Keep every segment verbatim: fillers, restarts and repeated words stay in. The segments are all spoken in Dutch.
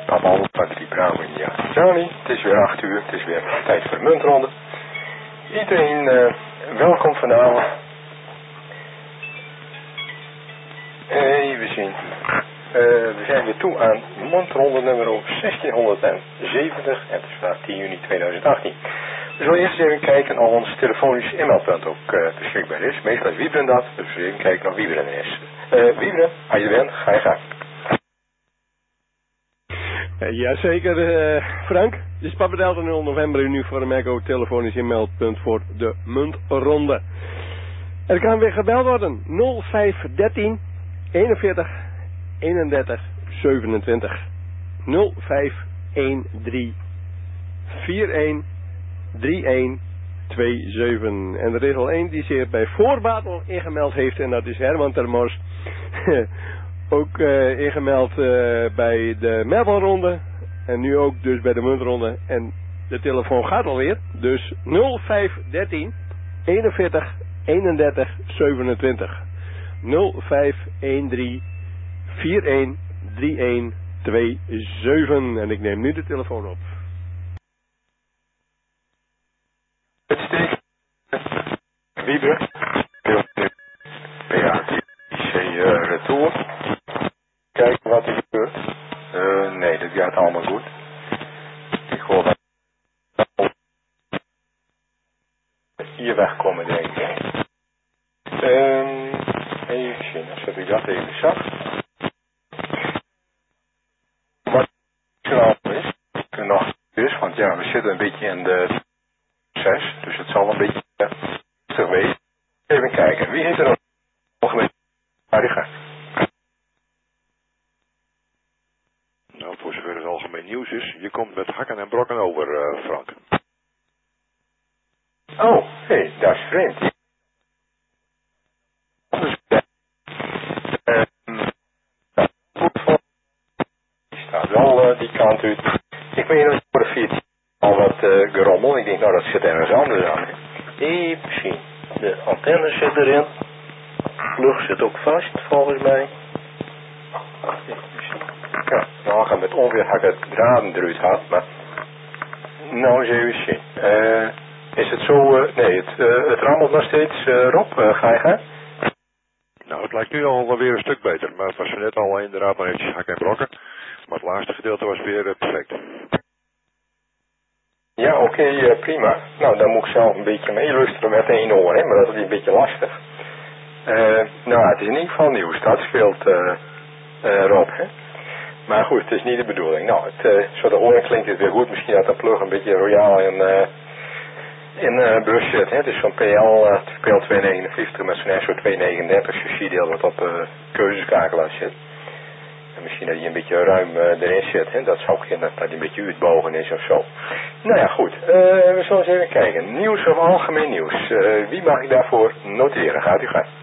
Papa Alpha drie Bravo India Charlie. Het is weer acht uur, het is weer tijd voor de muntronde. Iedereen uh, welkom vanavond. Even zien. Uh, we zijn weer toe aan muntronde nummer zestienhonderdzeventig. En het is vandaag tien juni tweeduizend achttien. We zullen eerst even kijken of ons telefonisch e-mailpunt ook uh, beschikbaar is. Meestal is Wiebren dat, dus we zullen even kijken of Wiebren er is. Uh, Wiebren, als je bent, ga je gang. Jazeker, uh, Frank. Dit is Papa Delta nul november en nu voor een Merco telefonisch e-mailpunt voor de muntronde. Er kan weer gebeld worden. nul vijf dertien eenenveertig eenendertig zevenentwintig. nul vijf dertien eenenveertig eenendertig zevenentwintig. En er is al één die zich bij voorbaat nog ingemeld heeft en dat is Herman Termors. Ook uh, ingemeld uh, bij de Melbourne-ronde. En nu ook dus bij de muntronde. En de telefoon gaat alweer. Dus nul vijf dertien eenenveertig eenendertig zevenentwintig. nul vijf dertien eenenveertig eenendertig zevenentwintig. En ik neem nu de telefoon op. Uitstekend. Wiebren. P A T C uh, retour. Kijken wat er gebeurt. Uh, nee, dat gaat allemaal goed. Ik hoor dat hier wegkomen, denk ik. Um, even zien, dan zet ik dat even zacht. Wat er is, nog dus, want ja, we zitten een beetje in de zes, dus het zal een beetje rustig wezen. Even kijken, wie heeft er nog algemeen? Nou, die gaat. Nou, voor zover het algemeen nieuws is, je komt met hakken en brokken over, uh, Frank. Oh, hé, hey, dat is vreemd. Die staat wel uh, die kant uit. Ik weet nog voor de veertien al wat uh, gerommel. Ik denk, nou, dat zit ergens anders aan. Even zien. De antenne zit erin. De lucht zit ook vast, volgens mij. Ja, nou, gaan met ongeveer had ik het draden eruit gehad, maar nou eens even zien. Uh, is het zo, uh, nee, het, uh, het rammelt nog steeds, uh, Rob, uh, ga je gaan? Nou, het lijkt nu al weer een stuk beter, maar het was net al inderdaad maar eventjes hakken en brokken. Maar het laatste gedeelte was weer uh, perfect. Ja, oké, okay, uh, prima. Nou, dan moet ik zelf een beetje meeluisteren met één oor, hè, maar dat is een beetje lastig. Uh, nou, het is in ieder geval nieuws, dat scheelt, uh, uh, Rob, hè. Maar goed, het is niet de bedoeling. Nou, het, uh, zo de horen klinkt het weer goed. Misschien dat de plug een beetje royaal in, uh, in uh, bus zit. Hè? Het is zo'n P L, uh, P L tweehonderdnegenenvijftig met zo'n S O tweehonderdnegenendertig chassis-deel wat op uh, keuzeskakelaar zit. En misschien dat hij een beetje ruim uh, erin zit. Hè? Dat zou kunnen dat hij een beetje uitbogen is of zo. Nou ja, goed. Uh, we zullen eens even kijken. Nieuws of algemeen nieuws. Uh, wie mag ik daarvoor noteren? Gaat u gaan.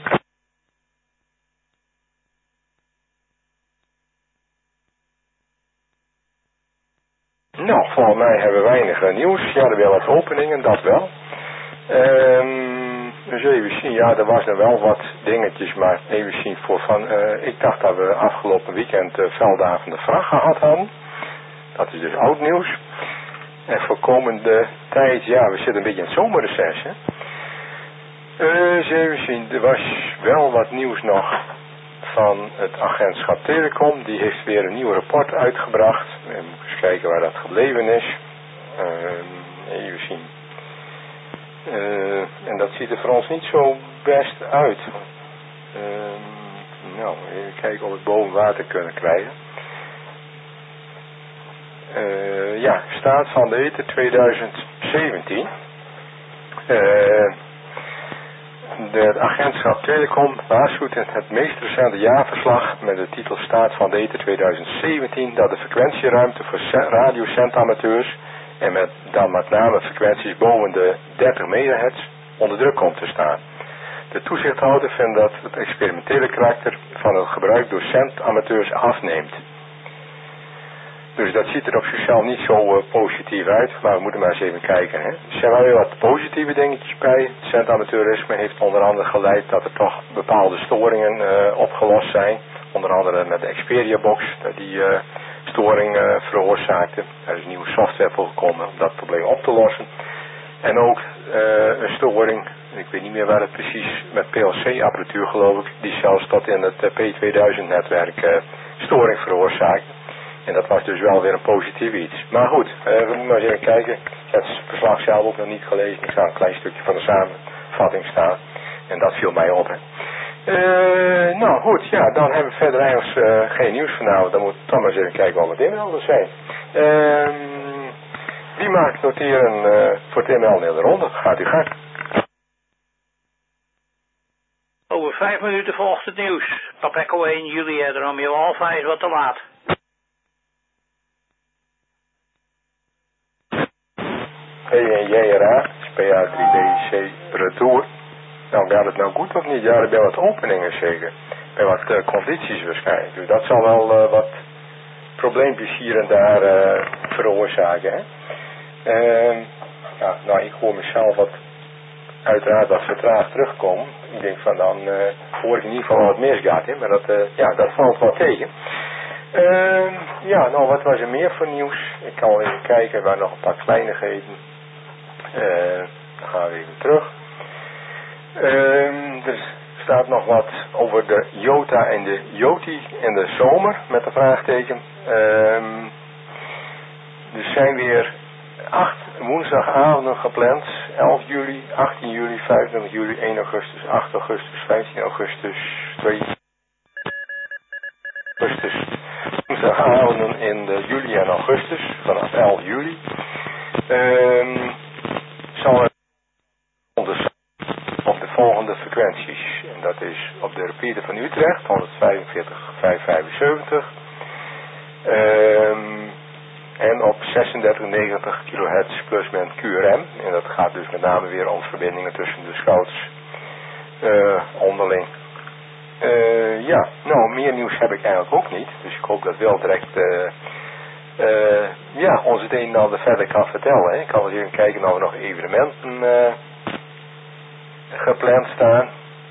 Nou, volgens mij hebben we weinig uh, nieuws. Ja, er wel wat openingen, dat wel. Um, dus even zien, ja, er was er wel wat dingetjes, maar even zien voor van, uh, ik dacht dat we afgelopen weekend uh, Veldagen de vracht gehad hadden. Dat is dus oud nieuws. En voor komende tijd, ja, we zitten een beetje in het zomerreces, hè. Uh, eens even zien, er was wel wat nieuws nog van het agentschap Telecom. Die heeft weer een nieuw rapport uitgebracht. We moeten eens kijken waar dat gebleven is. Uh, even zien. Uh, en dat ziet er voor ons niet zo best uit. Uh, nou, even kijken of we het boven water kunnen krijgen. Uh, ja, staat van de eten tweeduizend zeventien. Uh, De agentschap Telecom waarschuwt in het meest recente jaarverslag met de titel Staat van de eten tweeduizend zeventien dat de frequentieruimte voor radiocentamateurs en met dan met name frequenties boven de dertig megahertz onder druk komt te staan. De toezichthouder vindt dat het experimentele karakter van het gebruik door centamateurs afneemt. Dus dat ziet er op zichzelf niet zo uh, positief uit, maar we moeten maar eens even kijken. Hè. Er zijn wel weer wat positieve dingetjes bij. Het centamateurisme heeft onder andere geleid dat er toch bepaalde storingen uh, opgelost zijn. Onder andere met de Xperia box, die uh, storing uh, veroorzaakte. Er is nieuwe software voor gekomen om dat probleem op te lossen. En ook uh, een storing, ik weet niet meer waar het precies, met P L C-apparatuur geloof ik, die zelfs tot in het uh, P tweeduizend netwerk uh, storing veroorzaakte. En dat was dus wel weer een positief iets. Maar goed, uh, we moeten maar eens even kijken. Ik heb het verslag zelf ook nog niet gelezen. Ik zag een klein stukje van de samenvatting staan. En dat viel mij op. Hè. Uh, nou goed, ja, dan hebben we verder eigenlijk uh, geen nieuws vanavond. Dan moet dan maar eens even kijken wat het inmelders zijn. Uh, wie maakt noteren uh, voor het inmelden in de ronde? Gaat u gang. Over vijf minuten volgt het nieuws. Papa Echo één, Juliet Romeo Alpha is wat te laat. P N J R A, P A drie D C retour. Nou, gaat het nou goed of niet? Ja, er zijn wat openingen zeker. Bij wat uh, condities waarschijnlijk. Dus dat zal wel uh, wat probleempjes hier en daar uh, veroorzaken. Hè? Uh, ja, nou, ik hoor mezelf wat uiteraard wat vertraagd terugkomen. Ik denk van dan uh, hoor ik in ieder geval wat misgaat. Hè? Maar dat, uh, ja, dat valt wel tegen. Uh, ja, nou, wat was er meer voor nieuws? Ik kan wel even kijken, er waren nog een paar kleinigheden. Uh, dan gaan we even terug. Uh, er staat nog wat over de Jota en de Joti in de zomer met een vraagteken. Uh, er zijn weer acht woensdagavonden gepland. elf juli, achttien juli, vijfentwintig juli, één augustus, acht augustus, vijftien augustus, twee augustus. Woensdagavonden in de juli en augustus vanaf elf juli. Uh, zal er op de volgende frequenties. En dat is op de repeater van Utrecht, honderdvijfenveertig vijfhonderdzevenenvijftig. Um, en op zesendertig negentig kilohertz plus met Q R M. En dat gaat dus met name weer om verbindingen tussen de scouts uh, onderling. Uh, ja, nou meer nieuws heb ik eigenlijk ook niet. Dus ik hoop dat wel direct uh, uh, ja, ons het een en ander verder kan vertellen. Hè. Ik kan wel even kijken of er nog evenementen uh, gepland staan.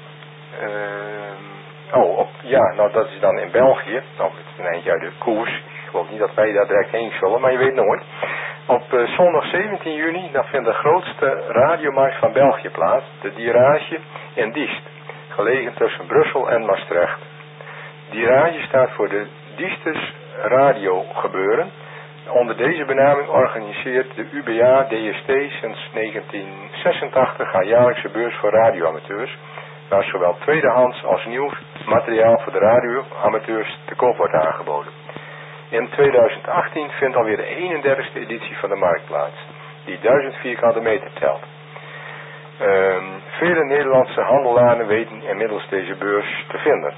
Uh, oh, op, ja, nou dat is dan in België. Nou, het is een eindje uit de koers. Ik geloof niet dat wij daar direct heen zullen, maar je weet nooit. Op uh, zondag zeventien juni, dan vindt de grootste radiomarkt van België plaats. De Dirage in Diest. Gelegen tussen Brussel en Maastricht. Dirage staat voor de Diesters Radio Gebeuren. Onder deze benaming organiseert de U B A D S T sinds negentien zesentachtig haar jaarlijkse beurs voor radioamateurs, waar zowel tweedehands als nieuw materiaal voor de radioamateurs te koop wordt aangeboden. In tweeduizend achttien vindt alweer de eenendertigste editie van de markt plaats, die duizend vierkante meter telt. Um, vele Nederlandse handelaren weten inmiddels deze beurs te vinden.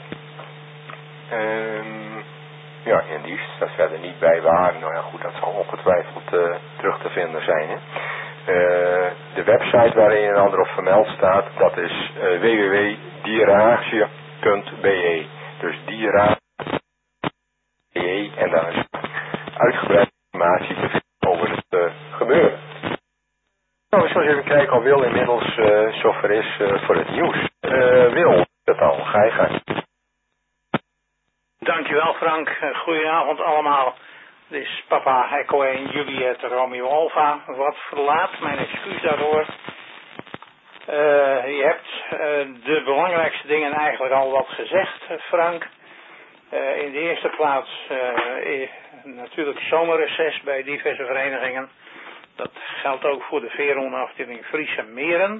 Um, ja, in die staat verder niet bij waar. Nou ja, goed, dat zal ongetwijfeld uh, terug te vinden zijn. Hè. Uh, de website waar een en ander op vermeld staat, dat is uh, w w w punt dirage punt b e. Dus dirage punt b e en daar is uitgebreide informatie te vinden over het uh, gebeuren. Nou, we zullen even kijken of Wil inmiddels uh, zover is uh, voor het nieuws. Uh, Wil, dat al, ga je gang. Dankjewel Frank, goedenavond allemaal. Dit is Papa Echo één, Juliet Romeo Alpha. Wat verlaat, mijn excuus daardoor. Uh, je hebt uh, de belangrijkste dingen eigenlijk al wat gezegd, Frank. Uh, in de eerste plaats uh, natuurlijk zomerreces bij diverse verenigingen. Dat geldt ook voor de Veron-afdeling Friese Meren.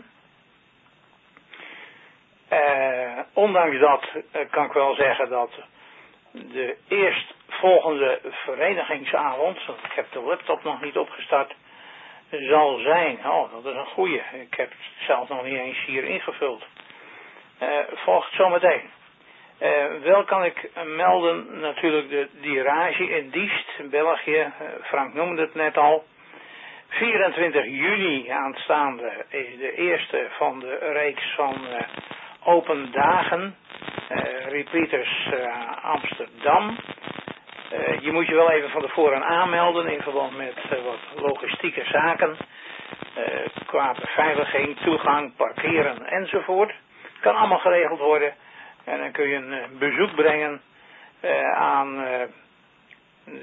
Uh, ondanks dat uh, kan ik wel zeggen dat de eerstvolgende verenigingsavond, ik heb de laptop nog niet opgestart, zal zijn. Oh, dat is een goeie. Ik heb het zelf nog niet eens hier ingevuld. Uh, volgt zometeen. Uh, wel kan ik melden natuurlijk de Dirage in Diest, in België. Uh, Frank noemde het net al. vierentwintig juni aanstaande is de eerste van de reeks van uh, open dagen. Uh, repeaters uh, Amsterdam. Uh, je moet je wel even van tevoren aanmelden in verband met uh, wat logistieke zaken. Uh, qua beveiliging, toegang, parkeren enzovoort. Kan allemaal geregeld worden. En dan kun je een uh, bezoek brengen uh, aan uh, de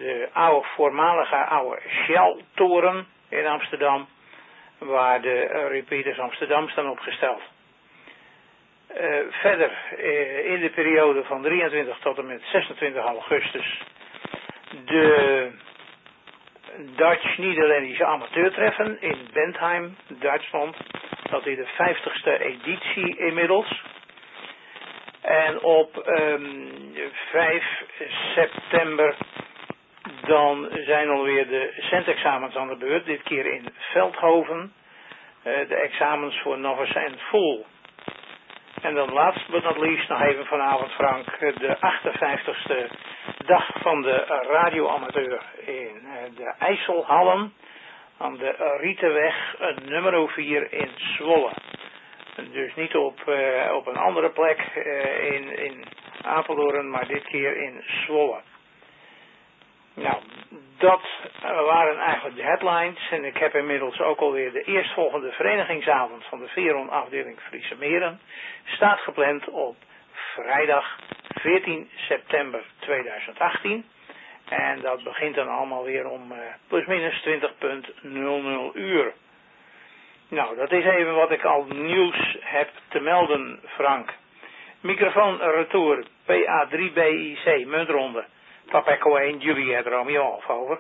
oude, voormalige oude Shell-toren in Amsterdam, waar de uh, repeaters Amsterdam staan opgesteld. Uh, verder, uh, in de periode van drieëntwintig tot en met zesentwintig augustus, de Duits-Nederlandische amateurtreffen in Bentheim, Duitsland. Dat is de vijftigste editie inmiddels. En op um, vijf september dan zijn alweer de centexamens aan de beurt. Dit keer in Veldhoven. Uh, de examens voor novice en full. En dan last but not least nog even vanavond, Frank, de achtenvijftigste dag van de radioamateur in uh, de IJsselhallen. Aan de Rietenweg, nummer vier in Zwolle. Dus niet op, uh, op een andere plek uh, in, in Apeldoorn, maar dit keer in Zwolle. Nou, dat waren eigenlijk de headlines. En ik heb inmiddels ook alweer de eerstvolgende verenigingsavond van de Veron afdeling Friese Meren. Staat gepland op vrijdag veertien september tweeduizend achttien. En dat begint dan allemaal weer om uh, plusminus twintig nul nul uur. Nou, dat is even wat ik al nieuws heb te melden, Frank. Microfoon retour, P A drie B I C, muntronde. Papa Echo één, Juliet Romeo Alfa, over.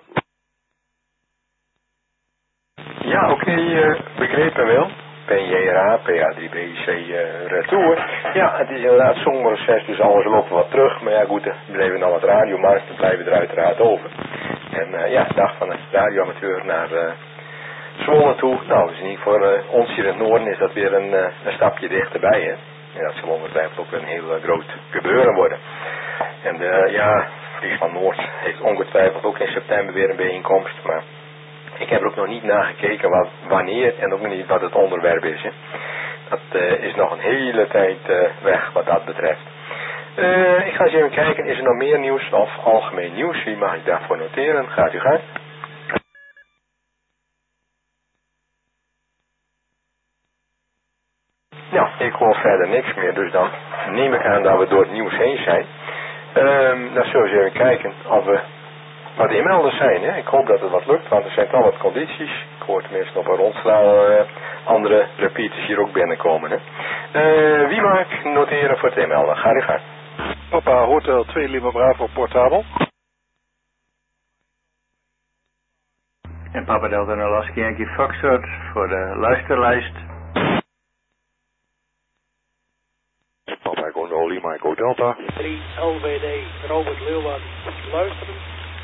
Ja, oké, okay, uh, begrepen wel. P J R A, P A drie B I C, uh, retour. Ja, het is inderdaad zomerreces, dus alles loopt wat terug. Maar ja goed, er bleven dan wat radiomarkten, blijven er uiteraard over. En uh, ja, dag van de radioamateur naar uh, Zwolle toe. Nou, dus niet voor uh, ons hier in het noorden is dat weer een, uh, een stapje dichterbij, hè. En dat zal ongetwijfeld ook een heel uh, groot gebeuren worden. En uh, ja, Friesland Noord heeft ongetwijfeld ook in september weer een bijeenkomst, maar ik heb er ook nog niet naar gekeken wat, wanneer en ook niet wat het onderwerp is. Hè. Dat uh, is nog een hele tijd uh, weg wat dat betreft. Uh, ik ga eens even kijken, is er nog meer nieuws of algemeen nieuws? Wie mag ik daarvoor noteren? Gaat u gaan. Nou, ik hoor verder niks meer, dus dan neem ik aan dat we door het nieuws heen zijn. Um, dan zullen we eens even kijken of we wat inmelders zijn. Hè? Ik hoop dat het wat lukt, want er zijn al wat condities. Ik hoor tenminste op een rondslaan uh, andere repeaters hier ook binnenkomen. Hè? Uh, wie mag ik noteren voor het inmelden? Ga je gang. Papa Hotel twee Lima Bravo portabel. En Papa Delta Nolaski Yankee Foxtrot voor de luisterlijst. Papa Echo nul Lima Echo Delta. drie L W D Robert Leeuwarden luisteren.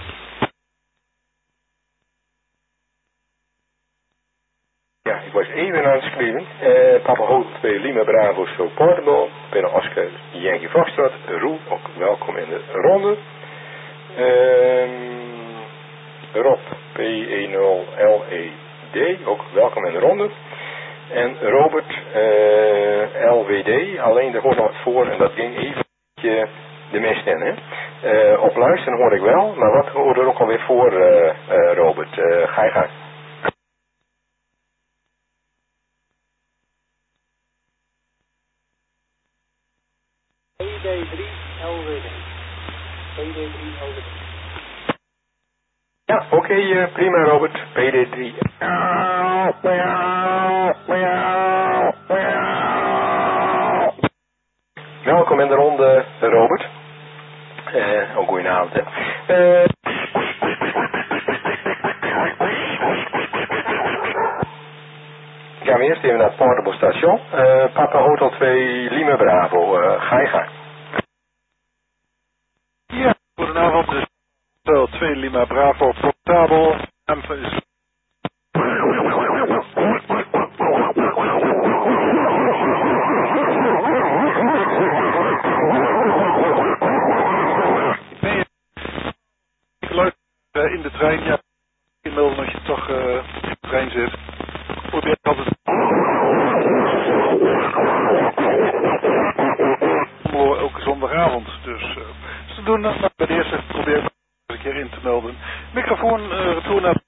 Ja, ik was even aan het schrijven. Uh, Papa Hotel twee Lima Bravo zo portable. Binnen Oscar Yankee Foxtrot. Roel, ook welkom in de ronde. Uh, Rob P E nul L E D, ook welkom in de ronde. En Robert uh, L W D, alleen er hoort nog wat voor en dat ging even de mist in. Hè? Uh, op luisteren hoor ik wel, maar wat hoorde er ook alweer voor, uh, uh, Robert? Uh, ga je gang. P D drie L W D. P D drie L W D. Ja, oké, okay, uh, prima Robert. P D drie. Welkom in de ronde, Robert. Uh, ook goedenavond. Hè. Uh, gaan we eerst even naar het portable station. Uh, Papa Hotel twee Lima Bravo. Uh, ga je gang. Ja, goedenavond. Dus Hotel twee Lima Bravo portabel. Memphis. In de trein, ja, inmiddels als je toch uh, in de trein zit, probeer ik altijd elke zondagavond. Dus, uh, dus te doen, uh, bij de eerste probeer ik een keer in te melden. Microfoon, uh, retour naar...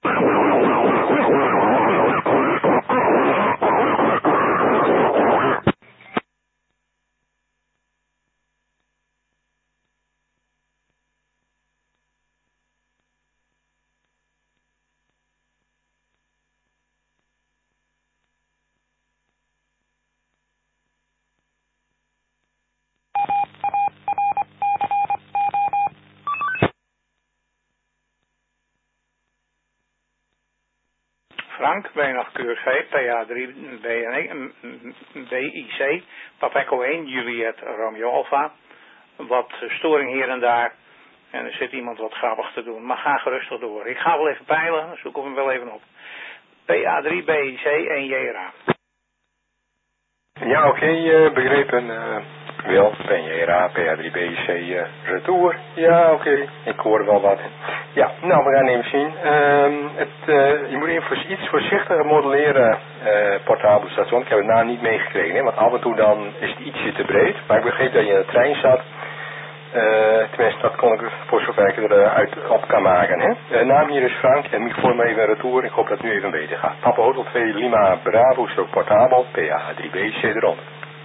Frank, ben je nog Q V, P A drie, B I C, Papa Echo één, Juliet, Romeo Alpha. Wat storing hier en daar. En er zit iemand wat grappig te doen. Maar ga gerustig door. Ik ga wel even peilen, dan zoek ik hem wel even op. P A drie, B I C, één J R A. Ja, oké, okay, uh, begrepen. Uh, Wil, N J R A, P A drie B I C, uh, retour. Ja, oké, okay. Ik hoor wel wat. Ja, nou, we gaan even zien. Um, het, uh, je moet even iets voorzichtiger modelleren, uh, portabel station. Ik heb het nou niet meegekregen, hè, want af en toe dan is het ietsje te breed. Maar ik begreep dat je in de trein zat. Uh, tenminste, dat kon ik voor zover ik eruit op kan maken. Hè. Uh, naam hier is Frank en ik voor me even een retour. Ik hoop dat het nu even beter gaat. Papa Hotel twee Lima Bravo, strook portabel, P A drie B I C eronder.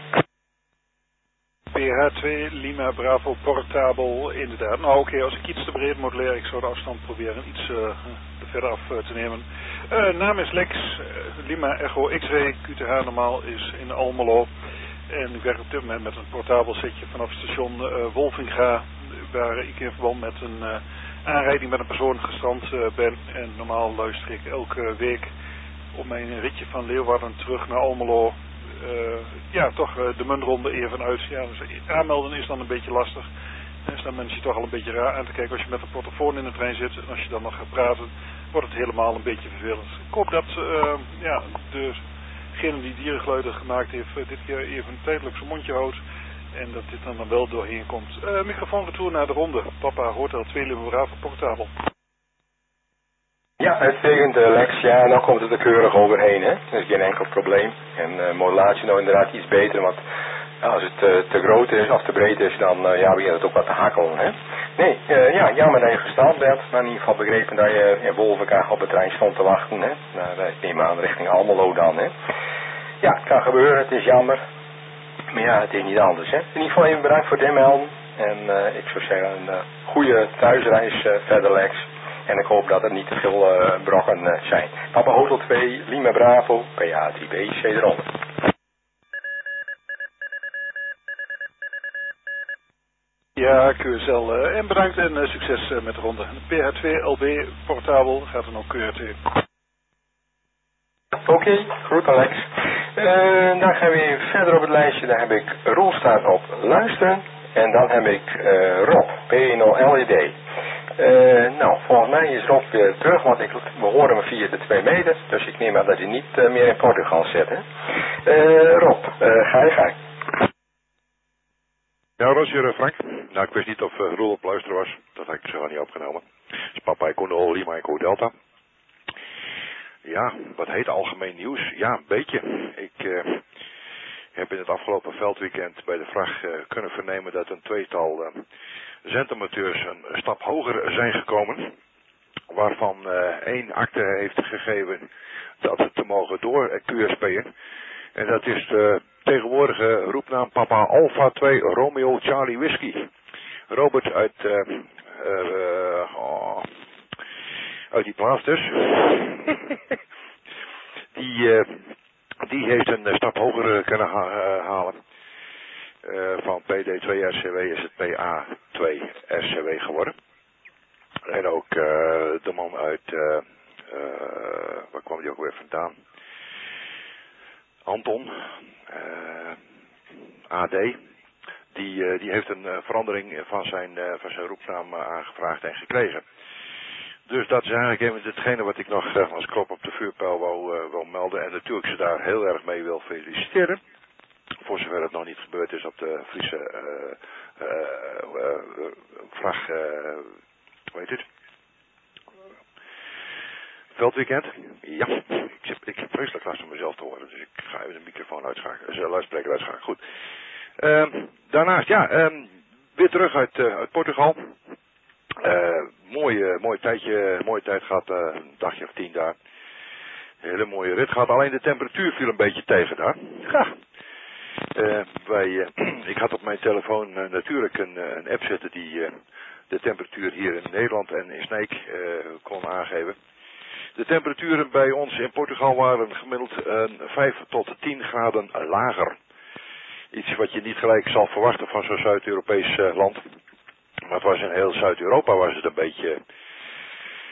P H twee Lima Bravo portabel, inderdaad. Nou oké, okay, als ik iets te breed modelleer, ik zou de afstand proberen iets uh, te verder af uh, te nemen. Uh, naam is Lex, uh, Lima Echo X-ray, Q T H normaal is in Almelo. En ik werk op dit moment met een portabel setje vanaf station uh, Wolfinga, waar ik in verband met een uh, aanrijding met een persoon gestrand uh, ben. En normaal luister ik elke week op mijn ritje van Leeuwarden terug naar Almelo. Uh, ja, toch uh, de muntronde even uit. Ja, dus aanmelden is dan een beetje lastig. Dan staan mensen toch al een beetje raar aan te kijken als je met een portofoon in de trein zit. En als je dan nog gaat praten, wordt het helemaal een beetje vervelend. Ik hoop dat uh, ja, degene die dierengeluiden gemaakt heeft, uh, dit keer even tijdelijk zijn mondje houdt. En dat dit dan, dan wel doorheen komt. Uh, microfoon retour naar de ronde. Papa Hotel twee Lima Bravo portabel. Ja, uitstekend uh, Lex. Ja, nou komt het er keurig overheen, hè. Dat is geen enkel probleem. En uh, modulatie nou inderdaad iets beter, want ja, als het uh, te groot is of te breed is, dan uh, ja, begint het ook wat te hakkelen, hè. Nee, uh, ja, jammer dat je gesteld bent, maar in ieder geval begrepen dat je in Wolvenga op de trein stond te wachten, hè. Nou, ik neem aan richting Almelo dan, hè. Ja, het kan gebeuren, het is jammer. Maar ja, het is niet anders, hè. In ieder geval even bedankt voor het inmelden. En uh, ik zou zeggen, een uh, goede thuisreis uh, verder, Lex. En ik hoop dat er niet te veel uh, brokken uh, zijn. Papa Hotel twee, Lima Bravo, P A drie B I C eronder. Ja, Q S L. Uh, en bedankt en uh, succes uh, met de ronde. P H twee L B portabel gaat er nog keurig in. Oké, okay, goed Alex. Uh, dan gaan we even verder op het lijstje. Dan heb ik Roel staat op luisteren. En dan heb ik uh, Rob, P nul L E D. Uh, nou, volgens mij is Rob weer terug, want ik, we horen hem via de twee meter. Dus ik neem aan dat hij niet uh, meer in Portugal zit. Hè? Uh, Rob, uh, ga je gang. Ja, dat is hier Frank. Nou, ik wist niet of uh, Roel op luisteren was. Dat had ik zo niet opgenomen. Dus papa, ik Echo Lima Echo Delta. Ja, wat heet algemeen nieuws? Ja, een beetje. Ik uh, heb in het afgelopen veldweekend bij de vracht uh, kunnen vernemen dat een tweetal uh, zendamateurs een stap hoger zijn gekomen. Waarvan uh, één akte heeft gegeven dat het te mogen door Q S P'en. En dat is de tegenwoordige roepnaam Papa Alpha twee Romeo Charlie Whisky. Robert uit, uh, uh, oh, uit die plaats dus. die, uh, die heeft een stap hoger kunnen ha uh, halen. Uh, van P D twee R C W is het P A twee R C W geworden. En ook uh, de man uit, uh, uh, waar kwam die ook weer vandaan? Anton, uh, A D, die, uh, die heeft een uh, verandering van zijn, uh, van zijn roepnaam uh, aangevraagd en gekregen. Dus dat is eigenlijk even hetgene wat ik nog uh, als klop op de vuurpijl wou, uh, wou melden. En natuurlijk ze daar heel erg mee wil feliciteren. Voor zover het nog niet gebeurd is op de Friese uh, uh, uh, vracht, uh, hoe heet het? Veldweekend. Ja, ik heb, ik heb vreselijk last van mezelf te horen, dus ik ga even de microfoon uitschakelen, dus luidspreker uitschakelen. Goed. Uh, daarnaast, ja, uh, weer terug uit, uh, uit Portugal. Uh, mooie, mooi tijdje, mooie tijd gehad, uh, een dagje of tien daar. Een hele mooie rit gehad, alleen de temperatuur viel een beetje tegen daar. Ja. Uh, wij, uh, ik had op mijn telefoon uh, natuurlijk een, uh, een app zitten die uh, de temperatuur hier in Nederland en in Sneek uh, kon aangeven. De temperaturen bij ons in Portugal waren gemiddeld uh, vijf tot tien graden lager. Iets wat je niet gelijk zal verwachten van zo'n Zuid-Europees uh, land. Maar het was in heel Zuid-Europa was het een beetje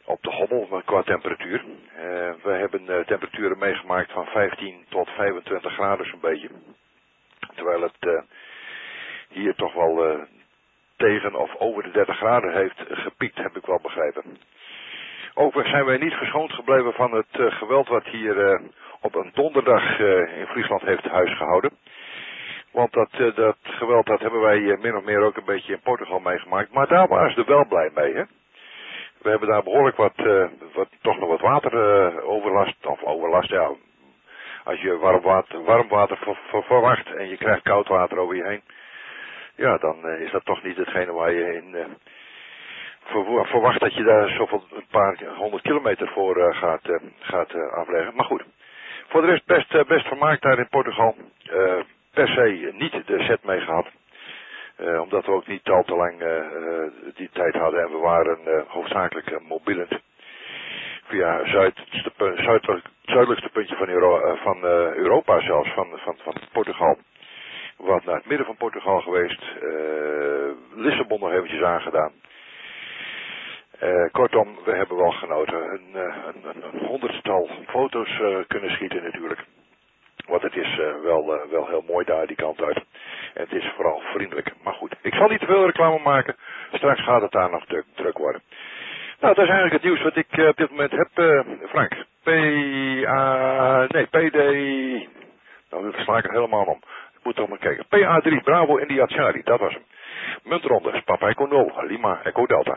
op de hobbel qua temperatuur. Uh, we hebben uh, temperaturen meegemaakt van vijftien tot vijfentwintig graden zo'n beetje. Terwijl het uh, hier toch wel uh, tegen of over de dertig graden heeft gepiekt, heb ik wel begrepen. Ook zijn wij niet verschoond gebleven van het uh, geweld wat hier uh, op een donderdag uh, in Friesland heeft huisgehouden. Want dat, uh, dat geweld dat hebben wij uh, min of meer ook een beetje in Portugal meegemaakt. Maar daar waren ze er wel blij mee, hè. We hebben daar behoorlijk wat, uh, wat toch nog wat water uh, overlast, of overlast, ja. Als je warm water, warm water ver, ver, verwacht en je krijgt koud water over je heen, ja, dan uh, is dat toch niet hetgene waar je in uh, ver, verwacht dat je daar zoveel een paar honderd kilometer voor uh, gaat, uh, gaat uh, afleggen. Maar goed, voor de rest best, uh, best vermaakt daar in Portugal. Uh, per se niet de set mee gehad. Uh, omdat we ook niet al te lang uh, uh, die tijd hadden en we waren uh, hoofdzakelijk uh, mobielend. Via zuidste punt, zuidelijk, zuidelijkste puntje van, Euro, uh, van uh, Europa zelfs, van, van, van Portugal. Wat naar het midden van Portugal geweest. Uh, Lissabon nog eventjes aangedaan. Uh, kortom, we hebben wel genoten. Een, uh, een, een, een honderdtal foto's uh, kunnen schieten natuurlijk. Want het is uh, wel, uh, wel heel mooi daar die kant uit. En het is vooral vriendelijk. Maar goed, ik zal niet te veel reclame maken. Straks gaat het daar nog druk, druk worden. Nou, dat is eigenlijk het nieuws wat ik uh, op dit moment heb, uh, Frank. P A... Nee, P D... Nou, dan sla ik het helemaal om. Ik moet toch maar kijken. P A drie, Bravo India Charlie, dat was hem. Muntronde, Papa Echo nul, Lima Echo Delta.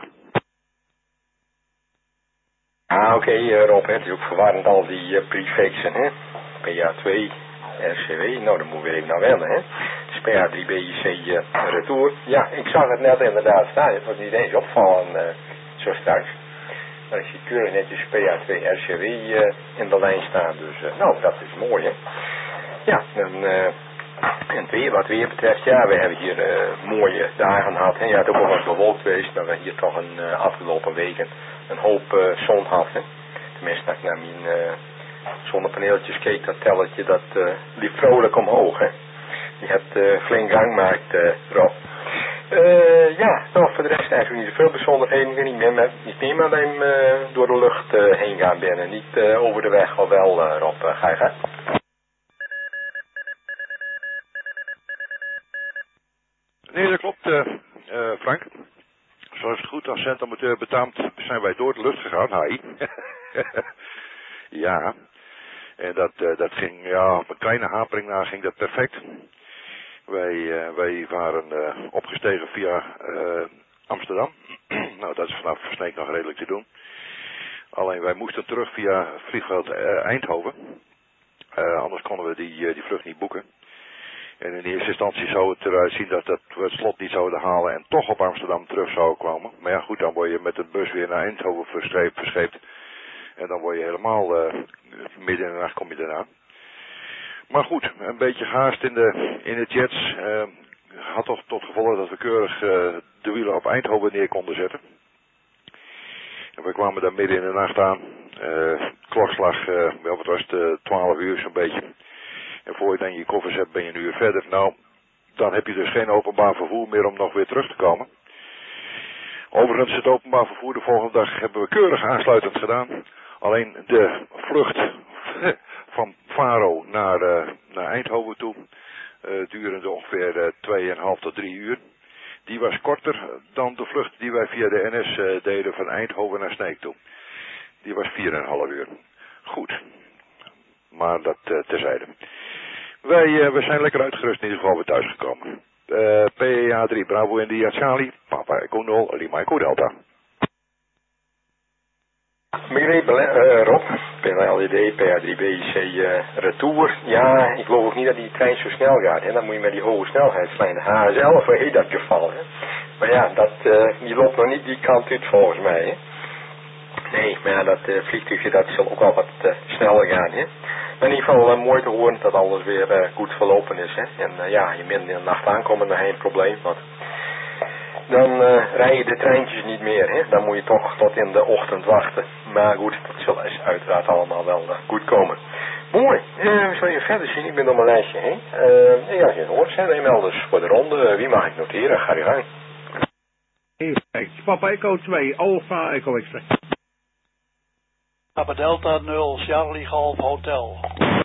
Ah, oké, okay, uh, Rob, het is ook verwarrend al die uh, prefixen, hè. P A twee, R C W, nou dan moeten we weer even naar wennen, hè. Dus P A drie B I C uh, retour. Ja, ik zag het net inderdaad staan, het was niet eens opvallen uh, zo straks. Maar ik zie keurig netjes P A twee R C W uh, in de lijn staan, dus uh, nou, dat is mooi, hè. Ja, dan, uh, en het weer, wat weer betreft, ja, we hebben hier uh, mooie dagen gehad, hè. Ja, het is ook wel wat bewolkt geweest, maar we hebben hier toch een uh, afgelopen weken een hoop uh, zon gehad, hè. Tenminste, als ik naar mijn uh, zonnepaneeltjes keek, dat telletje, dat uh, liep vrolijk omhoog, hè. Je hebt uh, flink gang gemaakt, uh, Rob. Uh, ja, nou, voor de rest eigenlijk niet zoveel bijzonderheden. Niet meer, met, niet meer met hem uh, door de lucht uh, heen gaan binnen. Niet uh, over de weg, al wel, uh, Rob. Uh, ga je gaan? Nee, dat klopt, uh, uh, Frank. Zoals het goed als centamateur betaamt, zijn wij door de lucht gegaan. Hai. Ja. En dat, uh, dat ging, ja, op een kleine hapering na ging dat perfect. Wij, uh, wij waren uh, opgestegen via uh, Amsterdam. Nou, dat is vanaf Sneek nog redelijk te doen. Alleen wij moesten terug via vliegveld uh, Eindhoven. Uh, anders konden we die, uh, die vlucht niet boeken. En in eerste instantie zou het eruit zien dat, dat we het slot niet zouden halen en toch op Amsterdam terug zouden komen. Maar ja goed, dan word je met een bus weer naar Eindhoven verscheept. verscheept. En dan word je helemaal, uh, midden in de nacht kom je eraan. Maar goed, een beetje gehaast in de, in de jets. Uh, had toch tot gevolg dat we keurig uh, de wielen op Eindhoven neer konden zetten. En we kwamen daar midden in de nacht aan. Uh, klokslag, uh, wel wat was het, uh, twaalf uur zo'n beetje. En voor je dan je koffers hebt ben je een uur verder. Nou, dan heb je dus geen openbaar vervoer meer om nog weer terug te komen. Overigens het openbaar vervoer de volgende dag hebben we keurig aansluitend gedaan. Alleen de vlucht van Faro naar, uh, naar Eindhoven toe uh, durende ongeveer uh, twee komma vijf tot drie uur. Die was korter dan de vlucht die wij via de N S uh, deden van Eindhoven naar Sneek toe. Die was vier komma vijf uur. Goed. Maar dat uh, terzijde. Wij uh, we zijn lekker uitgerust in ieder geval weer thuisgekomen. Uh, P A drie Bravo India Charlie, Papa Echo nul, Lima Echo Delta. Begrepen, uh, Rob. P L I D, P A drie B I C uh, retour. Ja, ik geloof ook niet dat die trein zo snel gaat. Hè. Dan moet je met die hoge snelheidslijn, de H S L, voor heet dat geval. Hè. Maar ja, dat, uh, die loopt nog niet die kant uit volgens mij. Hè. Nee, maar ja, dat uh, vliegtuigje dat zal ook wel wat uh, sneller gaan. Hè. Maar in ieder geval uh, mooi te horen dat alles weer uh, goed verlopen is. Hè. En uh, ja, je midden in de nacht aankomen, dan geen probleem. Want dan uh, rijden de treintjes niet meer. Hè. Dan moet je toch tot in de ochtend wachten. Maar goed, dat zal uiteraard allemaal wel uh, goed komen. Mooi. Uh, we zullen je verder zien. Ik ben door mijn lijstje heen. Uh, ja, je hoort zijn e-melders voor de ronde. Uh, wie mag ik noteren? Ga je gang. Papa Echo twee, Alpha Echo X-ray. Papa Delta nul, Charlie Golf Hotel.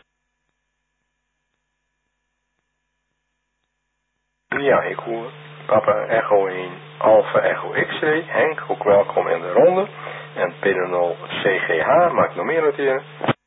Ja, ik hoor Papa Echo één, Alpha Echo X-ray. Henk, ook welkom in de ronde. En P nul C G H, mag ik nog meer noteren?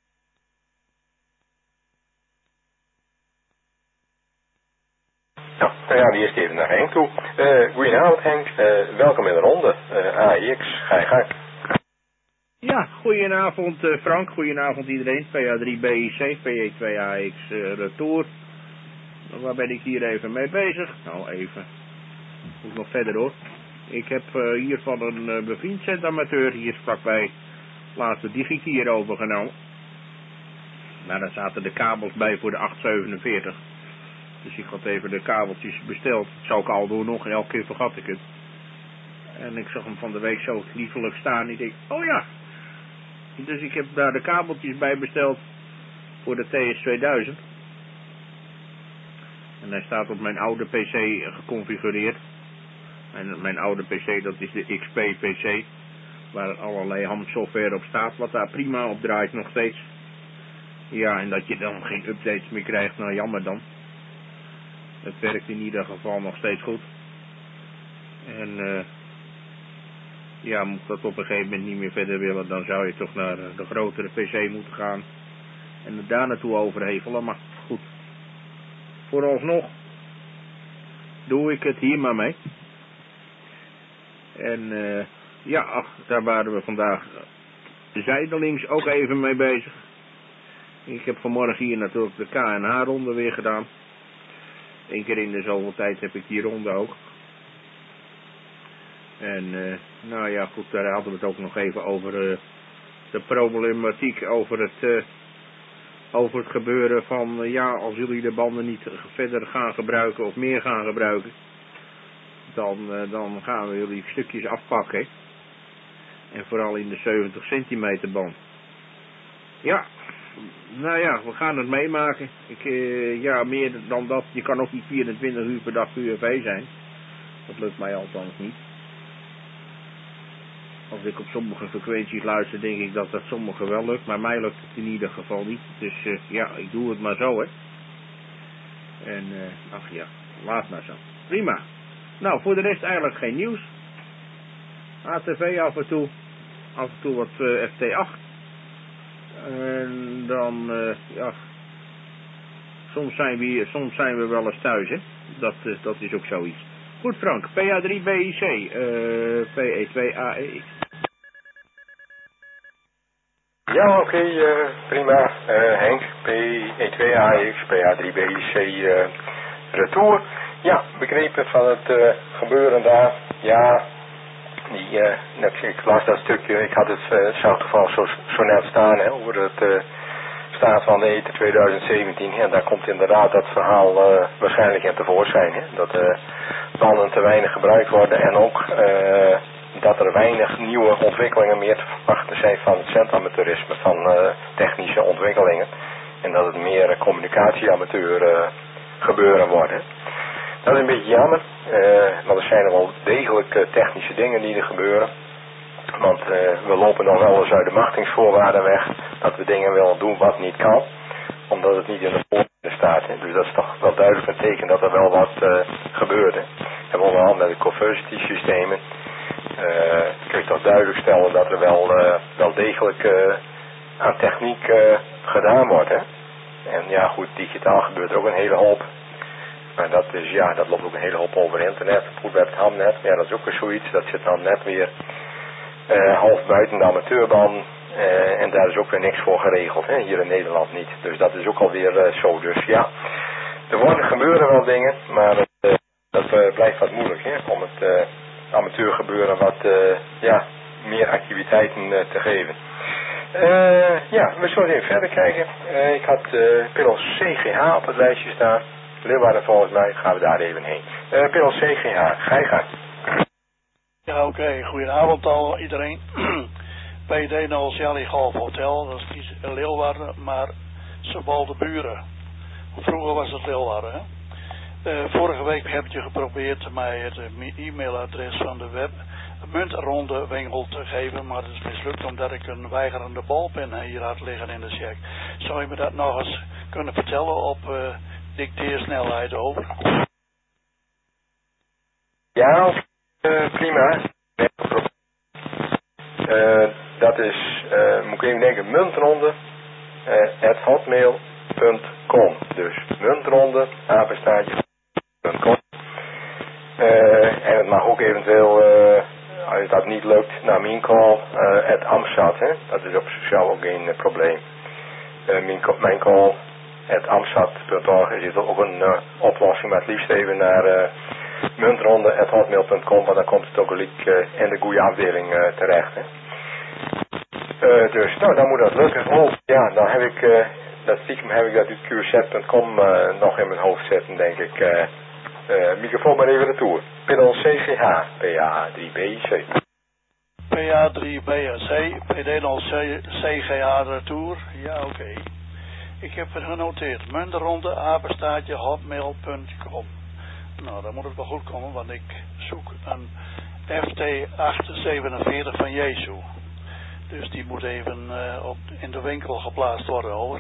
Nou, dan gaan we eerst even naar Henk toe. Uh, goedenavond Henk, uh, welkom in de ronde. Uh, A I X, ga je gang. Ja, goedenavond uh, Frank, goedenavond iedereen. P A drie B I C, P E twee A X uh, Retour. Waar ben ik hier even mee bezig? Nou, even. Moet nog verder hoor. Ik heb uh, hier van een uh, bevriend zendamateur hier vlakbij laatst de DigiKey overgenomen. Maar daar zaten de kabels bij voor de achthonderdzevenenveertig. Dus ik had even de kabeltjes besteld. Dat zou ik al doen nog en elke keer vergat ik het. En ik zag hem van de week zo liefelijk staan. Ik denk, oh ja. Dus ik heb daar de kabeltjes bij besteld voor de T S tweeduizend. En hij staat op mijn oude P C geconfigureerd. En mijn oude P C, dat is de X P P C. Waar allerlei hamsoftware op staat. Wat daar prima op draait nog steeds. Ja, en dat je dan geen updates meer krijgt. Nou, jammer dan. Het werkt in ieder geval nog steeds goed. En uh, ja, moet dat op een gegeven moment niet meer verder willen, dan zou je toch naar de grotere P C moeten gaan. En het daar naartoe overhevelen, maar goed. Vooralsnog doe ik het hier maar mee. En uh, ja, ach, daar waren we vandaag zijdelings ook even mee bezig. Ik heb vanmorgen hier natuurlijk de K N H-ronde weer gedaan. Eén keer in de zoveel tijd heb ik die ronde ook. En uh, nou ja, goed, daar hadden we het ook nog even over uh, de problematiek over het, uh, over het gebeuren van, uh, ja, als jullie de banden niet verder gaan gebruiken of meer gaan gebruiken, dan, uh, dan gaan we jullie stukjes afpakken. En vooral in de zeventig centimeter band. Ja, nou ja, we gaan het meemaken. Ik, uh, ja, meer dan dat, je kan ook niet vierentwintig uur per dag U F V zijn. Dat lukt mij althans niet. Als ik op sommige frequenties luister, denk ik dat dat sommige wel lukt, maar mij lukt het in ieder geval niet. Dus uh, ja, ik doe het maar zo, hè. En, uh, ach ja, laat maar zo. Prima. Nou, voor de rest eigenlijk geen nieuws. A T V af en toe, af en toe wat uh, F T acht. En dan, uh, ja, soms zijn, we hier, soms zijn we wel eens thuis, hè. Dat, uh, dat is ook zoiets. Goed Frank, P A drie B I C, uh, P E twee A E X. Ja, oké, okay, uh, prima. Uh, Henk, P E twee A E X, P A drie B I C, uh, Retour. Ja, begrepen van het uh, gebeuren daar. Ja, die, uh, net, ik las dat stukje, ik had het uh, zelf toevallig zo, zo net staan, hè, over het uh, staat van de E T E twintig zeventien. En daar komt inderdaad dat verhaal uh, waarschijnlijk in tevoorschijn, hè, dat uh, banden te weinig gebruikt worden en ook uh, dat er weinig nieuwe ontwikkelingen meer te verwachten zijn van het zendamateurisme, van uh, technische ontwikkelingen. En dat het meer uh, communicatieamateur uh, gebeuren wordt. Hè. Dat is een beetje jammer, uh, maar er zijn er wel degelijk uh, technische dingen die er gebeuren. Want uh, we lopen nog wel eens uit de machtingsvoorwaarden weg, dat we dingen willen doen wat niet kan, omdat het niet in de voorwaarden staat. Hè. Dus dat is toch wel duidelijk een teken dat er wel wat uh, gebeurt. Hè. En vooral met de conversity systemen uh, kun je toch duidelijk stellen dat er wel, uh, wel degelijk uh, aan techniek uh, gedaan wordt. Hè. En ja goed, digitaal gebeurt er ook een hele hoop. Maar dat is, ja, dat loopt ook een hele hoop over internet. Goed bij het hamnet, ja, dat is ook weer zoiets. Dat zit dan net weer uh, half buiten de amateurband. Uh, en daar is ook weer niks voor geregeld, hè? Hier in Nederland niet. Dus dat is ook alweer uh, zo. Dus ja, er worden gebeuren wel dingen, maar het, uh, dat uh, blijft wat moeilijk, hè? Om het uh, amateurgebeuren wat uh, ja, meer activiteiten uh, te geven. Uh, ja, we zullen even verder kijken. Uh, ik had uh, Pillow C G H op het lijstje staan. Leeuwarden volgens mij, gaan we daar even heen. Uh, Pillow C G H, ga je gang. Ja, oké. Okay. Goedenavond al iedereen. P D nul Charlie Golf Hotel, dat is niet Leeuwarden, maar Sebald Buren. Vroeger was het Leeuwarden, hè. Uh, vorige week heb je geprobeerd mij het e-mailadres van de web muntronde winkel te geven, maar het is mislukt omdat ik een weigerende balpen hier had liggen in de check. Zou je me dat nog eens kunnen vertellen op uh, dicteersnelheid over? Ja, uh, prima. Uh, dat is, uh, moet ik even denken, muntronde uh, at hotmail punt com. Dus muntronde, apenstaartje, punt com. Uh, en het mag ook eventueel, uh, als dat niet lukt, naar mijn call, uh, at Amsat, hè. Dat is op zichzelf ook geen uh, probleem. Uh, mijn, mijn call, at amsat punt org, er zit ook een uh, oplossing, maar het liefst even naar uh, muntronde at hotmail punt com, want dan komt het ook gelijk uh, in de goede afdeling uh, terecht, hè. Uh, dus, nou, dan moet dat lukken. Oh, ja, dan heb ik, uh, dat stiekem heb ik dat uit Q Z punt com uh, nog in mijn hoofd zitten, denk ik. Uh, uh, microfoon maar even retour. Piddel C G H, P A drie B C. P A drie B C, P D nul C G H retour. Ja, oké. Okay. Ik heb het genoteerd. Muntronde, apenstaartje, hotmail punt com. Nou, dan moet het wel goed komen, want ik zoek een F T acht zevenenveertig van Jezu. Dus die moet even uh, op, in de winkel geplaatst worden, over.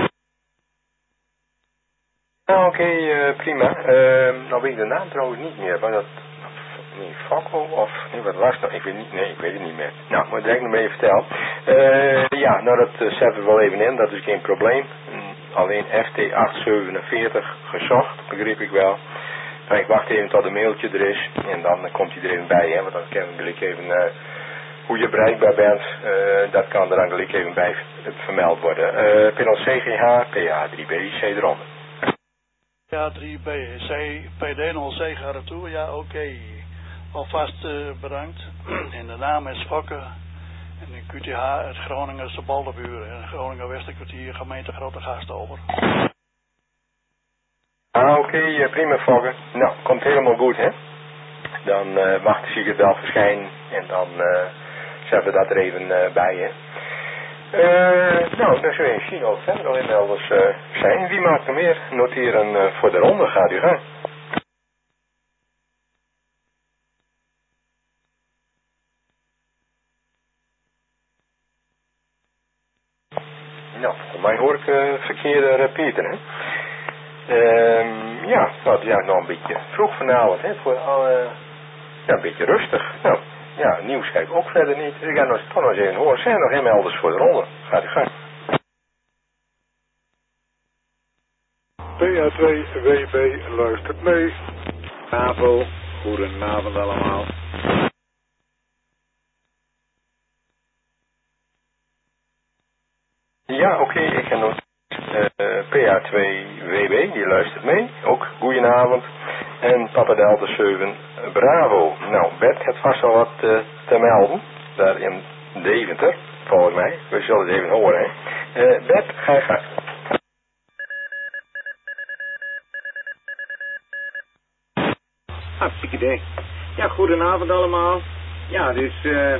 Nou, oké, okay, uh, prima. Uh, nou weet ik de naam trouwens niet meer. Was dat nee, Fakko of nee, wat was dat? Ik weet niet, nee, ik weet het niet meer. Nou, maar direct nog even vertellen. Uh, ja, nou dat uh, zetten we wel even in, dat is geen probleem. Mm, alleen F T acht zevenenveertig gezocht, begreep ik wel. Nou, ik wacht even tot een mailtje er is en dan uh, komt hij er even bij, hè, want dan kan ik even uh, hoe je bereikbaar bent, uh, dat kan er dan gelijk even bij vermeld worden. Uh, P L C G H, P A drie B C eronder. P A drie B C, P D nul C gaat er toe, ja oké. Okay. Alvast uh, bedankt. En de naam is Fokke. En in Q T H het Groningense Balderburen. En Groningen Westerkwartier, gemeente Grote Gastover. Ah oké, okay, uh, prima Fokke. Nou, komt helemaal goed hè. Dan uh, wacht ik het wel verschijnen en dan uh, zetten we dat er even uh, bij hè. Uh, nou, dan zullen we zien of verder al inmiddels uh, zijn. Wie maakt er meer? Noteren uh, voor de ronde, gaat u gaan. Nou, voor mij hoor ik uh, verkeerde repeater, hè. Uh, ja, nou, ja, nog een beetje vroeg vanavond, hè. Voor, uh, ja, een beetje rustig. Nou, ja, nieuws kijk ik ook verder niet. Dus ik ga nog, toch nog eens even horen. Zijn er nog helemaal elders voor de ronde? Gaat u gaan. P A twee W B luistert mee. Bravo, goedenavond allemaal. Ja, oké, okay, ik heb nog uh, P A twee W B, die luistert mee. Ook goedenavond. En Papa Delta zeven Bravo. Nou, Bert heeft vast al wat uh, te melden. Daar in Deventer, volgens mij. We zullen het even horen, hè. Uh, Bert, ga je gang. Hartstikke idee. Ja, goedenavond allemaal. Ja, dus uh,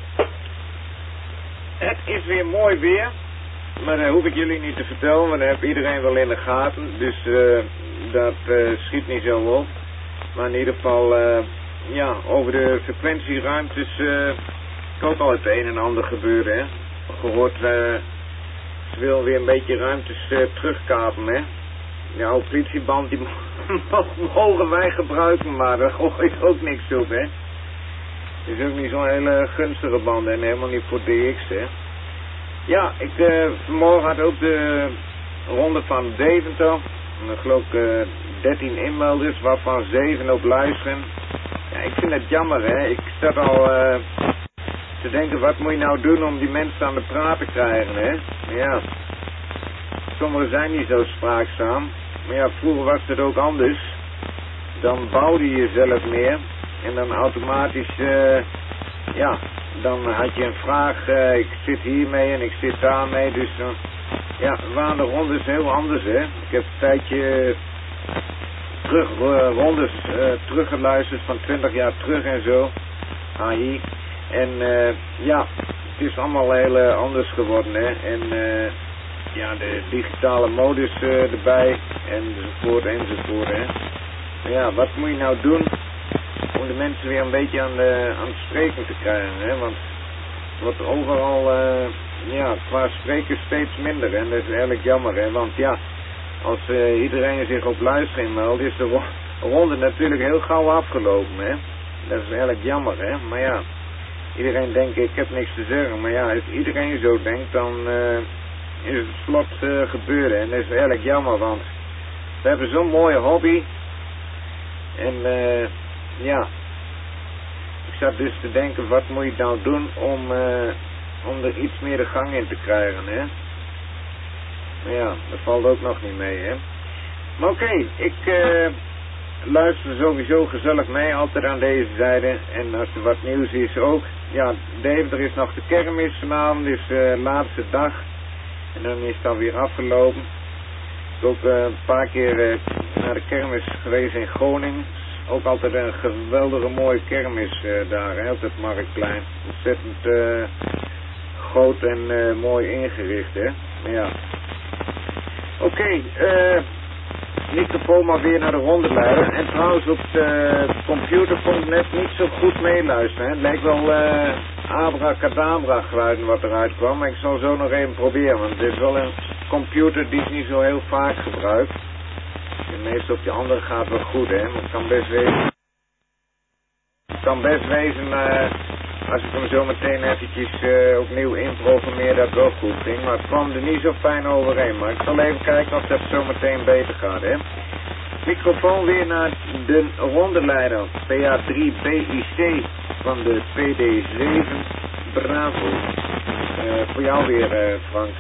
het is weer mooi weer. Maar dat hoef ik jullie niet te vertellen, want dat heeft iedereen wel in de gaten. Dus uh, dat uh, schiet niet zo op. Maar in ieder geval, uh, ja, over de frequentieruimtes uh, kan ook al het een en ander gebeuren, hè. Gehoord, uh, ze wil weer een beetje ruimtes uh, terugkapen, hè. De oude politieband, die mogen wij gebruiken, maar daar gooit ook niks op, hè. Het is ook niet zo'n hele gunstige band en helemaal niet voor D X, hè. Ja, ik uh, vanmorgen had ook de ronde van Deventer. En ik geloof ik uh, dertien inmelders, waarvan zeven ook luisteren. Ja, ik vind het jammer, hè. Ik sta al uh, te denken, wat moet je nou doen om die mensen aan de praat te krijgen, hè. Ja, sommigen zijn niet zo spraakzaam. Maar ja, vroeger was het ook anders. Dan bouwde je zelf meer. En dan automatisch, uh, ja, dan had je een vraag, uh, ik zit hiermee en ik zit daarmee. Dus dan, ja, waren de rondes heel anders, hè. Ik heb een tijdje terug, uh, rondes uh, teruggeluisterd van twintig jaar terug en zo. A I. En uh, ja, het is allemaal heel uh, anders geworden, hè. En uh, ja, de digitale modus uh, erbij, enzovoort, enzovoort, hè. Ja, wat moet je nou doen? Moet de mensen weer een beetje aan, de, aan het spreken te krijgen. Hè? Want het wordt overal uh, ja, qua sprekers steeds minder. En dat is eigenlijk jammer. Hè? Want ja, als uh, iedereen zich op luisteren meldt, is de ro ronde natuurlijk heel gauw afgelopen. Hè? Dat is eigenlijk jammer. Hè? Maar ja, iedereen denkt ik heb niks te zeggen. Maar ja, als iedereen zo denkt, dan uh, is het vlot uh, gebeuren. En dat is eigenlijk jammer, want we hebben zo'n mooie hobby. En uh, ja, ik zat dus te denken, wat moet je nou doen om, uh, om er iets meer de gang in te krijgen, hè? Maar ja, dat valt ook nog niet mee, hè? Maar oké, okay, ik uh, luister sowieso gezellig mee, altijd aan deze zijde. En als er wat nieuws is ook. Ja, Dave, er is nog de kermis vanavond, dus de uh, laatste dag. En dan is het dan weer afgelopen. Ik ben ook uh, een paar keer uh, naar de kermis geweest in Groningen. Ook altijd een geweldige mooie kermis uh, daar, hè, op het Marktplein. Ontzettend uh, groot en uh, mooi ingericht, hè. Maar ja. Oké, okay, uh, microfoon maar weer naar de ronde leiden. En trouwens op de computer kon ik net niet zo goed meeluisteren, hè. Het lijkt wel uh, abracadabra geluiden wat eruit kwam. Maar ik zal zo nog even proberen, want dit is wel een computer die ik niet zo heel vaak gebruik. En meestal op die andere gaat wel goed, hè. Maar het kan best wezen. Het kan best wezen, uh, als ik hem zo meteen eventjes uh, opnieuw inprogrammeer, dat het wel goed ging. Maar het kwam er niet zo fijn overheen. Maar ik zal even kijken of dat zo meteen beter gaat, hè. Microfoon weer naar de rondeleider. P A drie B I C van de P D zeven Bravo. Uh, voor jou weer, uh, Frank.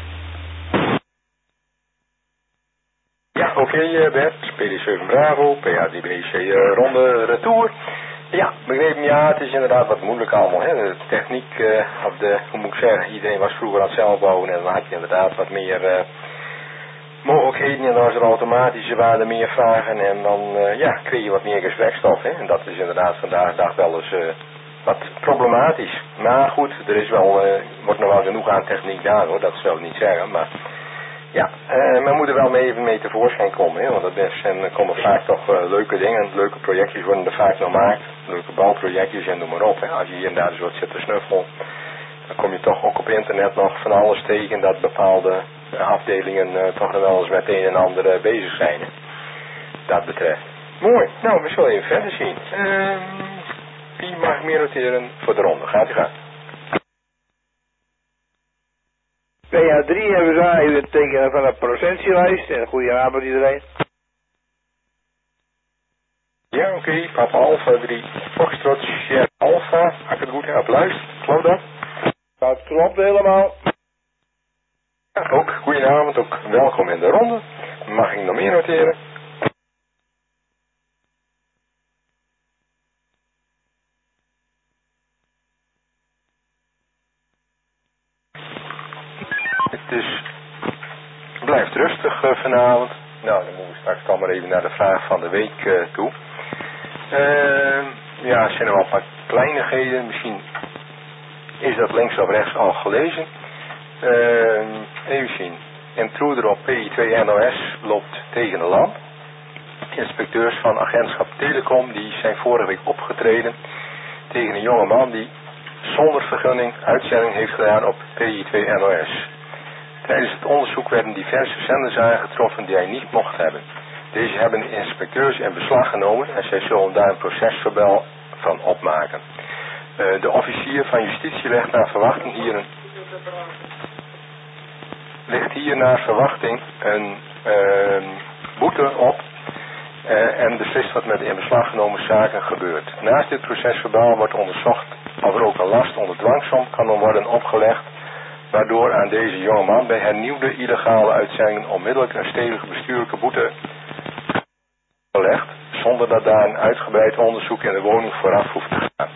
Ja, oké okay, uh, Bert, P D zeven Bravo, P A drie B I C uh, ronde retour. Ja, begrepen, ja, het is inderdaad wat moeilijk allemaal, hè. De techniek, uh, of de, hoe moet ik zeggen, iedereen was vroeger aan het zelf bouwen en dan had je inderdaad wat meer uh, mogelijkheden en dan was er automatische waarde meer vragen en dan, uh, ja, kreeg je wat meer gesprekstof, hè. En dat is inderdaad vandaag de dag wel eens uh, wat problematisch. Maar goed, er is wel, uh, wordt nog wel genoeg aan techniek daar, hoor, dat zou ik niet zeggen, maar... Ja, uh, men moet er wel mee even mee tevoorschijn komen, hè, want dat is, en er komen vaak toch uh, leuke dingen, leuke projectjes worden er vaak nog gemaakt, leuke bouwprojectjes en noem maar op. Hè. Als je hier en daar eens wat zit te snuffelen, dan kom je toch ook op internet nog van alles tegen dat bepaalde uh, afdelingen uh, toch nog wel eens met een en ander uh, bezig zijn. Hè. Dat betreft. Mooi, nou we zullen even verder zien. Uh, wie mag meer noteren voor de ronde? Gaat u gaan. P A drie hebben we daar even het tekenen van de procentielijst. En goedenavond iedereen. Ja, oké. Okay. Papa Alpha drie. Foxtrot Sierra Alpha. Als ik het goed heb, luister. Klopt dat? Dat klopt helemaal. Ja, ook goedenavond. Ook welkom in de ronde. Mag ik nog meer noteren? Dus blijft rustig uh, vanavond. Nou, dan moeten we straks dan maar even naar de vraag van de week uh, toe. Uh, ja, er zijn er wel een paar kleinigheden. Misschien is dat links of rechts al gelezen. Uh, even zien. Intruder op P I twee N O S loopt tegen de lamp. Inspecteurs van agentschap Telecom die zijn vorige week opgetreden tegen een jonge man die zonder vergunning uitzending heeft gedaan op P I twee N O S. Tijdens het onderzoek werden diverse zenders aangetroffen die hij niet mocht hebben. Deze hebben de inspecteurs in beslag genomen en zij zullen daar een procesverbel van opmaken. Uh, de officier van justitie legt naar verwachting hier een, ligt hier naar verwachting een uh, boete op uh, en beslist wat met de in beslag genomen zaken gebeurt. Naast dit procesverbaal wordt onderzocht of er ook een last onder dwangsom kan worden opgelegd, waardoor aan deze jongeman bij hernieuwde illegale uitzendingen onmiddellijk een stevige bestuurlijke boete gelegd, zonder dat daar een uitgebreid onderzoek in de woning vooraf hoeft te gaan.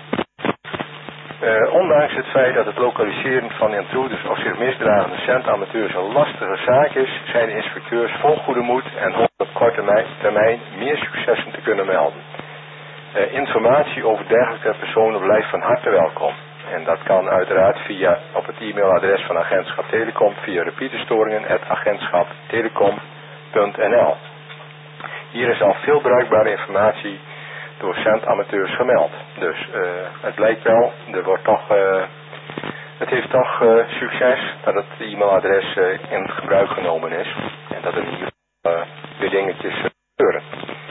Uh, ondanks het feit dat het lokaliseren van intruders of zich misdragende centamateurs een lastige zaak is, zijn de inspecteurs vol goede moed en hopen op korte termijn meer successen te kunnen melden. Uh, informatie over dergelijke personen blijft van harte welkom. En dat kan uiteraard via op het e-mailadres van Agentschap Telecom via repeaterstoringen apenstaartje agentschaptelecom punt n l. Hier is al veel bruikbare informatie door centamateurs gemeld. Dus uh, het lijkt wel, er wordt toch, uh, het heeft toch uh, succes dat het e-mailadres uh, in gebruik genomen is. En dat er in ieder geval uh, weer dingetjes uh, gebeuren.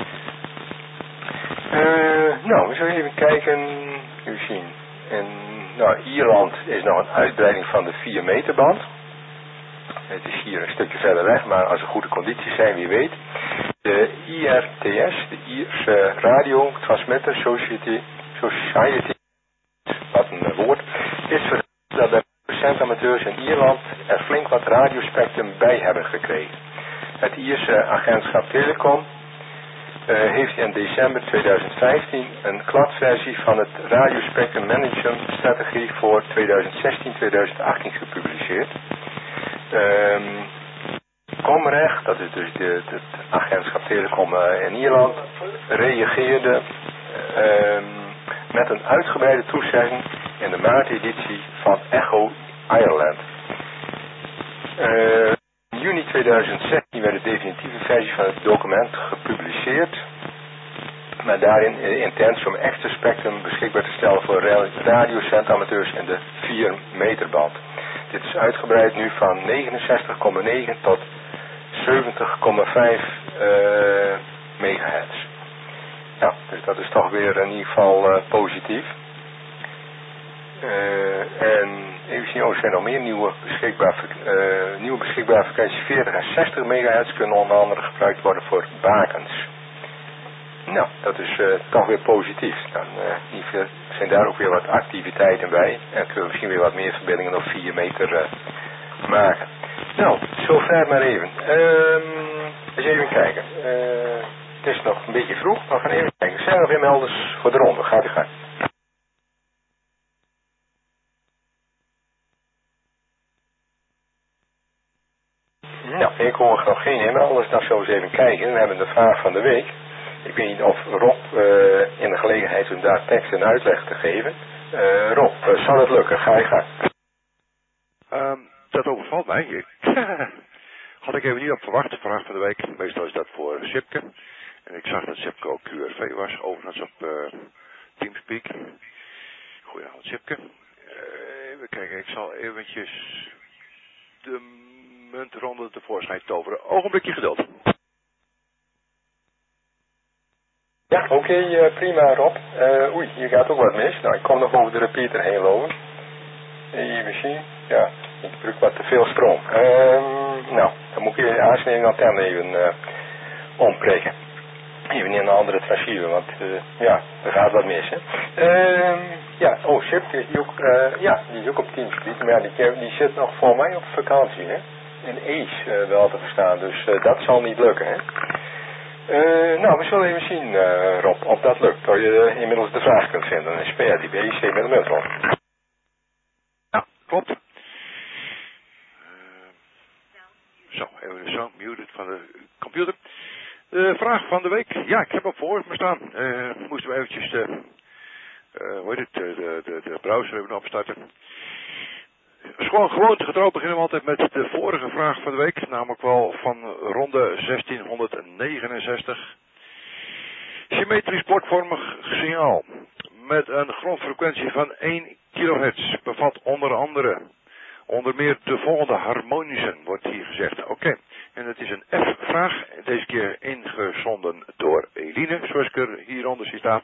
Uh, nou, we zullen even kijken, even zien. En, nou, Ierland is nog een uitbreiding van de vier meter band. Het is hier een stukje verder weg, maar als er goede condities zijn, wie weet. De I R T S, de Ierse Radio Transmitter Society, Society, wat een woord, is verteld dat de centamateurs in Ierland er flink wat radiospectrum bij hebben gekregen. Het Ierse agentschap Telecom uh, heeft in december tweeduizend vijftien een kladversie van het radiospectrum management strategie voor tweeduizend zestien tweeduizend achttien gepubliceerd. Um, Comrecht, dat is dus de, het agentschap Telecom uh, in Ierland, reageerde um, met een uitgebreide toezegging in de maarteditie van Echo Ireland. Uh, in juni tweeduizend zestien werd de definitieve versie van het document gepubliceerd, maar daarin de intentie om extra spectrum beschikbaar te stellen voor radiocentamateurs in de vier meter band. Dit is uitgebreid nu van negenenzestig komma negen tot zeventig komma vijf uh, megahertz. Ja, dus dat is toch weer in ieder geval uh, positief. Uh, en even zien, oh, er zijn nog meer nieuwe beschikbare, uh, nieuwe beschikbare frequenties. veertig en zestig megahertz kunnen onder andere gebruikt worden voor bakens. Nou, dat is uh, toch weer positief. Dan uh, zijn daar ook weer wat activiteiten bij. En kunnen we misschien weer wat meer verbindingen op vier meter uh, maken. Nou, zover maar even. Um, eens even kijken. Uh, het is nog een beetje vroeg, maar we gaan even kijken. Zijn er nog weer melders voor de ronde? Gaat u gaan. Nou, ik hoor nog geen inmelders. Dan zullen we eens even kijken. We hebben de vraag van de week. Ik weet niet of Rob uh, in de gelegenheid is om daar tekst en uitleg te geven. Uh, Rob, uh, zal het lukken? Ga je gang. Um, dat overvalt mij. Ik, had ik even niet op verwacht. De vraag van de week. Meestal is dat voor Sipke. En ik zag dat Sipke ook Q R V was. Overigens op uh, Teamspeak. Goedenavond Sipke. Uh, even kijken. Ik zal eventjes de muntronde tevoorschijn toveren. Ogenblikje geduld. Ja, oké, okay, uh, prima Rob. Uh, oei, hier gaat ook wat mis. Nou, ik kom nog over de repeater heen lopen. Even zien. Ja, ik gebruik wat te veel stroom. Uh, nou, dan moet ik de aansneding antenne even uh, omprikken. Even in een andere transceiver, want uh, ja, er gaat wat mis. Hè. Uh, ja, oh, Sip, die is ook, uh, ja, die is ook op Teamspeak, maar ja, die, die zit nog voor mij op vakantie, hè. In Ace uh, wel te verstaan, dus uh, dat zal niet lukken, hè. Uh, nou, we zullen even zien, uh, Rob, of dat lukt. Dat je uh, inmiddels de vraag kunt vinden. Dan is P R die B C met een muntron. Ja, klopt. Uh, zo, even de sound muted van de computer. De vraag van de week. Ja, ik heb hem voor me staan. Uh, moesten we eventjes de, uh, hoe heet het, de, de, de browser even opstarten. Gewoon gewoontegetrouw beginnen we altijd met de vorige vraag van de week, namelijk wel van ronde zestienhonderdnegenenzestig. Symmetrisch bordvormig signaal met een grondfrequentie van één kilohertz bevat onder andere, onder meer de volgende harmonismen, wordt hier gezegd. Oké, okay. En het is een F-vraag, deze keer ingezonden door Eline, zoals ik er hieronder zie staan.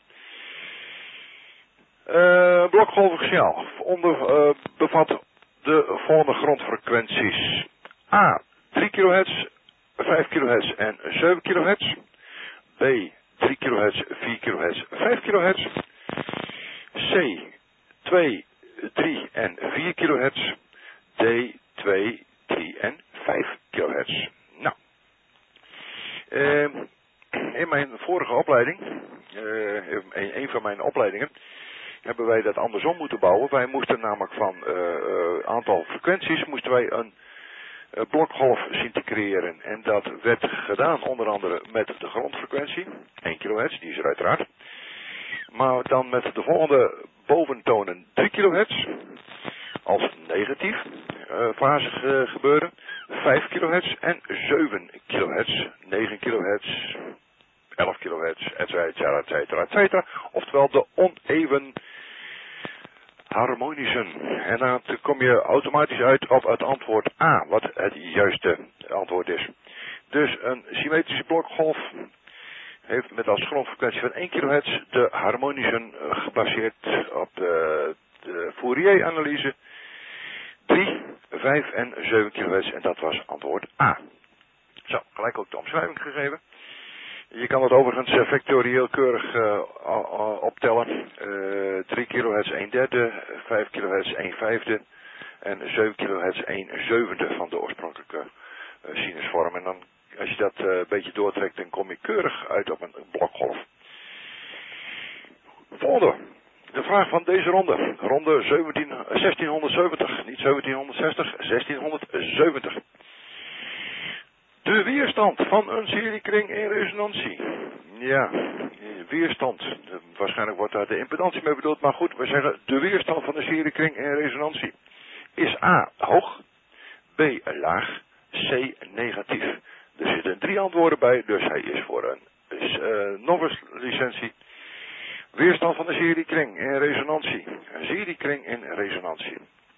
Uh, blokgolvig signaal onder, uh, bevat de volgende grondfrequenties. A, drie kilohertz, vijf kilohertz en zeven kilohertz. B, drie kilohertz, vier kilohertz, vijf kilohertz. C, twee, drie en vier kilohertz. D, twee, drie en vijf kilohertz. Nou, uh, in mijn vorige opleiding, uh, in een van mijn opleidingen, hebben wij dat andersom moeten bouwen. Wij moesten namelijk van een uh, uh, aantal frequenties moesten wij een uh, blokgolf zien te creëren. En dat werd gedaan onder andere met de grondfrequentie, één kilohertz, die is er uiteraard. Maar dan met de volgende boventonen drie kilohertz als negatief uh, fase uh, gebeuren, vijf kilohertz en zeven kilohertz, negen kilohertz, elf kilohertz, et cetera, et cetera, et cetera. Oftewel de oneven harmonischen. En dan kom je automatisch uit op het antwoord A, wat het juiste antwoord is. Dus een symmetrische blokgolf heeft met als grondfrequentie van één kilohertz de harmonischen gebaseerd op de, de Fourier-analyse drie, vijf en zeven kilohertz en dat was antwoord A. Zo, gelijk ook de omschrijving gegeven. Je kan het overigens vectorieel keurig uh, optellen. Uh, drie kilohertz een derde, vijf kilohertz een vijfde en zeven kilohertz een zevende van de oorspronkelijke uh, sinusvorm. En dan, als je dat uh, een beetje doortrekt, dan kom je keurig uit op een blokgolf. Volgende. De vraag van deze ronde. Ronde zestienhonderdzeventig. Niet zeventienhonderdzestig, zestienhonderdzeventig. De weerstand van een seriekring in resonantie. Ja, weerstand. Waarschijnlijk wordt daar de impedantie mee bedoeld. Maar goed, we zeggen de weerstand van een seriekring in resonantie. Is A hoog, B laag, C negatief. Er zitten drie antwoorden bij, dus hij is voor een uh, novice licentie. Weerstand van een seriekring in resonantie. Een seriekring in resonantie.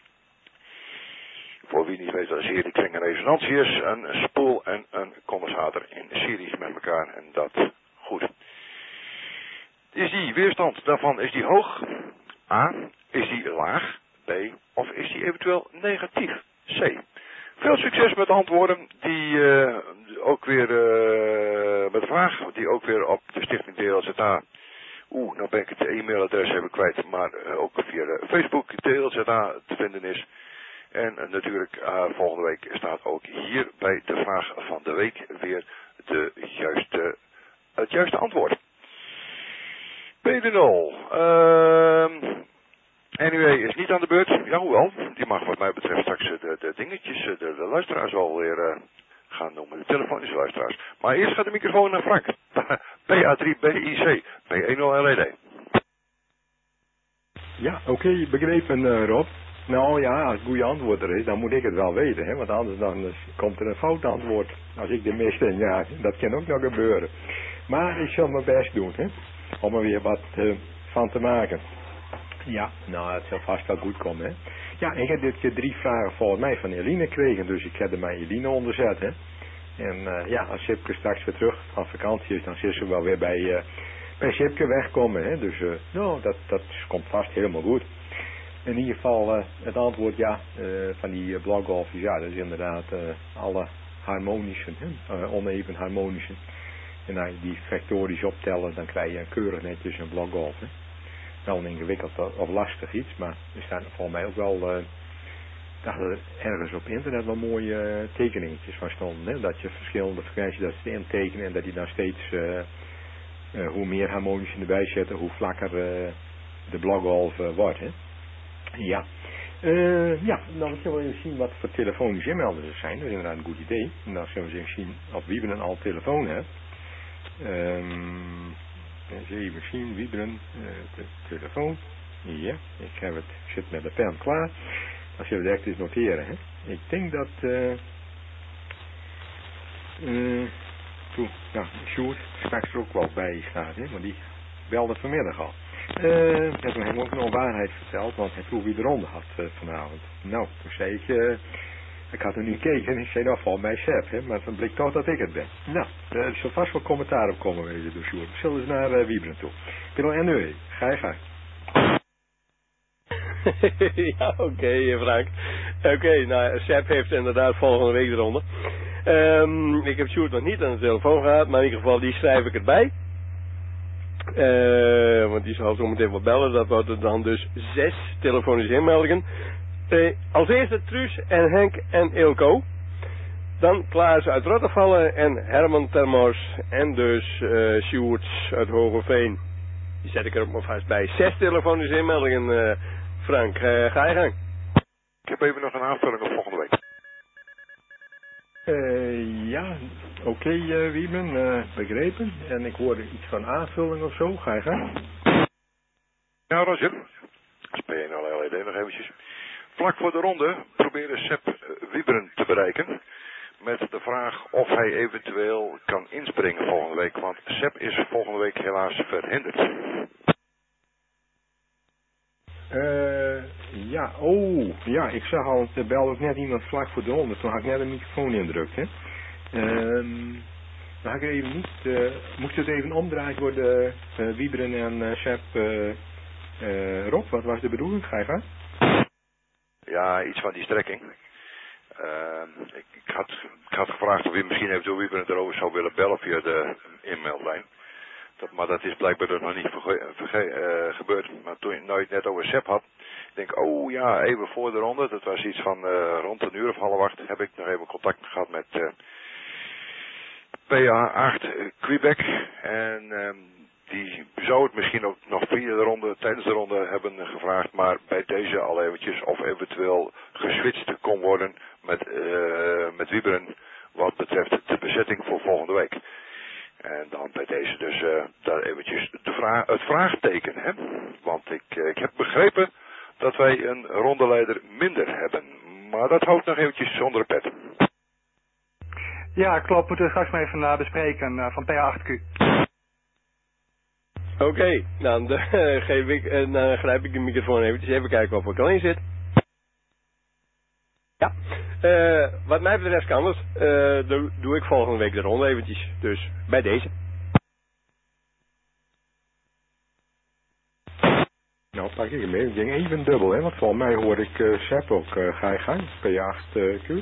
Voor wie niet weet wat een seriekring in resonantie is, een spoel en een condensator in series met elkaar en dat goed. Is die weerstand daarvan, is die hoog? A. Is die laag? B. Of is die eventueel negatief? C. Veel succes met antwoorden die uh, ook weer uh, met de vraag, die ook weer op de stichting D L Z A. Oeh, nou ben ik het e-mailadres even kwijt, maar uh, ook via de Facebook D L Z A te vinden is. En uh, natuurlijk uh, volgende week staat ook hier bij de vraag van de week weer de juiste, het juiste antwoord. P D nul. Uh, anyway is niet aan de beurt. Ja, hoewel. Die mag wat mij betreft straks de, de dingetjes, de, de luisteraars alweer uh, gaan noemen. De telefonische luisteraars. Maar eerst gaat de microfoon naar Frank. P A drie B I C. P een nul L E D. Ja, oké, okay, begrepen uh, Rob. Nou ja, als het goede antwoord er is, dan moet ik het wel weten, hè? Want anders dan komt er een fout antwoord. Als ik de mis in, ja, dat kan ook nog gebeuren. Maar ik zal mijn best doen, hè? Om er weer wat uh, van te maken. Ja, nou, het zal vast wel goed komen, hè? Ja, ik heb dit keer drie vragen volgens mij van Eline gekregen, dus ik heb er mijn Eline onderzet, hè? En uh, ja, als Sipke straks weer terug van vakantie is, dan zit ze wel weer bij, uh, bij Sipke wegkomen, hè? Dus, uh, nou, dat, dat komt vast helemaal goed. In ieder geval, uh, het antwoord ja, uh, van die uh, blokgolfjes, ja, dat is inderdaad uh, alle harmonischen, hè? Uh, oneven harmonischen. En als je die vectorisch optellen, dan krijg je een keurig netjes een blokgolf, hè? Wel een ingewikkeld of lastig iets, maar er staan volgens mij ook wel, uh, dacht er ergens op internet wel mooie uh, tekeningetjes van stonden, hè? Dat je verschillende frequenties dat ze intekenen en dat die dan steeds, uh, uh, hoe meer harmonischen erbij zetten, hoe vlakker uh, de blokgolf uh, wordt, hè? Ja, uh, ja, dan zullen we even zien wat voor telefonische inmelders er zijn. Dat is inderdaad een goed idee. En dan zullen we eens zien of wie er een al telefoon heeft. Um, eens even zien, wie er een uh, de telefoon. Ja, ik heb het, ik zit met de pen klaar. Dan zullen we direct eens noteren. Hè. Ik denk dat, uh, uh, toen, ja, Sjoerd straks er ook wel bij staat, hè, want die belde vanmiddag al. Uh, ik heb hem ook nog waarheid verteld, want hij vroeg wie eronder had uh, vanavond. Nou, toen zei ik, uh, ik had er niet gekeken en ik zei, nou, val mij chef, hè, maar dan blijkt toch dat ik het ben. Nou, uh, er zal vast wel commentaar op komen wezen door Sjoerd. We zullen eens naar uh, Wiebren toe. Pilo en nu, ga je gang. Ja, oké, okay, Frank. Oké, okay, nou, Sepp heeft inderdaad volgende week eronder. Um, ik heb Sjoerd nog niet aan de telefoon gehad, maar in ieder geval die schrijf ik erbij. Uh, want die zal zo meteen wel bellen. Dat worden dan dus zes telefonische inmeldingen. Uh, als eerste Truus en Henk en Ilko. Dan Klaas uit Rottervallen en Herman Termors. En dus uh, Sjoerd uit Hogeveen. Die zet ik er ook maar vast bij. Zes telefonische inmeldingen, uh, Frank. Uh, ga je gang. Ik heb even nog een aanvulling op volgende week. Uh, ja, oké okay, uh, Wieben, uh, begrepen. En ik hoorde iets van aanvulling of zo. Ga je gang. Ja, Roger. P een nul L E D nog eventjes. Vlak voor de ronde probeerde Sepp uh, Wieberen te bereiken. met de vraag of hij eventueel kan inspringen volgende week. Want Sepp is volgende week helaas verhinderd. Uh, ja, oh, ja, ik zag al, er belde ook net iemand vlak voor de ronde. Toen had ik net een microfoon indrukt, hè. Um, dan had ik even niet, uh, moest het even omdraaid worden, uh, Wieberen en uh, Sepp, uh, uh, Rob, wat was de bedoeling? Ga je gaan? Ja, iets van die strekking. Uh, ik, ik, had, ik had gevraagd of u misschien eventueel Wieberen erover zou willen bellen via de e-maillijn. Dat, maar dat is blijkbaar dus nog niet verge verge uh, gebeurd. Maar toen nou je het net over Sepp had, denk ik, oh ja, even voor de ronde, dat was iets van uh, rond een uur of half acht, heb ik nog even contact gehad met uh, P A acht uh, Quebec. En um, die zou het misschien ook nog via de ronde, tijdens de ronde hebben gevraagd, maar bij deze al eventjes of eventueel geswitcht kon worden met, uh, met Wieberen wat betreft de bezetting voor volgende week. En dan bij deze dus uh, daar eventjes de vraag, het vraagteken, hè? Want ik, uh, ik heb begrepen dat wij een rondeleider minder hebben. Maar dat houdt nog eventjes zonder pet. Ja, klopt. Moeten we straks maar even uh, bespreken uh, van P A acht Q. Oké, okay, dan, uh, geef ik, uh, dan grijp ik de microfoon eventjes. Even kijken of ik erin zit. Ja, uh, wat mij betreft kan het. Uh, dan doe ik volgende week de ronde eventjes. Dus bij deze. Nou, pak ik hem even. Ik denk even dubbel, hè. Want volgens mij hoor ik uh, Sepp ook. Uh, ga je gang, P A acht uh, Q.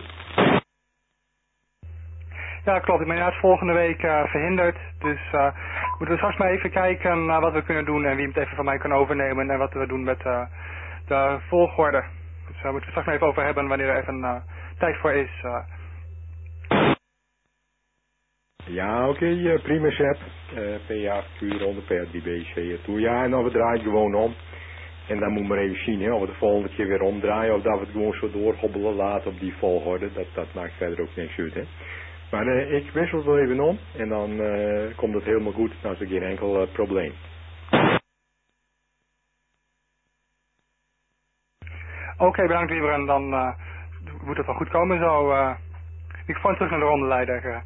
Ja, klopt. Ik ben juist volgende week uh, verhinderd. Dus uh, moeten we straks maar even kijken naar wat we kunnen doen en wie het even van mij kan overnemen en wat we doen met uh, de volgorde. Dus daar uh, moeten we straks maar even over hebben wanneer er even uh, tijd voor is. Uh. Ja, oké, okay, uh, prima Sepp. Uh, P A acht Q ronde P A drie B C toe. Ja, en dan we draaien gewoon om. En dan moet maar even zien, hè, of we de volgende keer weer omdraaien of dat we het gewoon zo doorhobbelen laten op die volgorde. Dat, dat maakt verder ook niks uit, hè. Maar uh, ik wissel het wel even om en dan uh, komt het helemaal goed. Dan is er geen enkel uh, probleem. Oké, okay, bedankt Wieberen. Dan uh, moet het wel goed komen zo. Uh, ik vond terug naar de rondeleider. Uh.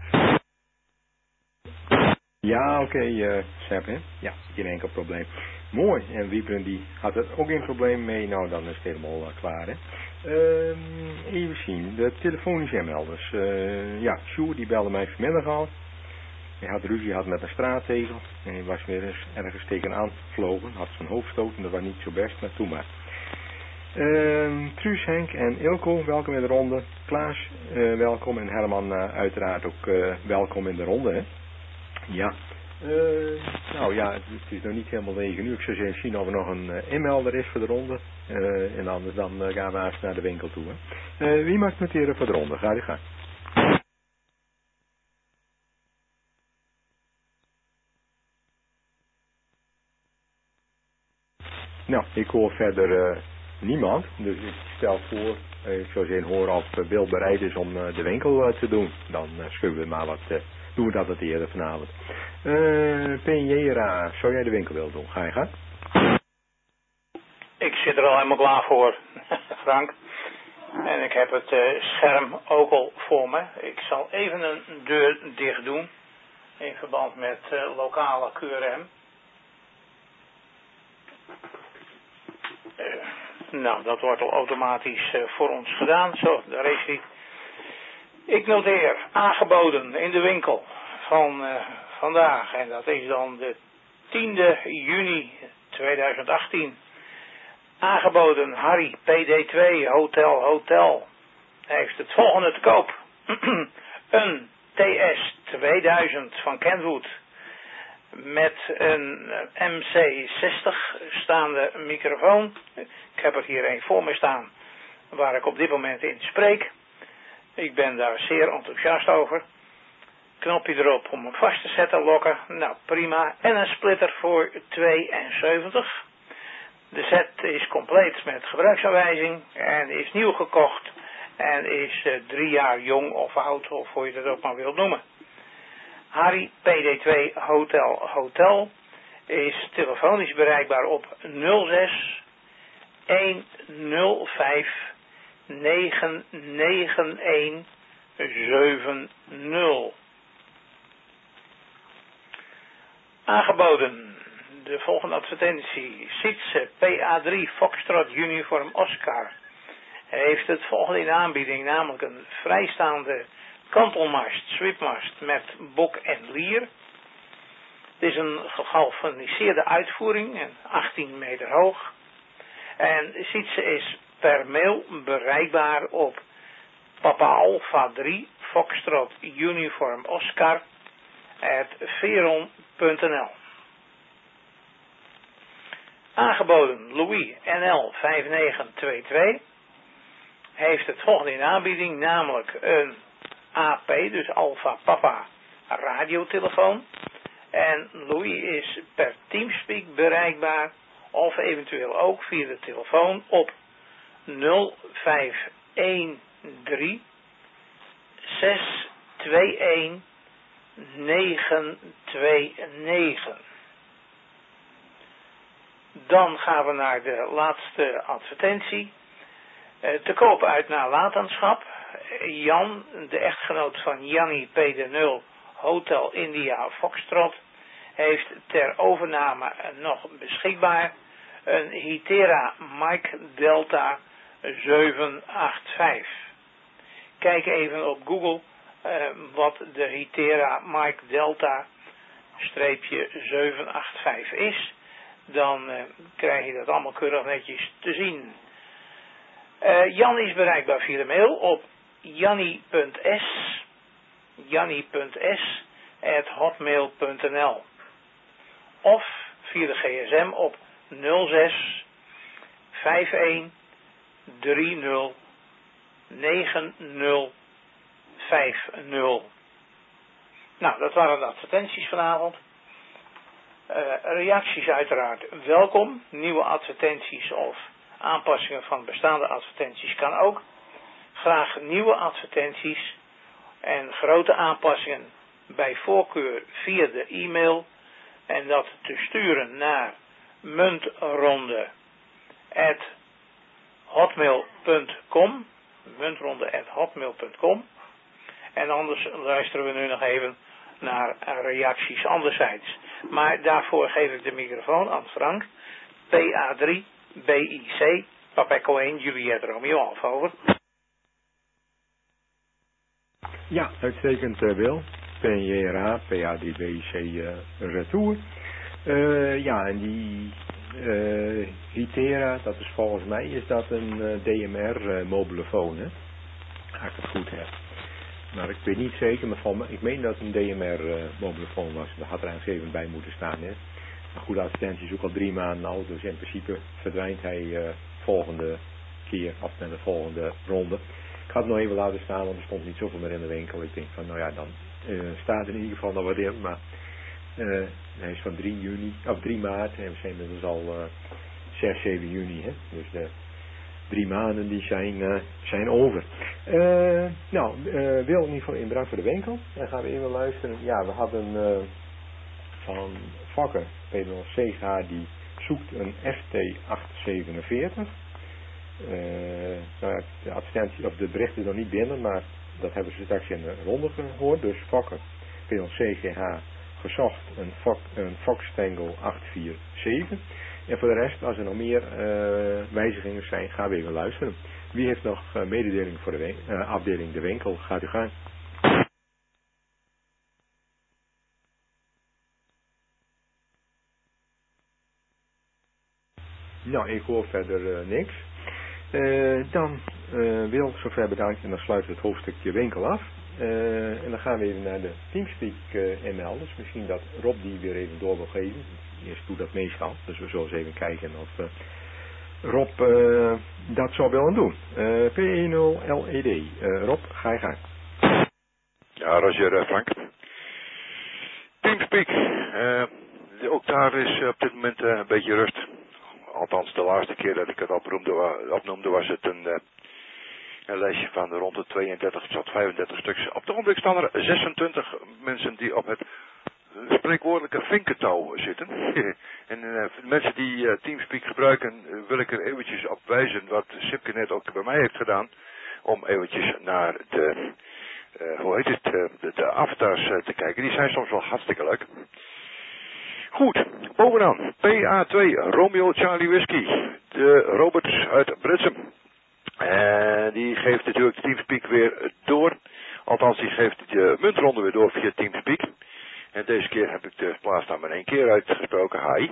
Ja, oké, okay, uh, Sepp, hè? Ja, geen enkel probleem. Mooi. En Wieberen die had er ook geen probleem mee. Nou, dan is het helemaal uh, klaar, hè. Uh, even zien, de telefonische melders. Uh, ja, Sjoerd die belde mij vanmiddag al. Hij had ruzie gehad met een straattegel. En hij was weer eens ergens tegenaan gevlogen. Had zijn hoofdstoot en dat was niet zo best, maar toe maar. Uh, Truus, Henk en Ilko, welkom in de ronde. Klaas, uh, welkom. En Herman uh, uiteraard ook uh, welkom in de ronde, hè. Ja. Uh, nou ja, het, het is nog niet helemaal negen uur. Ik zou eens zien of er nog een uh, inmelder is voor de ronde. Uh, en anders dan uh, gaan we eens naar de winkel toe. Hè. Uh, wie mag noteren voor de ronde? Ga je gang. Nou, ik hoor verder uh, niemand. Dus ik stel voor, uh, ik zou zeggen, horen of uh, Wil bereid is om uh, de winkel uh, te doen. Dan uh, schuiven we maar wat... Uh, doen we dat wat eerder vanavond. Uh, P J R A, zou jij de winkel willen doen? Ga je gaan? Ik zit er al helemaal klaar voor, Frank. En ik heb het uh, scherm ook al voor me. Ik zal even een deur dicht doen. In verband met uh, lokale Q R M. Uh, nou, dat wordt al automatisch uh, voor ons gedaan. Zo, daar is hij. Ik noteer aangeboden in de winkel van uh, vandaag. En dat is dan de tiende juni tweeduizend achttien. Aangeboden Harry P D twee Hotel Hotel. Hij heeft het volgende te koop. Een T S tweeduizend van Kenwood. Met een M C zestig staande microfoon. Ik heb er hier een voor me staan waar ik op dit moment in spreek. Ik ben daar zeer enthousiast over. Knopje erop om hem vast te zetten, lokken. Nou, prima. En een splitter voor tweeënzeventig. De set is compleet met gebruiksaanwijzing en is nieuw gekocht. En is uh, drie jaar jong of oud, of hoe je dat ook maar wilt noemen. Harry P D twee Hotel Hotel is telefonisch bereikbaar op nul zes een nul vijf negen negen een zeven nul. Aangeboden de volgende advertentie. Sietse P A drie Foxtrot Uniform Oscar heeft het volgende in aanbieding, namelijk een vrijstaande kantelmast, sweepmast met bok en lier. Het is een gegalvaniseerde uitvoering, achttien meter hoog. En Sietse is per mail bereikbaar op Papa Alpha drie Foxtrot Uniform Oscar at veron punt n l. Aangeboden Louis N L vijf negen twee twee heeft het volgende in aanbieding, namelijk een A P, dus Alpha Papa radiotelefoon. En Louis is per Teamspeak bereikbaar of eventueel ook via de telefoon op nul vijf een drie zes twee een negen twee negen. Dan gaan we naar de laatste advertentie. Uh, te koop uit nalatenschap. Jan, de echtgenoot van Jannie P D nul Hotel India Foxtrot, heeft ter overname nog beschikbaar een Hitera Mike Delta zeven acht vijf. Kijk even op Google uh, wat de Hitera Mike Delta streepje zeven acht vijf is. Dan uh, krijg je dat allemaal keurig netjes te zien. Uh, Jan is bereikbaar via de mail op jannie.s jannie.s at hotmail punt n l of via de gsm op nul zes vijf een drie nul negen nul vijf nul. Nou, dat waren de advertenties vanavond. Uh, reacties uiteraard welkom. Nieuwe advertenties of aanpassingen van bestaande advertenties kan ook. Graag nieuwe advertenties en grote aanpassingen bij voorkeur via de e-mail. En dat te sturen naar muntronde at hotmail punt com. muntronde at hotmail punt com. En anders luisteren we nu nog even naar reacties anderzijds. Maar daarvoor geef ik de microfoon aan Frank. P A drie B I C Papa Cohen Juliet Romeo Alfa, over. Ja, uitstekend uh, Wil. P J R A, P A drie B I C uh, Retour. Uh, ja, en die uh, Hitera, dat is volgens mij is dat een uh, D M R uh, mobielefoon, hè? Als ik het goed heb. Maar ik weet niet zeker, maar van, ik meen dat het een D M R uh, mobielefoon was. Daar had er eigenlijk even bij moeten staan, hè? Maar goed, de advertentie is ook al drie maanden oud, dus in principe verdwijnt hij uh, volgende keer, of met de volgende ronde. Ik had het nog even laten staan, want er stond niet zoveel meer in de winkel. Ik denk van, nou ja, dan uh, staat er in ieder geval nog wat in, maar uh, hij is van drie juni, of drie maart, en we zijn inmiddels al uh, zes, zeven juni, hè. Dus de drie maanden die zijn, uh, zijn over. Uh, nou, uh, Wil in ieder geval inbracht voor de winkel. Dan gaan we even luisteren. Ja, we hadden uh, van Fokker, P nul C H, die zoekt een F T acht zevenenveertig. Uh, nou ja, de advertentie of de bericht is nog niet binnen, maar dat hebben ze straks in de ronde gehoord. Dus Fokker, P nul C G H, gezocht een, Fok, een Fox Tango acht vier zeven. En voor de rest, als er nog meer uh, wijzigingen zijn, gaan we even luisteren. Wie heeft nog uh, mededeling voor de win- uh, afdeling de winkel? Gaat u gaan. Nou, ik hoor verder uh, niks. Uh, dan uh, Wil zover bedankt en dan sluiten we het hoofdstukje winkel af. Uh, en dan gaan we even naar de Teamspeak uh, M L. Dus misschien dat Rob die weer even door wil geven. Eerst doe dat meestal. Dus we zullen eens even kijken of uh, Rob uh, dat zou willen doen. Uh, P E nul L E D. Uh, Rob, ga je gang. Ja, Roger, uh, Frank. Teamspeak. Uh, ook daar is op dit moment uh, een beetje rust. Althans, de laatste keer dat ik het opnoemde, opnoemde was het een, uh, een lijstje van rond de tweeëndertig tot vijfendertig stuks. Op de ogenblik staan er zesentwintig mensen die op het spreekwoordelijke vinkentouw zitten. en uh, mensen die uh, Teamspeak gebruiken, uh, wil ik er eventjes op wijzen wat Sipke net ook bij mij heeft gedaan. Om eventjes naar de uh, hoe heet het, uh, de, de avatars uh, te kijken. Die zijn soms wel hartstikke leuk. Goed, bovenaan P A twee Romeo Charlie Whiskey. De Robert uit Britsum. En die geeft natuurlijk de Teamspeak weer door. Althans, die geeft de muntronde weer door via Teamspeak. En deze keer heb ik de plaatsnaam in één keer uitgesproken. Hi.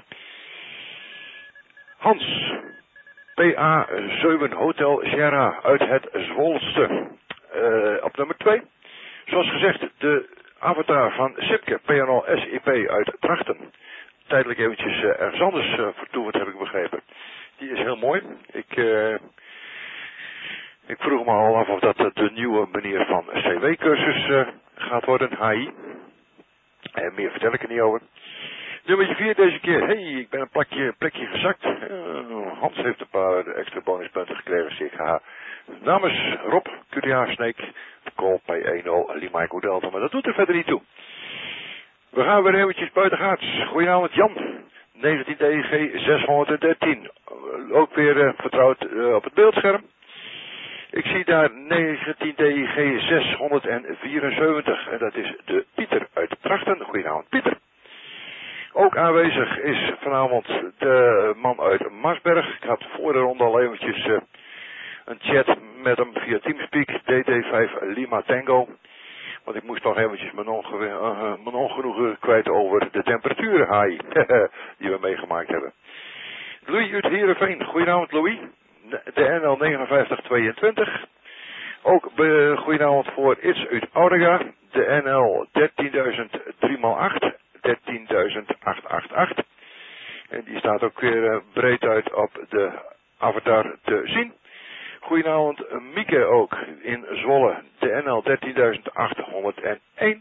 Hans. P A zeven Hotel Sierra uit het Zwolste. Uh, op nummer twee. Zoals gezegd, de avatar van Sipke, P N L S I P uit Drachten. Tijdelijk eventjes uh, ergens anders uh, vertoevend, heb ik begrepen. Die is heel mooi. Ik, uh, ik vroeg me al af of dat uh, de nieuwe manier van C W-cursus uh, gaat worden, H I. En meer vertel ik er niet over. Nummer vier deze keer. Hey, ik ben een plekje, plekje gezakt. Uh, Hans heeft een paar extra bonuspunten gekregen, zie ik. Haha. Namens Rob, Q D A Snake, Call P één nul Lima Echo Delta, maar dat doet er verder niet toe. We gaan weer eventjes buitengaats. Goedenavond Jan, negentien D G zeshonderddertien. Uh, ook weer uh, vertrouwd uh, op het beeldscherm. Ik zie daar negentien D G zeshonderdvierenzeventig en dat is de Pieter uit Drachten. Goedenavond Pieter. Ook aanwezig is vanavond de man uit Marsberg. Ik had voor de ronde al eventjes uh, een chat met hem via Teamspeak, D D vijf Lima Tango. Want ik moest toch eventjes mijn, onge uh, mijn ongenoegen kwijt over de temperaturen, haai, die we meegemaakt hebben. Louis uit Heerenveen, goedenavond Louis, de N L negenenvijftig tweeëntwintig. Ook uh, goedenavond voor It's uit Oudega, de N L dertienduizend drie maal acht, dertienduizend achthonderdachtenachtig. En die staat ook weer uh, breed uit op de avatar te zien. Goedenavond Mieke ook in Zwolle, de N L dertienduizend achthonderdéén.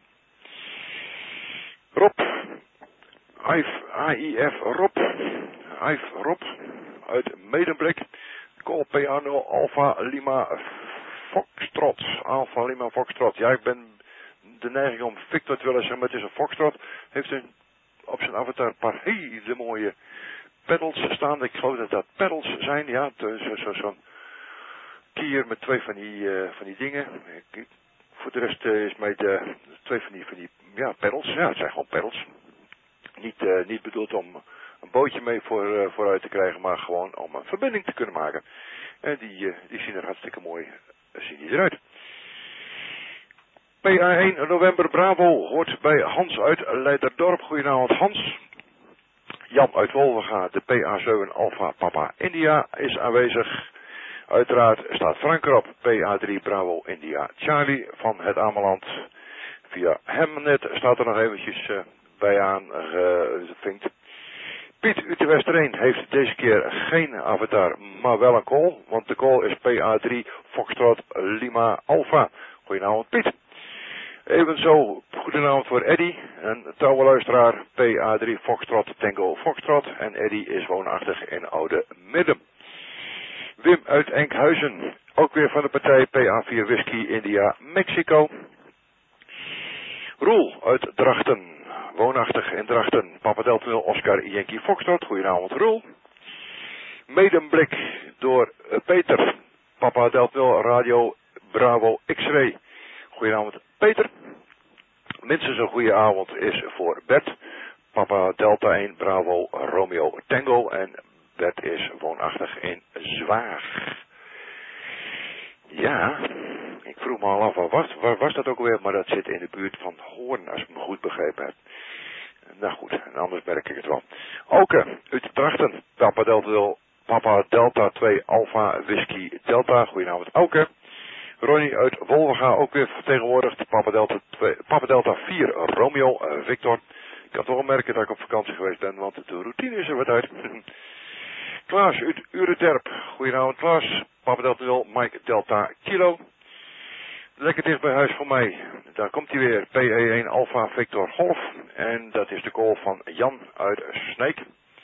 Rob, A I F Rob, A I F Rob uit Medemblik, Call P A nul Alpha Lima Foxtrot, Alpha Lima Foxtrot. Ja, ik ben de neiging om Victor te willen zeggen, maar het is een Foxtrot. Heeft een, op zijn avatar een paar hele mooie pedals staan. Ik geloof dat dat pedals zijn, ja, zo'n zo, zo, kier met twee van die, uh, van die dingen. Ik, voor de rest uh, is mij de twee van die, van die ja, pedals. Ja, het zijn gewoon pedals. Niet, uh, niet bedoeld om een bootje mee voor, uh, vooruit te krijgen, maar gewoon om een verbinding te kunnen maken. En die, uh, die zien er hartstikke mooi uh, zien die eruit. P A één November Bravo hoort bij Hans uit Leiderdorp. Goedenavond Hans. Jan uit Wolvenga, de P A zeven Alpha Papa India is aanwezig. Uiteraard staat Frank erop, P A drie Bravo India Charlie van het Ameland. Via Hemnet staat er nog eventjes uh, bij aan gevinkt. Piet uit de Westereen heeft deze keer geen avatar, maar wel een call, want de call is P A drie Foxtrot Lima Alpha. Goedenavond Piet. Evenzo, goedenavond voor Eddy, een trouwe luisteraar, P A drie Foxtrot Tango Foxtrot. En Eddy is woonachtig in Oude Midden. Wim uit Enkhuizen, ook weer van de partij P A vier Whisky India Mexico. Roel uit Drachten, woonachtig in Drachten, Papa Delta nul Oscar Yankee Foxtrot. Goedenavond Roel. Medemblik door uh, Peter, Papa Delta nul Radio Bravo X-Ray. Goedenavond Peter. Minstens een goede avond is voor Bert, Papa Delta één Bravo Romeo Tango en Bert is woonachtig in Zwaag. Ja, ik vroeg me al af, waar was, waar was dat ook alweer? Maar dat zit in de buurt van Hoorn, als ik me goed begrepen heb. Nou goed, en anders merk ik het wel. Oké, uit Drachten, Papa Delta, Papa Delta twee Alpha Whisky Delta. Goedenavond, Oké. Ronnie uit Wolvenga, ook weer vertegenwoordigd. Papa Delta, twee, Papa Delta vier Romeo uh, Victor. Ik kan toch wel merken dat ik op vakantie geweest ben, want de routine is er wat uit. Klaas uit Ureterp. Goedenavond Klaas. Papa Delta nul, Mike Delta Kilo. Lekker dicht bij huis voor mij. Daar komt hij weer. P E één Alpha Victor Golf. En dat is de call van Jan uit Sneek.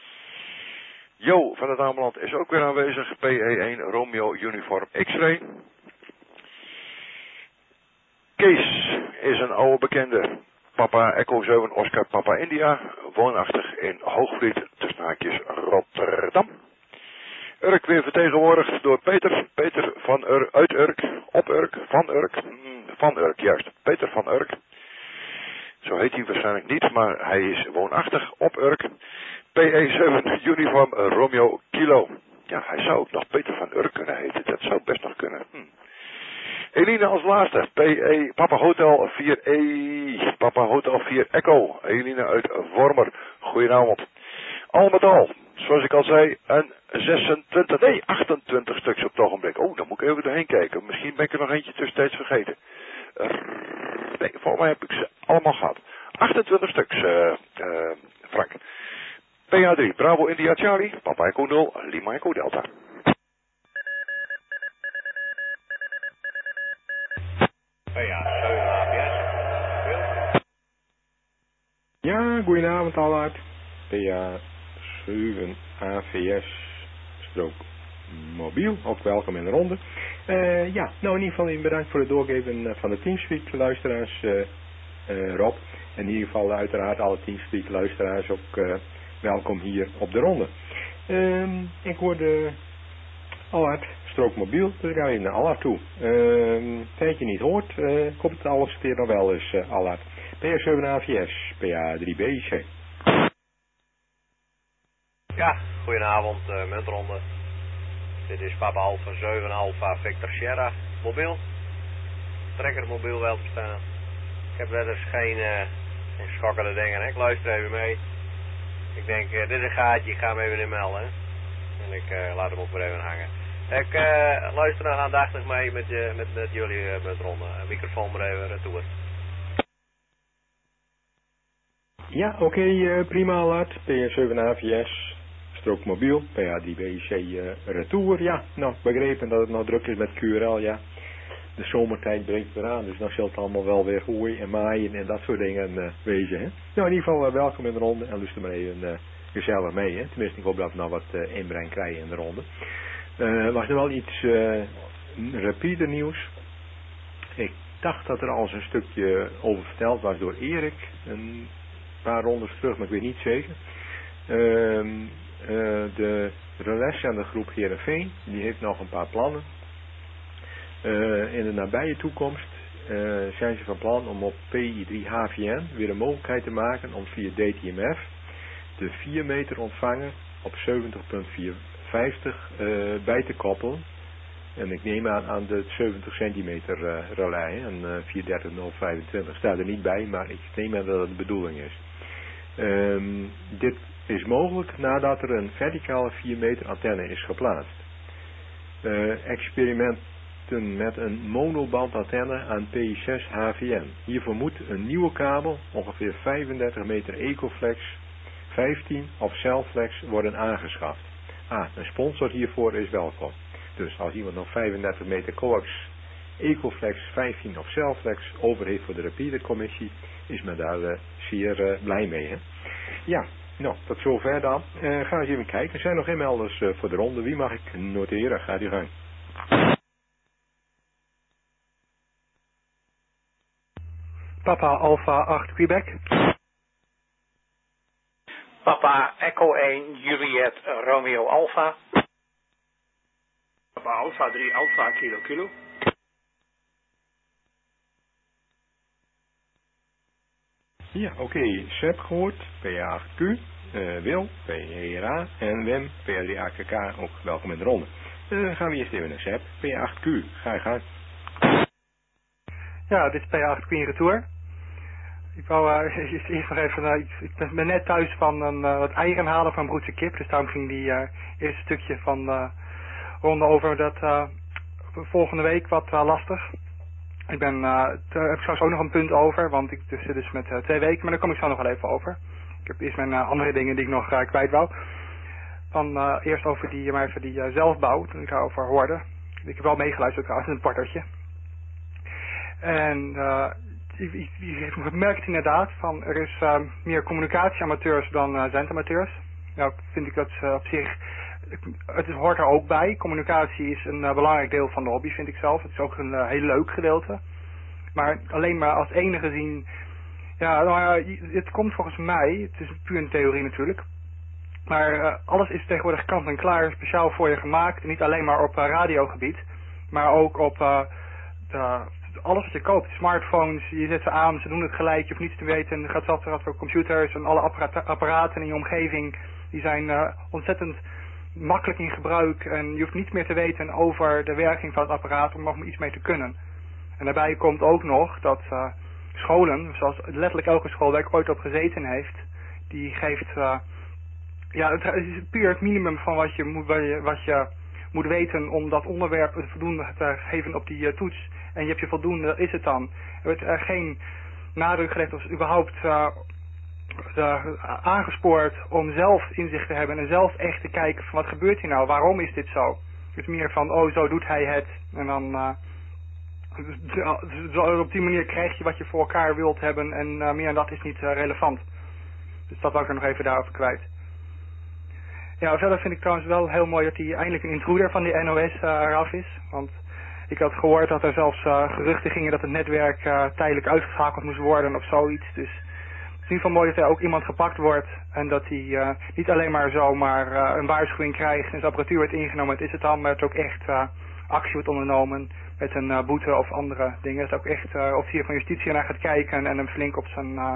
Jo van het Ameland is ook weer aanwezig. P E één Romeo Uniform X-Ray. Kees is een oude bekende. Papa Echo zeven Oscar Papa India. Woonachtig in Hoogvliet, tussen haakjes Rotterdam. Urk weer vertegenwoordigd door Peter. Peter van Ur, uit Urk, op Urk, van Urk. van Urk, juist. Peter van Urk. Zo heet hij waarschijnlijk niet, maar hij is woonachtig op Urk. P E zeven Uniform Romeo Kilo. Ja, hij zou ook nog Peter van Urk kunnen heten. Dat zou best nog kunnen. Hm. Eline als laatste. P E Papa Hotel vier E. Papa Hotel vier Echo. Eline uit Wormer. Goedenavond. Al met al, zoals ik al zei, een zesentwintig, nee, achtentwintig stuks op het ogenblik. Oh, dan moet ik even doorheen kijken. Misschien ben ik er nog eentje tussentijds vergeten. Nee, volgens mij heb ik ze allemaal gehad. achtentwintig stuks, uh, uh, Frank. P A drie, Bravo India Charlie, Papa Echo nul, Lima Echo Delta. Ja, zeven A V S. Ja, goedenavond allemaal. P A zeven A V S strook mobiel, ook welkom in de ronde. Uh, ja, nou in ieder geval bedankt voor het doorgeven van de Teamspeak luisteraars, uh, uh, Rob. En in ieder geval uiteraard alle Teamspeak luisteraars ook uh, welkom hier op de ronde. Um, ik hoorde Allard strook mobiel, dus ik ga even naar Allard toe. Um, tijdje niet hoort, uh, ik hoop het alles keer nog wel eens, uh, Allard. P A zeven A V S, P A drie B I C. Ja, goedenavond, uh, muntronde. Dit is Papa Alpha zeven Alpha Victor Sierra mobiel. Trekker mobiel wel te staan. Ik heb verder geen, uh, geen schokkende dingen, hè. Ik luister even mee. Ik denk, uh, dit is een gaatje, ik ga hem even inmelden. Hè. En ik uh, laat hem ook weer even hangen. Ik uh, luister nog aandachtig mee met, uh, met, met jullie uh, muntronde. Uh, microfoon maar even retour. Ja, oké, okay, uh, prima Allard. P A zeven A V S. Strook mobiel, P A drie B I C uh, retour, ja, nou, begrepen dat het nou druk is met Q R L, ja. De zomertijd breekt weer aan, dus dan zal het allemaal wel weer hooi en maaien en dat soort dingen uh, wezen, hè. Nou, in ieder geval uh, welkom in de ronde en luister maar even uh, gezellig mee, hè. Tenminste, ik hoop dat we nou wat uh, inbreng krijgen in de ronde. Uh, was er wel iets uh, repeater nieuws. Ik dacht dat er al eens een stukje over verteld was door Erik, een paar rondes terug, maar ik weet niet zeker. Uh, Uh, de relais aan de groep Heerenveen, die heeft nog een paar plannen. Uh, in de nabije toekomst uh, zijn ze van plan om op P I drie H V N weer een mogelijkheid te maken om via D T M F de vier meter ontvanger op zeventig komma vierhonderdvijftig uh, bij te koppelen. En ik neem aan aan de zeventig centimeter uh, relais, en uh, vierhonderddertig nul vijfentwintig staat er niet bij, maar ik neem aan dat dat de bedoeling is. Um, dit is mogelijk nadat er een verticale vier meter antenne is geplaatst. Uh, experimenten met een monoband antenne aan P I zes H V N. Hiervoor moet een nieuwe kabel, ongeveer vijfendertig meter Ecoflex vijftien of Celflex worden aangeschaft. Ah, een sponsor hiervoor is welkom. Dus als iemand nog vijfendertig meter coax Ecoflex vijftien of Celflex over heeft voor de repeatercommissie, is men daar uh, zeer uh, blij mee. Hè? Ja, nou, tot zover dan. Uh, ga eens even kijken. Er zijn nog inmelders uh, voor de ronde. Wie mag ik noteren? Gaat u gang. Papa Alpha acht Quebec. Papa Echo één Juliet Romeo Alpha. Papa Alpha drie Alpha Kilo Kilo. Ja, oké. Okay. Seb gehoord, P A acht Q, uh, Wil, P E R A en Wim, P A drie A K K, ook welkom in de ronde. Dan uh, gaan we eerst even naar Seb, P A acht Q, ga je gang. Ja, dit is P A acht Q in retour. Ik wou uh, eerst nog even, uh, ik, ik ben net thuis van een, uh, wat eieren halen van broedse kip, dus daarom ging die uh, eerste stukje van de ronde over dat uh, volgende week wat uh, lastig. Ik ben, uh, daar heb ik straks ook nog een punt over, want ik zit dus met uh, twee weken, maar daar kom ik zo nog wel even over. Ik heb eerst mijn uh, andere dingen die ik nog uh, kwijt wou. Van, uh, eerst over die, maar even die uh, zelfbouw, toen ik daarover hoorde. Ik heb wel meegeluisterd trouwens, een partertje. En uh, je, je, je merkt inderdaad van, er is uh, meer communicatieamateurs dan uh, zendamateurs. Nou vind ik dat uh, op zich, het is, hoort er ook bij. Communicatie is een uh, belangrijk deel van de hobby, vind ik zelf. Het is ook een uh, heel leuk gedeelte. Maar alleen maar als enige zien, ja, nou, uh, het komt volgens mij, het is puur een theorie natuurlijk. Maar uh, alles is tegenwoordig kant en klaar, speciaal voor je gemaakt. Niet alleen maar op uh, radiogebied, maar ook op uh, de, alles wat je koopt, smartphones, je zet ze aan, ze doen het gelijk, je hoeft niets te weten. En je gaat zelfs voor computers en alle apparaten, apparaten in je omgeving, die zijn uh, ontzettend makkelijk in gebruik. En je hoeft niets meer te weten over de werking van het apparaat om er nog iets mee te kunnen. En daarbij komt ook nog dat uh, scholen, zoals letterlijk elke school waar ik ooit op gezeten heeft, die geeft, uh, ja, het is puur het minimum van wat je moet, wat je moet weten om dat onderwerp voldoende te geven op die uh, toets. En je hebt je voldoende, is het dan. Er wordt er geen nadruk gelegd of überhaupt uh, uh, aangespoord om zelf inzicht te hebben en zelf echt te kijken van wat gebeurt hier nou, waarom is dit zo. Het is meer van, oh zo doet hij het en dan uh, zo, op die manier krijg je wat je voor elkaar wilt hebben en uh, meer dan dat is niet uh, relevant. Dus dat wou ik er nog even daarover kwijt. Ja, verder vind ik trouwens wel heel mooi dat hij eindelijk een intruder van die N O S uh, eraf is. Want ik had gehoord dat er zelfs uh, geruchten gingen dat het netwerk uh, tijdelijk uitgeschakeld moest worden of zoiets. Dus het is in ieder geval mooi dat er ook iemand gepakt wordt. En dat hij uh, niet alleen maar zomaar uh, een waarschuwing krijgt en zijn apparatuur wordt ingenomen. Het is het dan, maar het ook echt uh, actie wordt ondernomen met een uh, boete of andere dingen. Dat ook echt uh, officier van justitie naar gaat kijken en hem flink op zijn... Uh,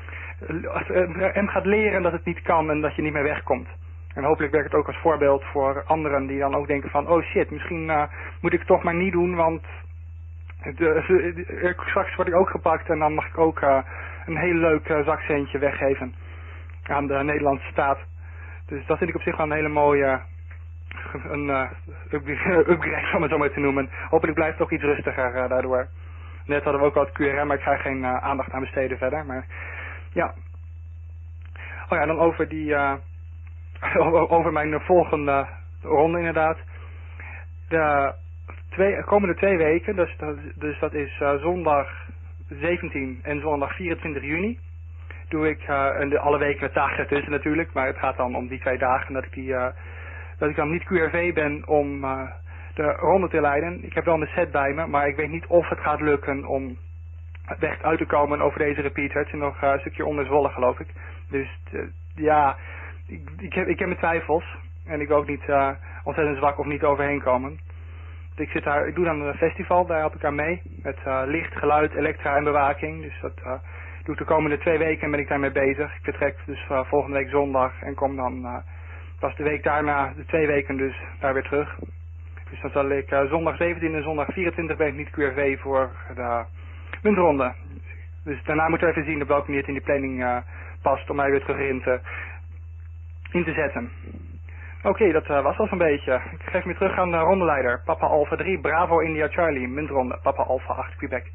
hem gaat leren dat het niet kan en dat je niet meer wegkomt. En hopelijk werkt het ook als voorbeeld voor anderen die dan ook denken van, oh shit, misschien uh, moet ik het toch maar niet doen, want de, de, de, straks word ik ook gepakt en dan mag ik ook uh, een heel leuk uh, zakcentje weggeven aan de Nederlandse staat. Dus dat vind ik op zich wel een hele mooie een, uh, upgrade, om het zo maar te noemen. Hopelijk blijft het ook iets rustiger uh, daardoor. Net hadden we ook al het Q R M, maar ik ga er geen uh, aandacht aan besteden verder. Maar ja. Oh ja, dan over die... Uh, over mijn volgende ronde inderdaad. De twee, komende twee weken, dus dat, dus dat is uh, zondag zeventien en zondag vierentwintig juni, doe ik, uh, en de, alle weken met dagen ertussen natuurlijk, maar het gaat dan om die twee dagen dat ik, die, uh, dat ik dan niet Q R V ben om uh, de ronde te leiden. Ik heb wel mijn set bij me, maar ik weet niet of het gaat lukken om weg uit te komen over deze repeater. Het is nog uh, een stukje onder Zwolle geloof ik. Dus uh, ja... Ik, ik, heb, ik heb mijn twijfels en ik wil ook niet uh, ontzettend zwak of niet overheen komen. Ik, zit daar, ik doe dan een festival, daar help ik aan mee. Met uh, licht, geluid, elektra en bewaking. Dus dat uh, doe ik de komende twee weken en ben ik daarmee bezig. Ik vertrek dus uh, volgende week zondag en kom dan uh, pas de week daarna, de twee weken dus, daar weer terug. Dus dan zal ik uh, zondag zeventien en zondag vierentwintig ben ik niet Q R V voor de muntronde. Dus daarna moeten we even zien op welke manier het in die planning uh, past om mij weer terug in te... in te zetten. Oké, okay, dat uh, was al zo'n beetje. Ik geef me terug aan de rondeleider. Papa Alpha drie, Bravo India Charlie, muntronde. Papa Alpha acht, Quebec.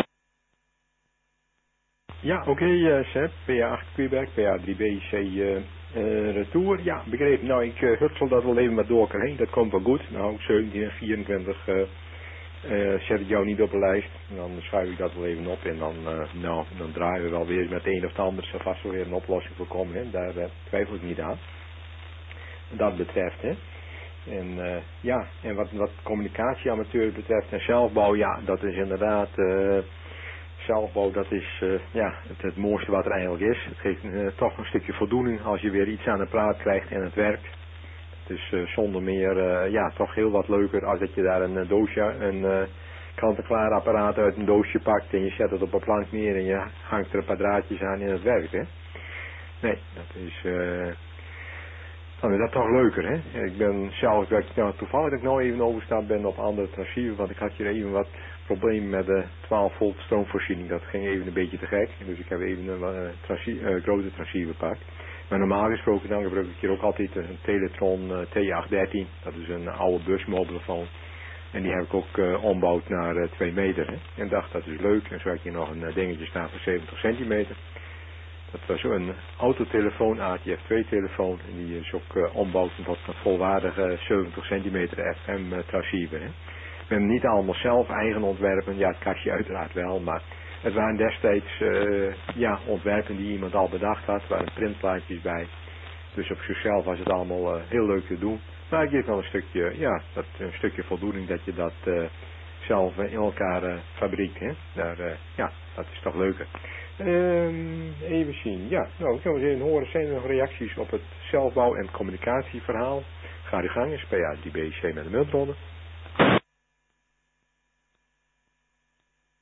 Ja, oké, okay, uh, Seb. P A acht Quebec, P A drie B C uh, uh, retour. Ja, begrepen. Nou, ik uh, hutsel dat wel even met door heen. Dat komt wel goed. Nou, zeventien en vierentwintig uh, uh, zet ik jou niet op de lijst. En dan schuif ik dat wel even op. En dan, uh, nou, dan draaien we wel weer met een of het ander. Er zal vast wel weer een oplossing voor komen. Hè. Daar uh, twijfel ik niet aan. Dat betreft, hè. En uh, ja, en wat, wat communicatieamateur betreft en zelfbouw, ja, dat is inderdaad, uh, zelfbouw, dat is uh, ja, het, het mooiste wat er eigenlijk is. Het geeft uh, toch een stukje voldoening als je weer iets aan de praat krijgt en het werkt. Het is uh, zonder meer, uh, ja, toch heel wat leuker als dat je daar een uh, doosje, een uh, kant-en-klaar apparaat uit een doosje pakt en je zet het op een plank neer en je hangt er een paar draadjes aan en het werkt, hè. Nee, dat is... Uh, Dan is dat toch leuker, hè? Ik ben zelf, dat ik nou, toevallig dat ik nou even overgestapt ben op andere transceiver, want ik had hier even wat problemen met de twaalf volt stroomvoorziening. Dat ging even een beetje te gek, dus ik heb even een uh, transceiver, uh, grote transceiver gepakt. Maar normaal gesproken dan gebruik ik hier ook altijd een Teletron uh, T acht dertien. Dat is een oude busmobielefoon. En die heb ik ook uh, ombouwd naar uh, twee meter, hè? En dacht, dat is leuk. En zo heb ik hier nog een uh, dingetje staan van zeventig centimeter. Dat was een autotelefoon, A T F twee telefoon. En die is ook uh, ombouwd tot een volwaardige zeventig centimeter F M uh, transceiver. Hè. Ik ben niet allemaal zelf eigen ontwerpen. Ja, het kastje uiteraard wel. Maar het waren destijds uh, ja, ontwerpen die iemand al bedacht had. Er waren printplaatjes bij. Dus op zichzelf was het allemaal uh, heel leuk te doen. Maar het geeft wel een stukje, ja, dat, een stukje voldoening dat je dat uh, zelf in elkaar uh, fabriek. Hè. Daar, uh, ja, dat is toch leuker. Um, even zien. Ja, nou, ik kan wel even horen. Zijn er nog reacties op het zelfbouw- en communicatieverhaal? Ga uw gang, is P A drie B C met de muntronde.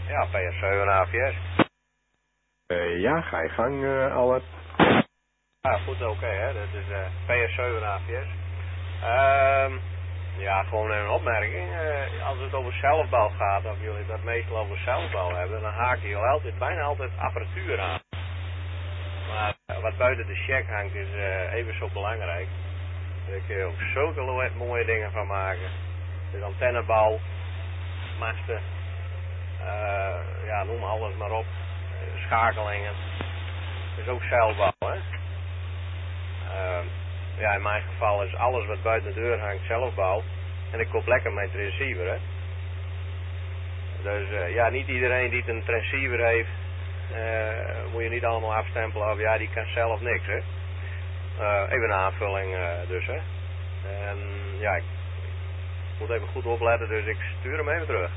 Ja, P S zeven A V S. Uh, ja, ga je gang, uh, Albert. Ja, goed, oké, okay, hè. Dat is uh, P S zeven A V S. Ehm... Uh, Ja, gewoon een opmerking. Uh, als het over zelfbouw gaat, of jullie dat meestal over zelfbouw hebben, dan haak je altijd, bijna altijd apparatuur aan. Maar uh, wat buiten de check hangt is uh, even zo belangrijk. Daar kun je ook zulke mooie dingen van maken. Dus antennebouw, masten, uh, ja, noem alles maar op. Uh, schakelingen. Dat is ook zelfbouw, hè. Uh, Ja, in mijn geval is alles wat buiten de deur hangt zelfbouw. En ik koop lekker mijn transceiver, hè. Dus uh, ja, niet iedereen die een transceiver heeft, uh, moet je niet allemaal afstempelen of ja, die kan zelf niks, hè. Uh, even een aanvulling uh, dus, hè. En ja, ik moet even goed opletten, dus ik stuur hem even terug.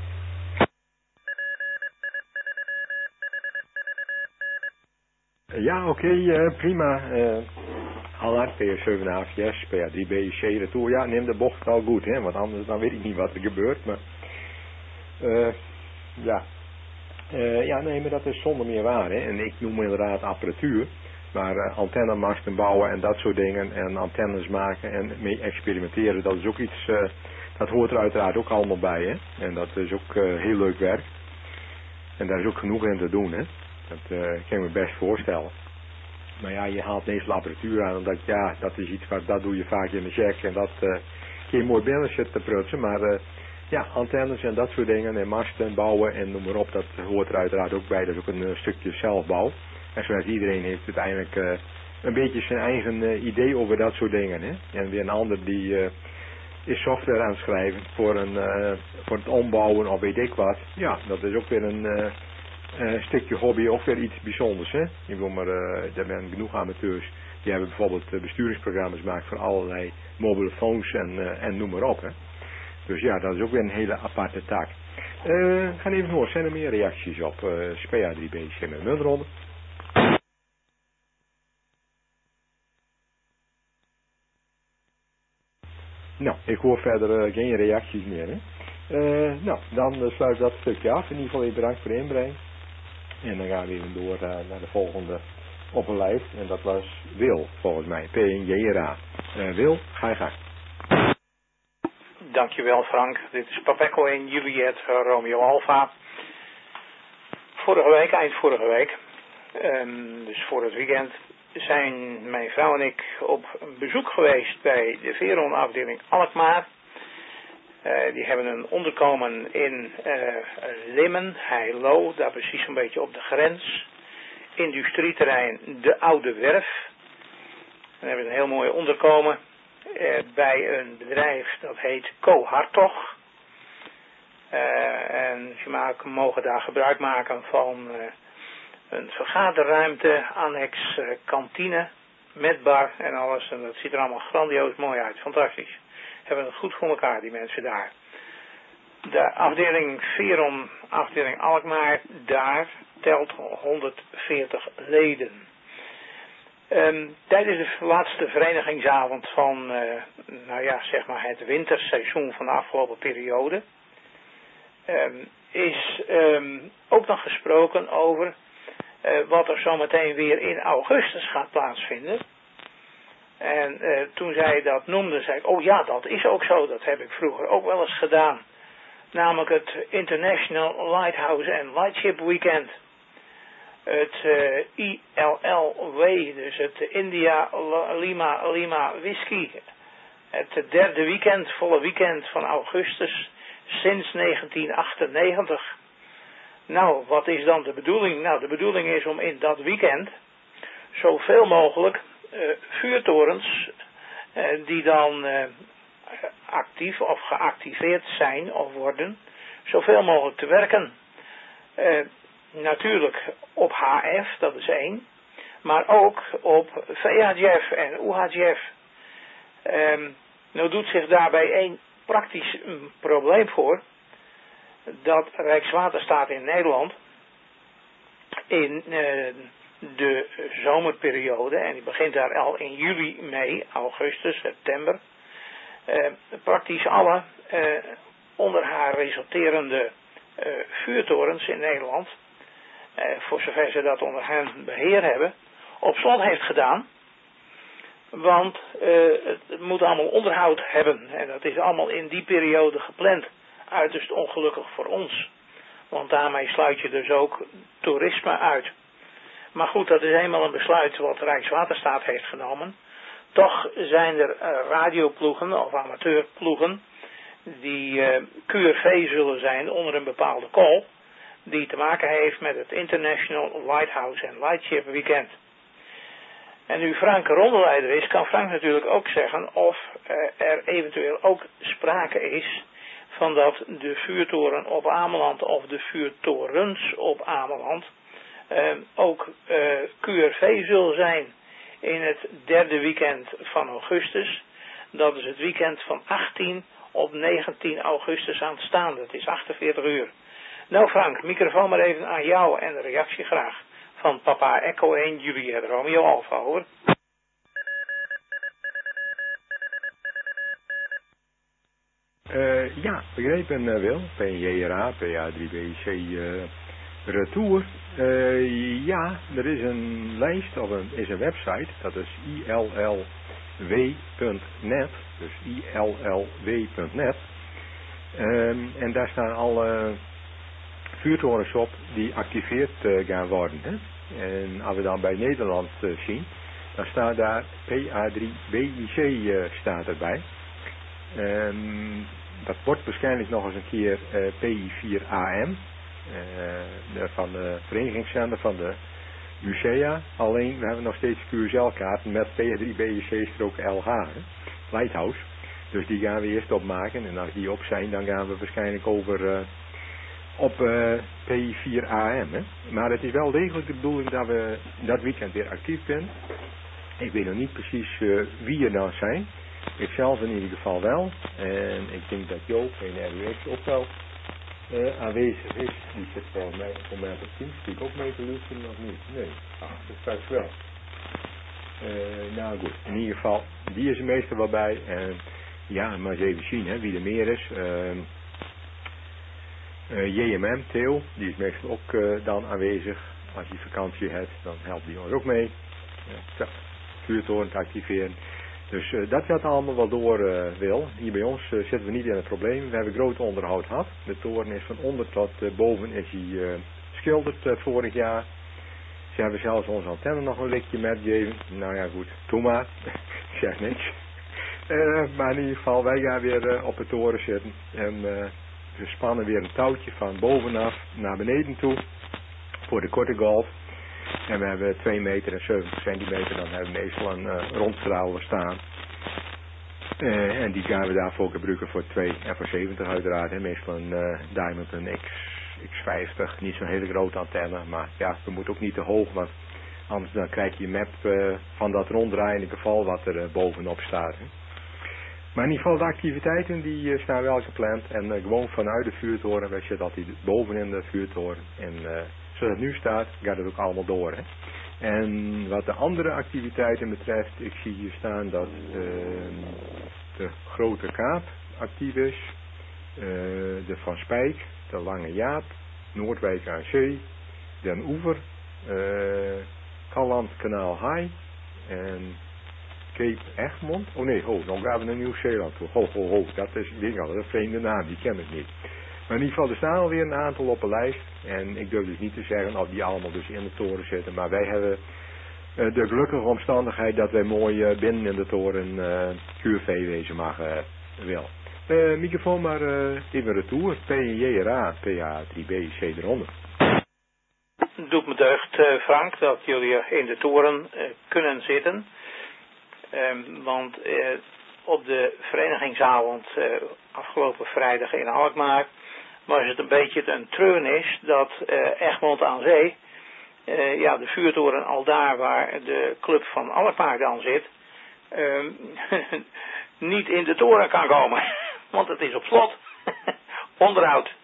Ja, oké, okay, uh, prima. Uh... Allard, P S zeven A V S, P A drie B I C, retour. Ja, neem de bocht al goed, hè, want anders dan weet ik niet wat er gebeurt. Maar, uh, ja. Uh, ja, nee, maar dat is zonder meer waar, hè. En ik noem inderdaad apparatuur. Maar uh, antennemasten bouwen en dat soort dingen. En antennes maken en mee experimenteren, dat is ook iets, uh, dat hoort er uiteraard ook allemaal bij, hè. En dat is ook uh, heel leuk werk. En daar is ook genoeg in te doen, hè. Dat uh, kan ik me best voorstellen. Maar ja, je haalt meestal apparatuur aan, omdat ja, dat is iets wat, dat doe je vaak in de check en dat uh, kun je mooi binnen zitten te prutsen. Maar uh, ja, antennes en dat soort dingen en masten bouwen en noem maar op, dat hoort er uiteraard ook bij. Dat is ook een uh, stukje zelfbouw. En zoals iedereen heeft uiteindelijk uh, een beetje zijn eigen uh, idee over dat soort dingen. Hè? En weer een ander die uh, is software aan het schrijven voor, een, uh, voor het ombouwen of weet ik wat. Ja, dat is ook weer een... Uh, Een uh, stukje hobby, ook weer iets bijzonders, hè. Ik bedoel, maar uh, er zijn genoeg amateurs die hebben bijvoorbeeld uh, besturingsprogramma's gemaakt voor allerlei mobiele phones en, uh, en noem maar op, hè. Dus ja, dat is ook weer een hele aparte taak. Uh, gaan even door, zijn er meer reacties op uh, P A drie B C met muntronde? Nou, ik hoor verder uh, geen reacties meer, hè. Uh, nou, dan uh, sluit ik dat stukje af. In ieder geval even bedankt voor de inbreng. En dan gaan we even door uh, naar de volgende op een lijst. En dat was Wil, volgens mij. P N J R A. Uh, Wil, ga je gang. Dankjewel Frank. Dit is Papeco in Juliet Romeo Alpha. Vorige week, eind vorige week, um, dus voor het weekend, zijn mijn vrouw en ik op bezoek geweest bij de Veron afdeling Alkmaar. Uh, die hebben een onderkomen in uh, Limmen, Heilo, daar precies een beetje op de grens. Industrieterrein De Oude Werf. Dan hebben we een heel mooi onderkomen uh, bij een bedrijf dat heet Co Hartog. Uh, en ze maken, mogen daar gebruik maken van uh, een vergaderruimte, annex uh, kantine met bar en alles. En dat ziet er allemaal grandioos mooi uit, fantastisch. Hebben het goed voor elkaar, die mensen daar. De afdeling Veron, afdeling Alkmaar, daar telt honderdveertig leden. Um, tijdens de laatste verenigingsavond van, uh, nou ja, zeg maar het winterseizoen van de afgelopen periode, um, is um, ook nog gesproken over uh, wat er zometeen weer in augustus gaat plaatsvinden. En uh, toen zij dat noemde, zei ik, oh ja, dat is ook zo. Dat heb ik vroeger ook wel eens gedaan. Namelijk het International Lighthouse and Lightship Weekend. Het uh, I L L W, dus het India Lima Lima Whisky. Het derde weekend, volle weekend van augustus, sinds negentien achtennegentig. Nou, wat is dan de bedoeling? Nou, de bedoeling is om in dat weekend zoveel mogelijk Uh, vuurtorens uh, die dan uh, actief of geactiveerd zijn of worden, zoveel mogelijk te werken. Uh, natuurlijk op H F, dat is één, maar ook op V H F en U H F. Um, nou doet zich daarbij één praktisch um, probleem voor, dat Rijkswaterstaat in Nederland in uh, de zomerperiode, en die begint daar al in juli, mei, augustus, september, uh, praktisch alle uh, onder haar resulterende uh, vuurtorens in Nederland, uh, voor zover ze dat onder hen beheer hebben, op slot heeft gedaan. Want uh, het, het moet allemaal onderhoud hebben. En dat is allemaal in die periode gepland. Uiterst ongelukkig voor ons. Want daarmee sluit je dus ook toerisme uit. Maar goed, dat is eenmaal een besluit wat Rijkswaterstaat heeft genomen. Toch zijn er uh, radioploegen of amateurploegen die uh, Q R V zullen zijn onder een bepaalde call. Die te maken heeft met het International Lighthouse and Lightship Weekend. En nu Frank rondeleider is, kan Frank natuurlijk ook zeggen of uh, er eventueel ook sprake is van dat de vuurtoren op Ameland of de vuurtorens op Ameland uh, ook uh, Q R V zullen zijn in het derde weekend van augustus. Dat is het weekend van achttien op negentien augustus aanstaande. Het is achtenveertig uur. Nou Frank, microfoon maar even aan jou en de reactie graag. Van papa Echo één, Juliet Romeo Alpha, hoor. Uh, ja, begrepen uh, Wil. P J R A, P A drie B C uh, Retour. Uh, ja, er is een lijst of een, is een website. Dat is I L L W punt net. Dus I L L W punt net. Um, en daar staan alle vuurtorens op die activeerd uh, gaan worden. Hè? En als we dan bij Nederland uh, zien, dan staat daar P A drie B I C uh, staat erbij. Um, dat wordt waarschijnlijk nog eens een keer uh, P I vier A M uh, van de verenigingszender van de U C A. Alleen we hebben nog steeds Q S L-kaarten met P A drie B I C-L H, hè? Lighthouse. Dus die gaan we eerst opmaken en als die op zijn, dan gaan we waarschijnlijk over uh, op uh, P I vier A M. Hè? Maar het is wel degelijk de bedoeling dat we dat weekend weer actief zijn. Ik weet nog niet precies uh, wie er dan zijn. Ik zelf in ieder geval wel. En ik denk dat Joop in R U X ook wel uh, aanwezig is. Die zit volgens mij voor mij op het Teamspeak ook mee te luisteren of niet? Nee, ah, dat straks wel. Uh, nou goed, in ieder geval, die is er meestal wel bij. En ja, maar eens even zien hè, wie er meer is. Uh, uh, J M M, Theo, die is meestal ook uh, dan aanwezig. Als je vakantie hebt, dan helpt die ons ook mee. Ja, vuurtoren te activeren. Dus uh, dat gaat allemaal wel door, uh, Wil. Hier bij ons uh, zitten we niet in het probleem. We hebben groot onderhoud gehad. De toren is van onder tot uh, boven is hij uh, schilderd uh, vorig jaar. Ze hebben zelfs onze antenne nog een likje metgegeven. Nou ja, goed, doe maar. Ik zeg niks. Uh, maar in ieder geval, wij gaan weer uh, op de toren zitten. En uh, we spannen weer een touwtje van bovenaf naar beneden toe. Voor de korte golf. En we hebben twee meter en zeventig centimeter. Dan hebben we meestal een uh, rondstralen staan. Uh, en die gaan we daarvoor gebruiken voor twee en voor zeventig uiteraard. En meestal een uh, Diamond, een X, X vijftig. Niet zo'n hele grote antenne. Maar ja, we moeten ook niet te hoog. Want anders dan krijg je een map uh, van dat ronddraaiende geval wat er uh, bovenop staat. Hè. Maar in ieder geval de activiteiten die uh, staan wel gepland. En uh, gewoon vanuit de vuurtoren. Wij zitten altijd bovenin de vuurtoren. En uh, zoals het nu staat, gaat het ook allemaal door. Hè. En wat de andere activiteiten betreft, ik zie hier staan dat uh, de Grote Kaap actief is. Uh, de Van Spijk, de Lange Jaap, Noordwijk aan Zee, Den Oever, uh, Calland Kanaal Haai en Cape Egmond. Oh nee, ho, dan gaan we naar Nieuw-Zeeland toe. Ho, ho, ho, dat is ding al, dat is een vreemde naam, die ken ik niet. Maar in ieder geval, er staan alweer een aantal op een lijst. En ik durf dus niet te zeggen of die allemaal dus in de toren zitten. Maar wij hebben uh, de gelukkige omstandigheid dat wij mooi uh, binnen in de toren uh, Q R V wezen mag uh, wel. Uh, microfoon maar uh, even retour. P J R A, P A drie B C eronder. Het doet me deugd, uh, Frank, dat jullie in de toren uh, kunnen zitten. Um, want uh, op de verenigingsavond uh, afgelopen vrijdag in Alkmaar was het een beetje een treurnis dat uh, Egmond aan Zee, uh, ja, de vuurtoren al daar waar de club van Alkmaar dan zit, uh, niet in de toren kan komen. Want het is op slot. Onderhoud.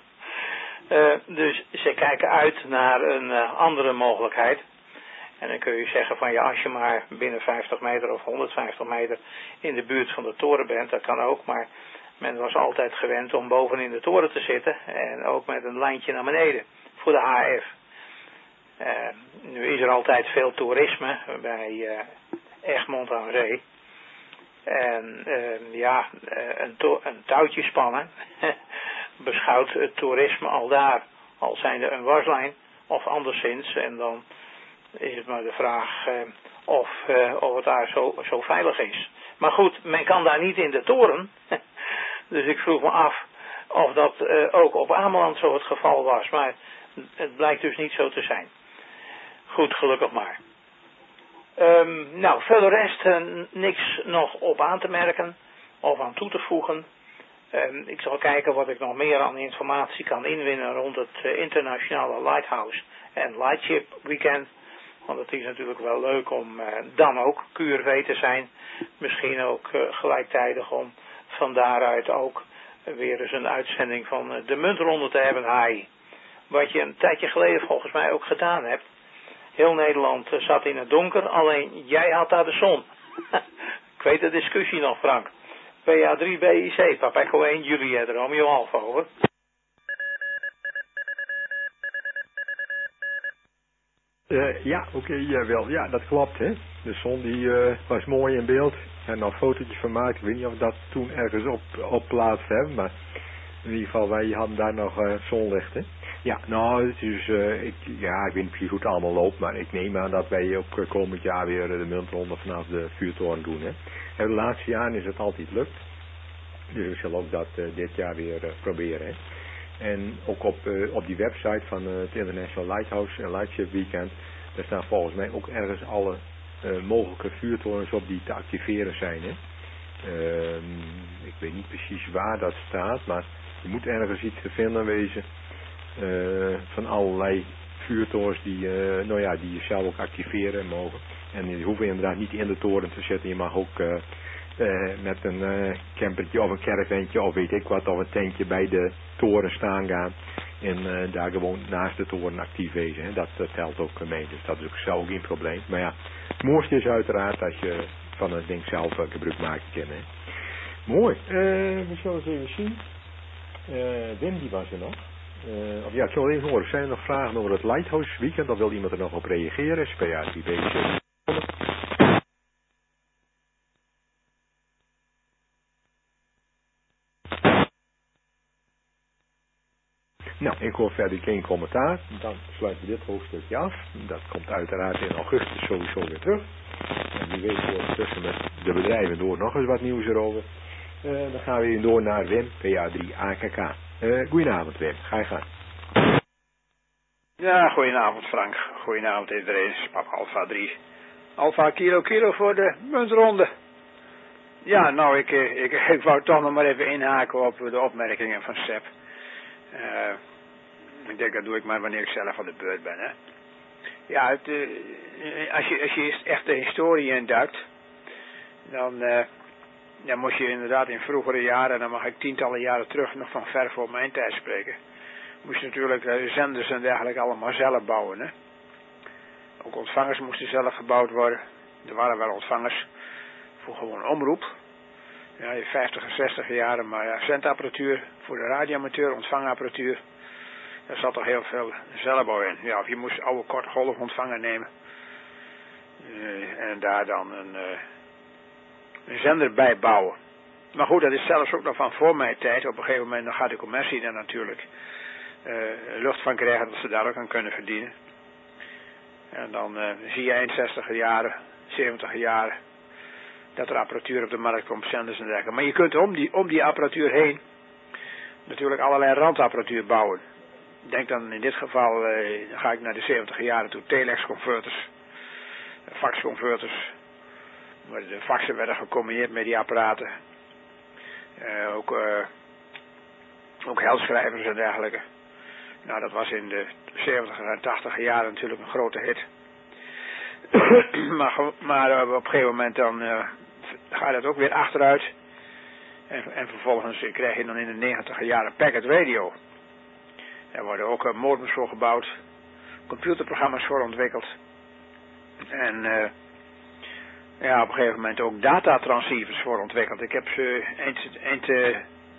Uh, dus ze kijken uit naar een uh, andere mogelijkheid. En dan kun je zeggen van ja, als je maar binnen vijftig meter of honderdvijftig meter in de buurt van de toren bent, dat kan ook. Maar Men was altijd gewend om boven in de toren te zitten en ook met een lijntje naar beneden voor de H F. Uh, nu is er altijd veel toerisme bij uh, Egmond aan Zee. En uh, ja, uh, een, to- een touwtje spannen beschouwt het toerisme al daar al zijnde een waslijn of anderszins. En dan is het maar de vraag uh, of, uh, of het daar zo, zo veilig is. Maar goed, men kan daar niet in de toren. Dus ik vroeg me af of dat uh, ook op Ameland zo het geval was. Maar het blijkt dus niet zo te zijn. Goed, gelukkig maar. Um, nou, verder rest uh, niks nog op aan te merken of aan toe te voegen. Um, ik zal kijken wat ik nog meer aan informatie kan inwinnen rond het uh, internationale Lighthouse en Lightship Weekend. Want het is natuurlijk wel leuk om uh, dan ook Q R V te zijn. Misschien ook uh, gelijktijdig om van daaruit ook uh, weer eens een uitzending van uh, de Muntronde te hebben, Hai. Wat je een tijdje geleden volgens mij ook gedaan hebt. Heel Nederland uh, zat in het donker, alleen jij had daar de zon. Ik weet de discussie nog, Frank. P A drie B I C, Papa Echo één, Juliet Romeo Alfa, over. Uh, ja, oké, okay, uh, wel. Ja, dat klopt, hè. De zon die uh, was mooi in beeld. Er zijn nog fotootjes van gemaakt. Ik weet niet of we dat toen ergens op, op plaats hebben, maar in ieder geval, wij hadden daar nog uh, zonlicht, hè. Ja, nou, het is, uh, ik, ja, ik weet niet precies hoe het allemaal loopt, maar ik neem aan dat wij ook komend jaar weer de Muntronde vanaf de vuurtoren doen, hè. En de laatste jaren is het altijd lukt. Dus ik zal ook dat uh, dit jaar weer uh, proberen, hè. En ook op, uh, op die website van uh, het International Lighthouse en Lightship Weekend, daar staan volgens mij ook ergens alle uh, mogelijke vuurtorens op die te activeren zijn, hè. Uh, ik weet niet precies waar dat staat, maar je moet ergens iets te vinden wezen uh, van allerlei vuurtorens die, uh, nou ja, die je zelf ook activeren mogen. En je hoeft inderdaad niet in de toren te zetten, je mag ook uh, uh, met een uh, campertje of een caravantje of weet ik wat, of een tentje bij de toren staan gaan en uh, daar gewoon naast de toren actief wezen. Hè. Dat, dat telt ook mee, dus dat is ook zelf geen probleem. Maar ja, het mooiste is uiteraard als je van het ding zelf uh, gebruik maken kan. Hè. Mooi, uh, we zullen eens even zien. Uh, Wim die was er nog. Uh, of ja, ik zal even horen, zijn er nog vragen over het Lighthouse Weekend, of wil iemand er nog op reageren? S P A drie B C. Nou, ik hoor verder geen commentaar. Dan sluiten we dit hoofdstukje af. Dat komt uiteraard in augustus sowieso weer terug. En wie weet wordt tussen met de bedrijven door nog eens wat nieuws erover. Uh, dan gaan we weer door naar Wim, P A drie A K K. Uh, goedenavond Wim, ga je gang. Ja, goedenavond Frank. Goedenavond iedereen. Papa Alfa drie. Alfa Kilo Kilo voor de muntronde. Ja, nou, ik, ik, ik wou toch nog maar even inhaken op de opmerkingen van Sepp. Uh, ik denk dat doe ik maar wanneer ik zelf aan de beurt ben, hè. Ja, het, uh, als, je, als je echt de historie induikt, dan, uh, dan moest je inderdaad in vroegere jaren, dan mag ik tientallen jaren terug nog van ver voor mijn tijd spreken, moest je natuurlijk uh, zenders en dergelijke allemaal zelf bouwen, hè. Ook ontvangers moesten zelf gebouwd worden. Er waren wel ontvangers voor gewoon omroep. Ja, in vijftig en zestig jaren, maar ja, zendapparatuur voor de radioamateur, ontvangapparatuur. Daar zat toch heel veel zelfbouw in. Ja, of je moest oude korte golfontvanger nemen. Uh, en daar dan een, uh, een zender bij bouwen. Maar goed, dat is zelfs ook nog van voor mijn tijd. Op een gegeven moment dan gaat de commercie daar natuurlijk uh, lucht van krijgen dat ze daar ook aan kunnen verdienen. En dan uh, zie je eind zestiger jaren, zeventiger jaren, dat er apparatuur op de markt komt, zenders en dergelijke. Maar je kunt om die, om die apparatuur heen natuurlijk allerlei randapparatuur bouwen. Denk dan in dit geval, uh, dan ga ik naar de zeventiger jaren toe, telex-converters, fax-converters. Maar de faxen werden gecombineerd met die apparaten. Uh, ook, uh, ook helschrijvers en dergelijke. Nou, dat was in de zeventiger en tachtiger jaren natuurlijk een grote hit. maar maar uh, op een gegeven moment dan uh, gaat het ook weer achteruit. En, en vervolgens krijg je dan in de negentiger jaren packet radio. Er worden ook uh, modems voor gebouwd. Computerprogramma's voor ontwikkeld. En uh, ja, op een gegeven moment ook datatransceivers voor ontwikkeld. Ik heb ze eind, eind uh,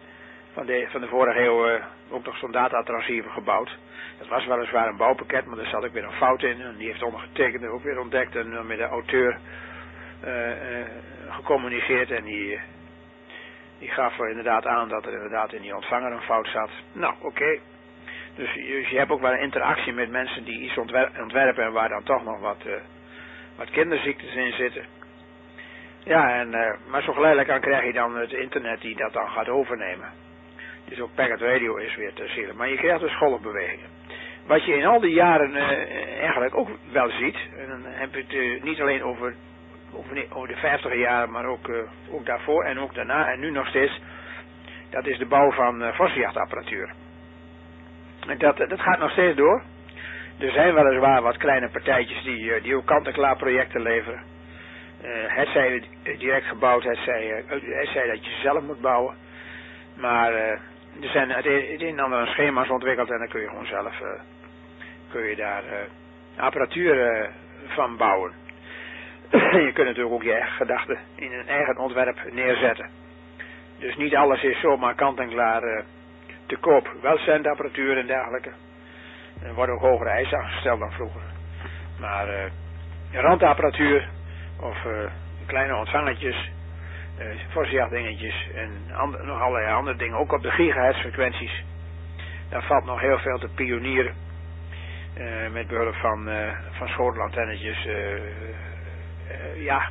van, de, van de vorige eeuw uh, ook nog zo'n datatransceiver gebouwd. Dat was weliswaar een bouwpakket, maar daar zat ook weer een fout in. En die heeft ondergetekend ook weer ontdekt en uh, met de auteur uh, uh, gecommuniceerd. En die, uh, die gaf er inderdaad aan dat er inderdaad in die ontvanger een fout zat. Nou, oké. Okay. Dus, dus je hebt ook wel een interactie met mensen die iets ontwer- ontwerpen en waar dan toch nog wat, uh, wat kinderziektes in zitten. Ja, en, uh, maar zo geleidelijk aan krijg je dan het internet die dat dan gaat overnemen. Dus ook packet radio is weer te zielen. Maar je krijgt dus golfbewegingen. Wat je in al die jaren uh, eigenlijk ook wel ziet, en dan heb je het uh, niet alleen over, over, over de vijftiger jaren, maar ook, uh, ook daarvoor en ook daarna en nu nog steeds, dat is de bouw van uh, vossenjachtapparatuur. En dat, dat gaat nog steeds door. Er zijn weliswaar wat kleine partijtjes die, uh, die ook kant-en-klaar projecten leveren. Uh, het zij direct gebouwd, het zij, uh, het zij dat je zelf moet bouwen. Maar uh, er zijn het een en ander schema's ontwikkeld en dan kun je gewoon zelf uh, kun je daar uh, apparatuur uh, van bouwen. Je kunt natuurlijk ook je eigen gedachten in een eigen ontwerp neerzetten. Dus niet alles is zomaar kant-en-klaar uh, te koop. Wel zendapparatuur en dergelijke. Er worden ook hogere eisen aangesteld dan vroeger. Maar uh, randapparatuur of uh, kleine ontvangertjes, uh, vossenjachtdingetjes en and- nog allerlei andere dingen, ook op de gigahertz frequenties. Daar valt nog heel veel te pionieren. Uh, met behulp van, uh, van schotelantennetjes. Uh, uh, ja,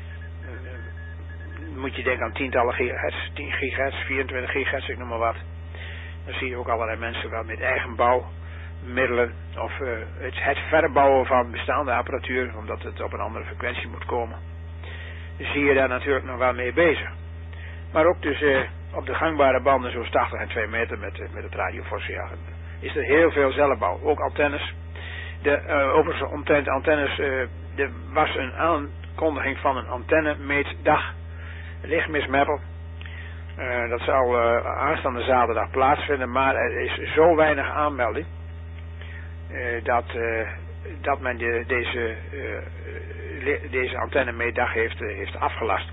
uh, moet je denken aan tientallen gigahertz, tien gigahertz, vierentwintig gigahertz, ik noem maar wat. Dan zie je ook allerlei mensen wel met eigen bouwmiddelen of uh, het, het verbouwen van bestaande apparatuur, omdat het op een andere frequentie moet komen. Dus zie je daar natuurlijk nog wel mee bezig. Maar ook dus uh, op de gangbare banden, zoals tachtig en twee meter met, uh, met het radiovossenjagen, is er heel veel zelfbouw. Ook antennes. De, uh, overigens omtrent antennes, uh, er was een aankondiging van een antennemeetdag, lichtmismappel. Uh, dat zal uh, aanstaande zaterdag plaatsvinden, maar er is zo weinig aanmelding uh, dat, uh, dat men de, deze, uh, deze antennemeetdag heeft, uh, heeft afgelast.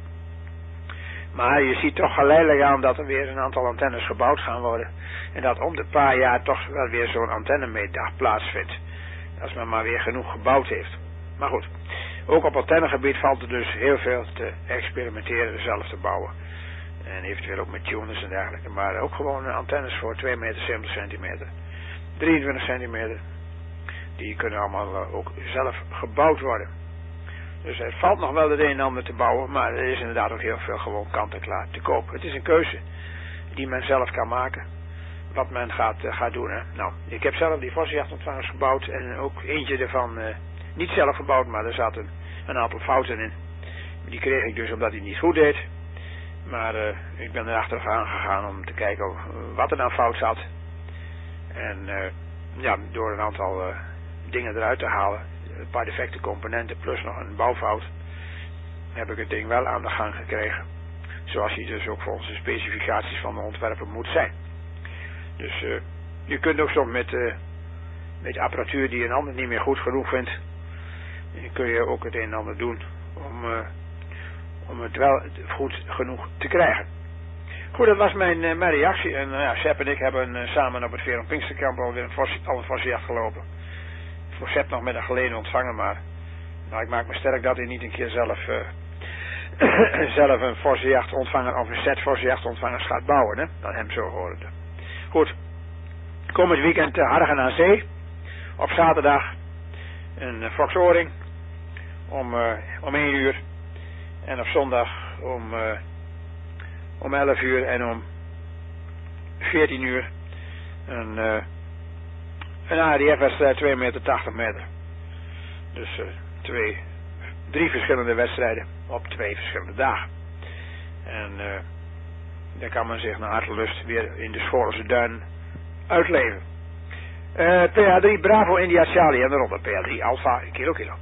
Maar je ziet toch geleidelijk aan dat er weer een aantal antennes gebouwd gaan worden en dat om de paar jaar toch wel weer zo'n antennemeetdag plaatsvindt. Als men maar weer genoeg gebouwd heeft. Maar goed, ook op antennegebied valt er dus heel veel te experimenteren, zelf te bouwen. En eventueel ook met tuners en dergelijke. Maar ook gewoon antennes voor twee meter zeventig centimeter. drieëntwintig centimeter. Die kunnen allemaal uh, ook zelf gebouwd worden. Dus er valt nog wel het een en ander te bouwen. Maar er is inderdaad ook heel veel gewoon kant-en-klaar te koop. Het is een keuze die men zelf kan maken. Wat men gaat, uh, gaat doen. Hè. Nou, ik heb zelf die vossenjachtontvangers gebouwd. En ook eentje ervan uh, niet zelf gebouwd. Maar er zaten een aantal fouten in. Die kreeg ik dus omdat hij niet goed deed. Maar uh, ik ben erachter gegaan om te kijken wat er nou fout zat. En uh, ja, door een aantal uh, dingen eruit te halen, een paar defecte componenten plus nog een bouwfout, heb ik het ding wel aan de gang gekregen. Zoals hij dus ook volgens de specificaties van de ontwerper moet zijn. Dus uh, je kunt ook soms met, uh, met apparatuur die een ander niet meer goed genoeg vindt, kun je ook het een en ander doen om... Uh, om het wel goed genoeg te krijgen. Goed, dat was mijn, uh, mijn reactie. En uh, ja, Sepp en ik hebben uh, samen op het Veron Pinksterkamp alweer een vos, al een vossenjacht gelopen. Voor Sepp nog met een geleden ontvangen, maar nou, ik maak me sterk dat hij niet een keer zelf, uh, zelf een vossenjacht ontvanger of een set vossenjacht ontvangers gaat bouwen, hè? Dat hem zo horende. Goed, komend weekend uh, Hargen aan Zee. Op zaterdag een uh, Fox Oring om, uh, om één uur. En op zondag om, uh, om elf uur en om veertien uur een, uh, een A D F-wedstrijd twee meter tachtig meter. Dus uh, twee, drie verschillende wedstrijden op twee verschillende dagen. En uh, dan kan men zich naar hartelust weer in de Schoorlse duinen uitleven. Uh, P H drie Bravo India Charlie en de ronde P H drie Alpha Kilo Kilo.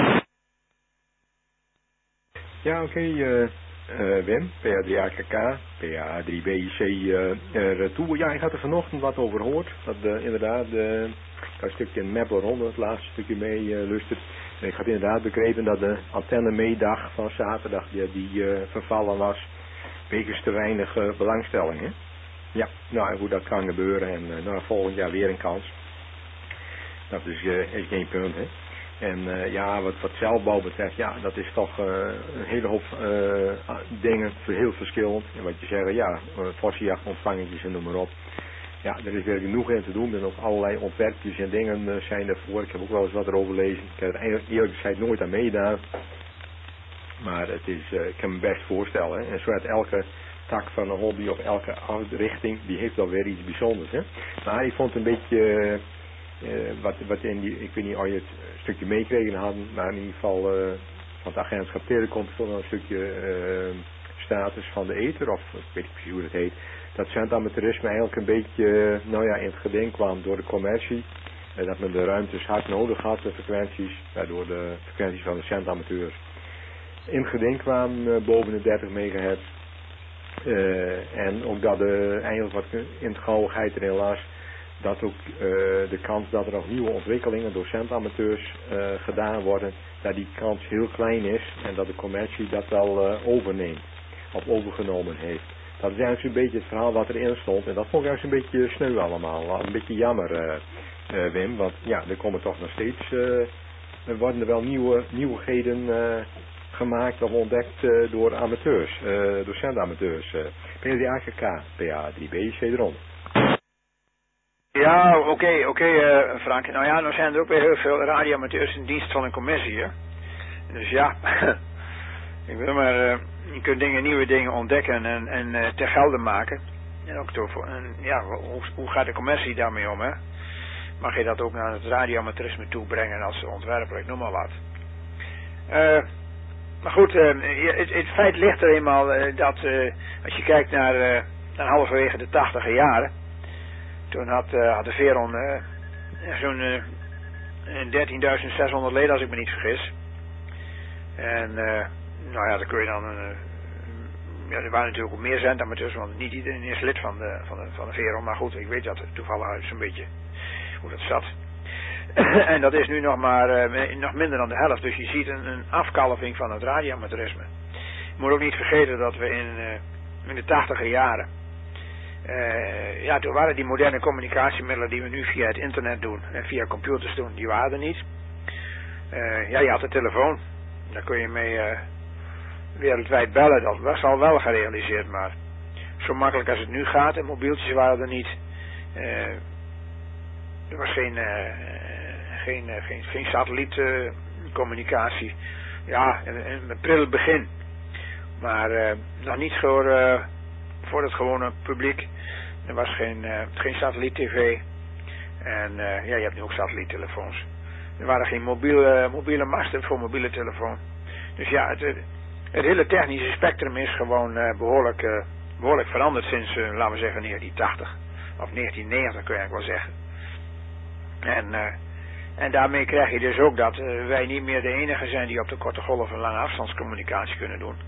Ja, oké, okay, uh, uh, Wim, P H drie A K K, P H drie B I C uh, Retour. Ja, ik had er vanochtend wat over gehoord. Dat uh, inderdaad, uh, dat stukje Maple Ronde, het laatste stukje mee uh, lustert. En ik had inderdaad begrepen dat de antenne-meedag van zaterdag die, die uh, vervallen was. Wegens te weinig uh, belangstelling, hè? Ja, nou en hoe dat kan gebeuren en uh, nou, volgend jaar weer een kans. Dat is, uh, is geen punt, hè. En uh, ja, wat, wat zelfbouw betreft, ja, dat is toch uh, een hele hoop uh, dingen heel verschillend. En wat je zegt, ja, uh, vossenjachtontvangertjes en noem maar op. Ja, er is weer genoeg in te doen. Er zijn ook allerlei ontwerpjes en dingen uh, zijn ervoor. Ik heb ook wel eens wat erover gelezen. Ik heb er eigenlijk eerlijk gezegd nooit aan meegedaan. Maar het is, uh, ik kan me best voorstellen. Hè. En zo uit elke tak van een hobby of elke richting, die heeft wel weer iets bijzonders. Hè. Maar ik vond het een beetje, uh, uh, wat, wat in die, ik weet niet of je het een stukje meekregen hadden, maar in ieder geval uh, van het agentschap Telecom stond een stukje uh, status van de ether, of ik weet niet precies hoe dat heet, dat centamateurisme eigenlijk een beetje, uh, nou ja, in het geding kwam door de commercie. Uh, dat men de ruimtes hard nodig had, de frequenties, waardoor de frequenties van de centamateurs in het geding kwamen uh, boven de dertig megahertz. Uh, en ook dat uh, eigenlijk wat in het gauwigheid erin las, dat ook uh, de kans dat er nog nieuwe ontwikkelingen door centamateurs uh, gedaan worden, dat die kans heel klein is en dat de commercie dat wel uh, overneemt of overgenomen heeft. Dat is eigenlijk zo'n beetje het verhaal wat erin stond en dat vond ik eigenlijk een beetje sneu allemaal, een beetje jammer uh, uh, Wim, want ja, er komen toch nog steeds, uh, er worden er wel nieuwe nieuwigheden uh, gemaakt of ontdekt uh, door amateurs, uh, door centamateurs. Uh, P A D A K, P A drie B C erom. Ja, oké, okay, oké okay, uh, Frank. Nou ja, nou zijn er ook weer heel veel radioamateurs in dienst van een commissie, hè. Dus ja, ik wil maar, uh, je kunt dingen, nieuwe dingen ontdekken en, en uh, ter gelde maken. En ook door, en, ja, hoe, hoe gaat de commissie daarmee om, hè? Mag je dat ook naar het radioamateurisme toe brengen als ontwerper, ik noem maar wat. Uh, maar goed, uh, het, het feit ligt er eenmaal uh, dat, uh, als je kijkt naar, uh, naar halverwege de tachtiger jaren, toen had, uh, had de Veron uh, zo'n uh, dertienduizend zeshonderd leden, als ik me niet vergis. En uh, nou ja, dan kun je dan, uh, ja, er waren natuurlijk ook meer centamateurs, want niet iedereen is lid van de, van de, van de Veron. Maar goed, ik weet dat toevallig uit zo'n beetje hoe dat zat. En dat is nu nog maar uh, nog minder dan de helft. Dus je ziet een, een afkalving van het radioamateurisme. Je moet ook niet vergeten dat we in, uh, in de tachtiger jaren, Uh, ja, toen waren die moderne communicatiemiddelen die we nu via het internet doen en via computers doen, die waren er niet. Uh, ja, je had de telefoon. Daar kun je mee uh, wereldwijd bellen. Dat was al wel gerealiseerd, maar zo makkelijk als het nu gaat, en mobieltjes waren er niet. Uh, er was geen, uh, geen, uh, geen, geen satellietcommunicatie. Uh, ja, een, een pril begin. Maar uh, nog niet voor, uh, voor het gewone publiek. Er was geen, uh, geen satelliet-tv. En uh, ja, je hebt nu ook satelliettelefoons. Er waren geen mobiele, mobiele masten voor mobiele telefoon. Dus ja, het, het hele technische spectrum is gewoon uh, behoorlijk, uh, behoorlijk veranderd sinds, uh, laten we zeggen, negentien tachtig. Of negentien negentig kun je eigenlijk wel zeggen. En, uh, en daarmee krijg je dus ook dat uh, wij niet meer de enige zijn die op de korte golf een lange afstandscommunicatie kunnen doen.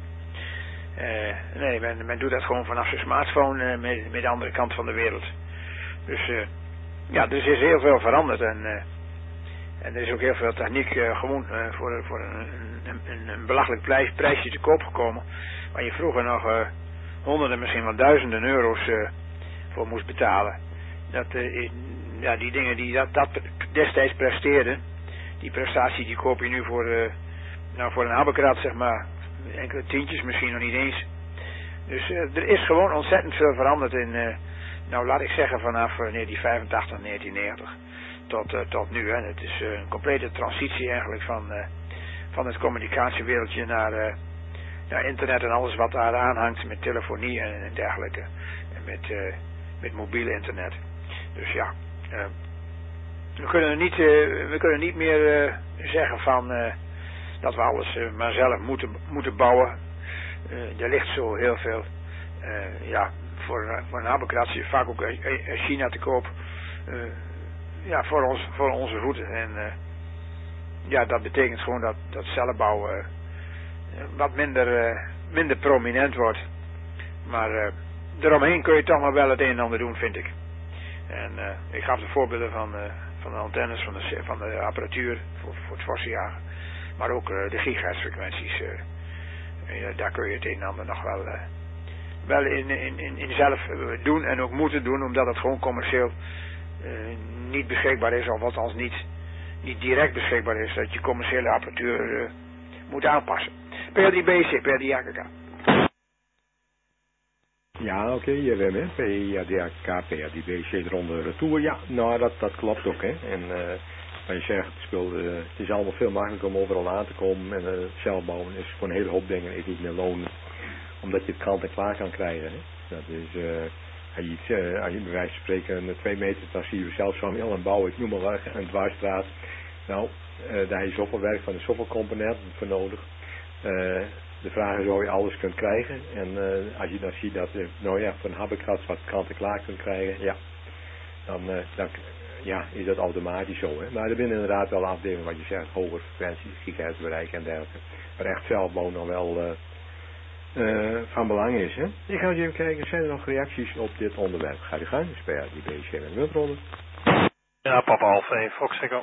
Uh, nee, men, men doet dat gewoon vanaf zijn smartphone uh, met, met de andere kant van de wereld. Dus uh, ja, dus er is heel veel veranderd en, uh, en er is ook heel veel techniek uh, gewoon uh, voor, voor een, een, een, een belachelijk prijs, prijsje te koop gekomen. Waar je vroeger nog uh, honderden, misschien wel duizenden euro's uh, voor moest betalen. Dat, uh, ja, die dingen die dat, dat destijds presteerden, die prestatie die koop je nu voor, uh, nou, voor een habbekrats, zeg maar. Enkele tientjes, misschien nog niet eens. Dus uh, er is gewoon ontzettend veel veranderd in, uh, nou laat ik zeggen vanaf uh, negentien vijfentachtig, negentien negentig tot, uh, tot nu. Hè. Het is uh, een complete transitie eigenlijk van, uh, van het communicatiewereldje naar, uh, naar internet en alles wat daar aanhangt met telefonie en, en dergelijke. En met, uh, met mobiel internet. Dus ja, uh, we kunnen niet, uh, we kunnen niet meer uh, zeggen van Uh, dat we alles uh, maar zelf moeten, moeten bouwen. Uh, er ligt zo heel veel, uh, ja, voor, uh, voor een habbekrats vaak ook uit uh, China te koop. Uh, ja, voor, ons, voor onze voeten. En uh, ja, dat betekent gewoon dat, dat cellenbouw uh, wat minder, uh, minder prominent wordt. Maar uh, eromheen kun je toch maar wel het een en ander doen, vind ik. En uh, ik gaf de voorbeelden van, uh, van de antennes, van de, van de apparatuur voor, voor het vossenjagen. Maar ook uh, de gigahertzfrequenties, uh, uh, daar kun je het een en ander nog wel, uh, wel in, in, in, in zelf doen en ook moeten doen, omdat het gewoon commercieel uh, niet beschikbaar is, of althans niet, niet direct beschikbaar is, dat je commerciële apparatuur uh, moet aanpassen. P H drie B C, P H drie A K K. Ja, oké, okay, je bent hè, P H drie A K K, P H drie B C eronder retour. Ja, nou dat, dat klopt ook hè. En uh, wat je zegt, het, speelt, uh, het is allemaal veel makkelijker om overal aan te komen. En uh, zelf bouwen is voor een hele hoop dingen is niet meer lonen. Omdat je het kant en klaar kan krijgen. Hè. Dat is, uh, als je, iets, uh, als je bij wijze van spreken een twee meter, dan zie je zelf zo'n heel aan bouwen. Ik noem maar wat, een dwarsstraat. Nou, uh, daar is zoveel werk van de zoveel componenten voor nodig. Uh, de vraag is of je alles kunt krijgen. En uh, als je dan ziet dat, uh, nou ja, van Habbekrat wat kant en klaar kunt krijgen, ja, dan, uh, dan ja, is dat automatisch zo. Hè. Maar er zijn inderdaad wel afdelingen wat je zegt, hogere frequenties, gigahertzbereik en dergelijke. Waar echt zelfbouw nog wel uh, uh, van belang is. Hè. Ik ga eens even kijken, zijn er nog reacties op dit onderwerp? Ga je gang, dus P H drie B C en Muntronde. Ja, Papa Alfa één, Fox Echo.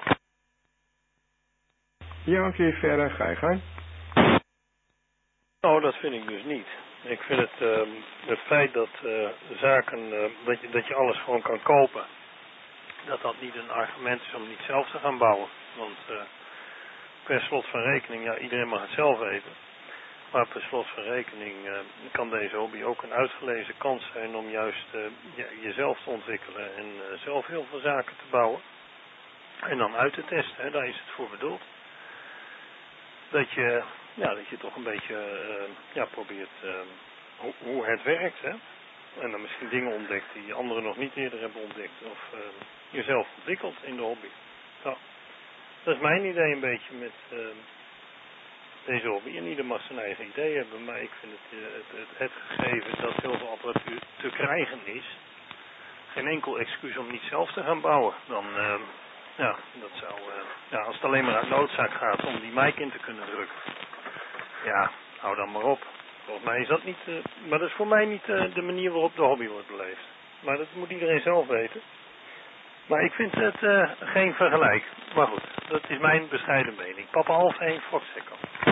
Ja, oké, verder, ga je gang. Nou, dat vind ik dus niet. Ik vind het, uh, het feit dat uh, zaken, uh, dat, je, dat je alles gewoon kan kopen, dat dat niet een argument is om niet zelf te gaan bouwen. Want uh, per slot van rekening, ja, iedereen mag het zelf weten. Maar per slot van rekening uh, kan deze hobby ook een uitgelezen kans zijn om juist uh, je, jezelf te ontwikkelen en uh, zelf heel veel zaken te bouwen. En dan uit te testen, hè, daar is het voor bedoeld. Dat je, ja, dat je toch een beetje uh, ja, probeert uh, ho hoe het werkt. Hè? En dan misschien dingen ontdekt die anderen nog niet eerder hebben ontdekt. Of uh, jezelf ontwikkelt in de hobby. Nou, dat is mijn idee een beetje met uh, deze hobby. En ieder mag zijn eigen idee hebben. Maar ik vind het, uh, het, het, het gegeven dat heel veel apparatuur te krijgen is, geen enkel excuus om niet zelf te gaan bouwen. Dan... Uh, Ja, dat zou, uh, ja, als het alleen maar uit noodzaak gaat om die mic in te kunnen drukken. Ja, hou dan maar op. Volgens mij is dat niet, uh, maar dat is voor mij niet uh, de manier waarop de hobby wordt beleefd. Maar dat moet iedereen zelf weten. Maar ik vind het uh, geen vergelijk. Maar goed, dat is mijn bescheiden mening. Papa Alfa één, Fox Echo.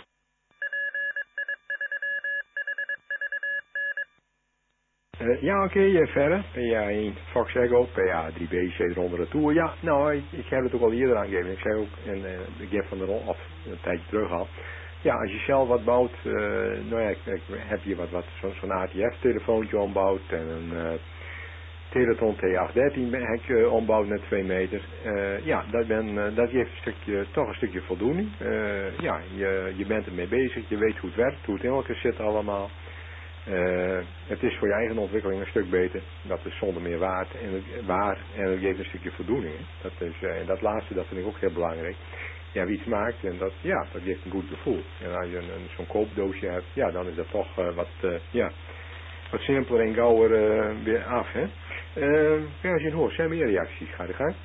Uh, ja, oké, okay, uh, verder. P H één Fox Echo, P H drie B C eronder de toer. Ja, nou, ik, ik heb het ook al eerder aangegeven. Ik zei ook, en uh, ik heb van de rol af een tijdje terug al. Ja, als je zelf wat bouwt, uh, nou ja, ik, ik heb hier wat, wat zo'n zo A T F-telefoontje ombouwd en een uh, Teleton T acht dertien heb ik uh, ombouwd met twee meter. Uh, ja, dat, ben, uh, dat geeft een stukje, toch een stukje voldoening. Uh, ja, je, je bent ermee bezig, je weet hoe het werkt, hoe het in elkaar zit allemaal. Uh, het is voor je eigen ontwikkeling een stuk beter. Dat is zonder meer waard en, waar en het geeft een stukje voldoening. Hè. Dat is, uh, en dat laatste, dat vind ik ook heel belangrijk. Ja, wie iets maakt, en dat, ja, dat geeft een goed gevoel. En als je een, een, zo'n koopdoosje hebt, ja, dan is dat toch uh, wat, uh, ja, wat simpeler en gauwer uh, weer af. Hè. Uh, ja, als je het hoort, zijn meer reacties. Ga je gang.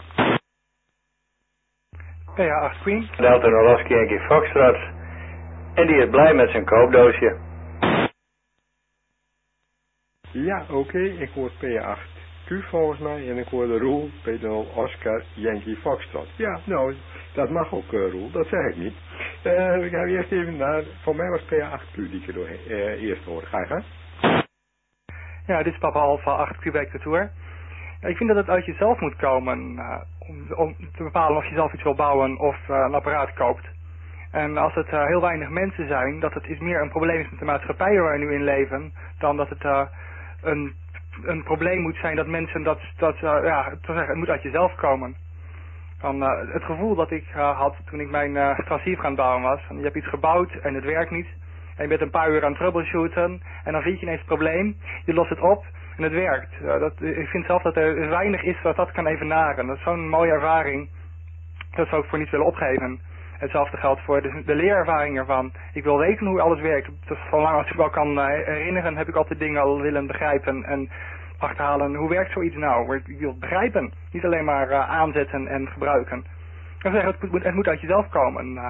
P H acht Queen. Delta Nolaski en Foxtrot. En die is blij met zijn koopdoosje. Ja, oké, okay. Ik hoor P acht Q volgens mij en ik hoor de Roel, P nul Oscar Yankee Foxtrot. Ja, nou, dat mag ook, uh, Roel, dat zeg ik niet. Uh, we gaan eerst even naar, voor mij was P acht Q die ik er door, uh, eerst hoorde. Ga je gaan? Ja, dit is Papa Alpha acht Q Back to Tour. Ja, ik vind dat het uit jezelf moet komen uh, om, om te bepalen of je zelf iets wil bouwen of uh, een apparaat koopt. En als het uh, heel weinig mensen zijn, dat het is meer een probleem is met de maatschappij waar we nu in leven, dan dat het... Uh, Een, een probleem moet zijn dat mensen dat, dat uh, ja, te zeggen, het moet uit jezelf komen. Van, uh, het gevoel dat ik uh, had toen ik mijn uh, transceiver aan het bouwen was, van, je hebt iets gebouwd en het werkt niet, en je bent een paar uur aan het troubleshooten, en dan vind je ineens het probleem, je lost het op en het werkt. Uh, dat, ik vind zelf dat er weinig is wat dat kan evenaren. Dat is zo'n mooie ervaring, dat zou ik voor niet willen opgeven. Hetzelfde geldt voor de, de leerervaring ervan. Ik wil weten hoe alles werkt. Dus zolang als ik wel kan uh, herinneren, heb ik altijd dingen al willen begrijpen en achterhalen. Hoe werkt zoiets nou? Ik wil het begrijpen. Niet alleen maar uh, aanzetten en gebruiken. Ik wil zeggen, het moet, het moet uit jezelf komen. Uh,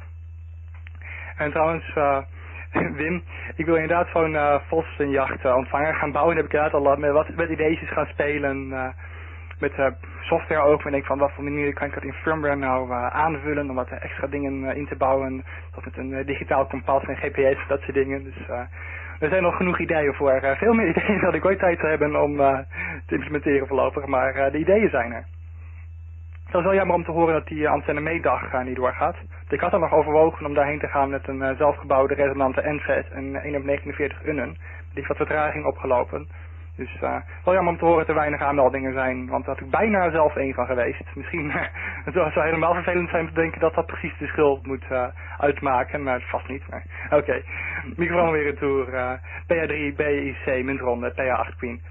en trouwens, uh, Wim, ik wil inderdaad zo'n uh, vossenjacht uh, ontvanger gaan bouwen. Daar heb ik inderdaad al met wat met ideetjes gaan spelen. Uh, Met uh, software ook, maar ik denk van wat voor manier kan ik dat in firmware nou uh, aanvullen om wat extra dingen uh, in te bouwen. Zoals met een uh, digitaal kompas en G P S, dat soort dingen. Dus uh, er zijn nog genoeg ideeën voor. Uh, veel meer ideeën dan ik ooit tijd zou hebben om uh, te implementeren voorlopig, maar uh, de ideeën zijn er. Het was wel jammer om te horen dat die uh, Antenne Meedag uh, niet doorgaat. Ik had er nog overwogen om daarheen te gaan met een uh, zelfgebouwde resonante N V E T en één op negenenveertig unnen. Die heeft wat vertraging opgelopen. Dus uh, wel jammer om te horen dat er weinig aanmeldingen zijn, want daar had ik bijna zelf één van geweest. Misschien uh, het zou helemaal vervelend zijn om te denken dat dat precies de schuld moet uh, uitmaken, maar vast niet. Oké, okay. Microfoon weer retour. Uh, P A drie, B I C, muntronde, P A acht Queen.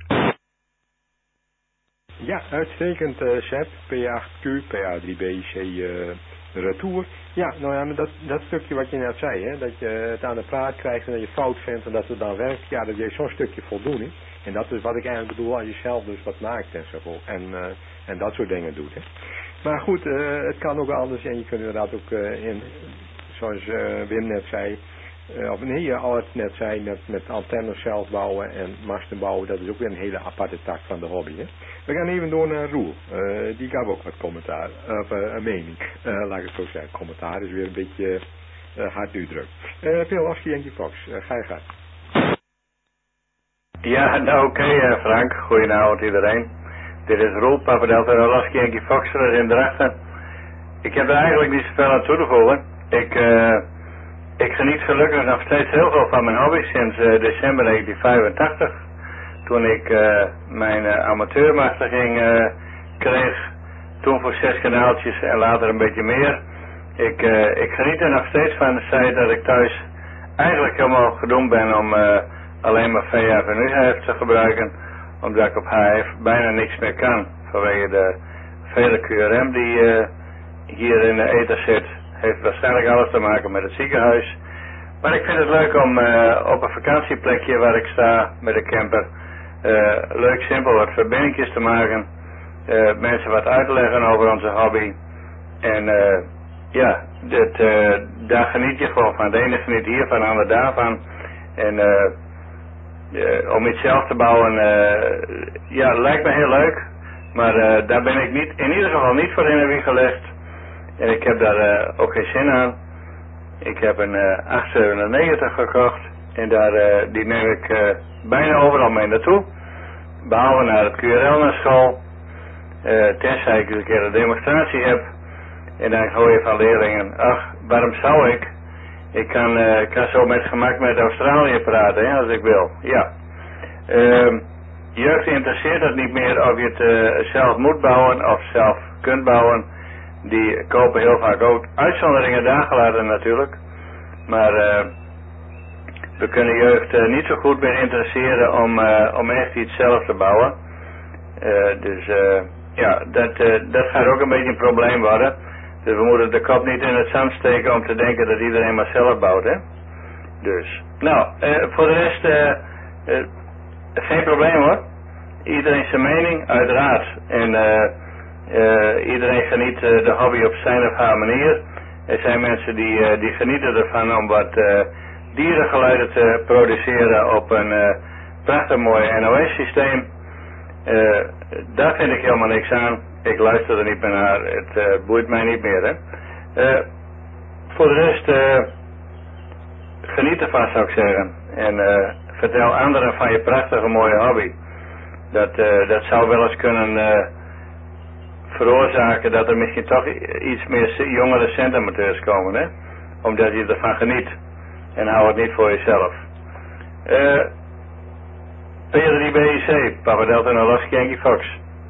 Ja, uitstekend, uh, Sepp. P A acht Q, P A drie B I C, uh, retour. Ja, nou ja, maar dat, dat stukje wat je net zei, hè, dat je het aan de praat krijgt en dat je fout vindt en dat het dan werkt, ja, dat is zo'n stukje voldoening. En dat is wat ik eigenlijk bedoel als je zelf dus wat maakt en zo. En, uh, en dat soort dingen doet. Hè. Maar goed, uh, het kan ook anders en je kunt inderdaad ook uh, in, zoals uh, Wim net zei, uh, of nee, al het net zei, met, met antennes zelf bouwen en masten bouwen, dat is ook weer een hele aparte tak van de hobby. Hè. We gaan even door naar Roel. Uh, die gaf ook wat commentaar, of uh, een mening, uh, laat ik het zo zeggen. Commentaar is weer een beetje uh, hard uitdruk. Uh, Phil Lasky en Fox, uh, ga je gaan. Ja, nou oké okay, uh, Frank. Goedenavond iedereen. Dit is Roel, Papa Delta Lasky en Fox in Drachten. Ik heb er eigenlijk niet zoveel aan toe te voegen. Ik, uh, ik geniet gelukkig nog steeds heel veel van mijn hobby sinds uh, december negentien vijfentachtig. Toen ik uh, mijn uh, amateurmachtiging uh, kreeg. Toen voor zes kanaaltjes en later een beetje meer. Ik, uh, ik geniet er nog steeds van het feit dat ik thuis eigenlijk helemaal gedoemd ben om uh, alleen maar V F en U H F te gebruiken. Omdat ik op H F bijna niks meer kan. Vanwege de vele Q R M die uh, hier in de ether zit. Heeft waarschijnlijk alles te maken met het ziekenhuis. Maar ik vind het leuk om uh, op een vakantieplekje waar ik sta met de camper. Uh, leuk simpel wat verbindingjes te maken. Uh, mensen wat uit te leggen over onze hobby. En uh, ja, dit, uh, daar geniet je gewoon van. De ene geniet hiervan, de ander daarvan. En uh, uh, om iets zelf te bouwen, uh, ja, lijkt me heel leuk. Maar uh, daar ben ik niet, in ieder geval niet voor in de wieg gelegd. En ik heb daar uh, ook geen zin aan. Ik heb een uh, acht zevenennegentig gekocht. En daar, uh, die neem ik uh, bijna overal mee naartoe. Behalve naar het Q R L naar school. Uh, tenzij ik een keer een demonstratie heb. En dan hoor je van leerlingen, ach, waarom zou ik? Ik kan, uh, kan zo met gemak met Australië praten, hè, als ik wil. Ja. Uh, jeugd interesseert het niet meer of je het uh, zelf moet bouwen of zelf kunt bouwen. Die kopen heel vaak ook uitzonderingen daar gelaten natuurlijk. Maar uh, we kunnen jeugd uh, niet zo goed meer interesseren om, uh, om echt iets zelf te bouwen. Uh, dus uh, ja, dat, uh, dat gaat ook een beetje een probleem worden. Dus we moeten de kop niet in het zand steken om te denken dat iedereen maar zelf bouwt, hè. Dus, nou, uh, voor de rest, uh, uh, geen probleem hoor. Iedereen zijn mening, uiteraard. En uh, uh, iedereen geniet uh, de hobby op zijn of haar manier. Er zijn mensen die, uh, die genieten ervan om wat uh, dierengeluiden te produceren op een uh, prachtig mooi N O S-systeem. Uh, daar vind ik helemaal niks aan. Ik luister er niet meer naar. Het uh, boeit mij niet meer, hè. Uh, voor de rest, uh, geniet ervan, zou ik zeggen. En uh, vertel anderen van je prachtige mooie hobby. Dat, uh, dat zou wel eens kunnen uh, veroorzaken dat er misschien toch iets meer jongere centamateurs komen, hè. Omdat je ervan geniet. En hou het niet voor jezelf. Uh, P drie B I C, Papa Delta Lasky Yankee Fox.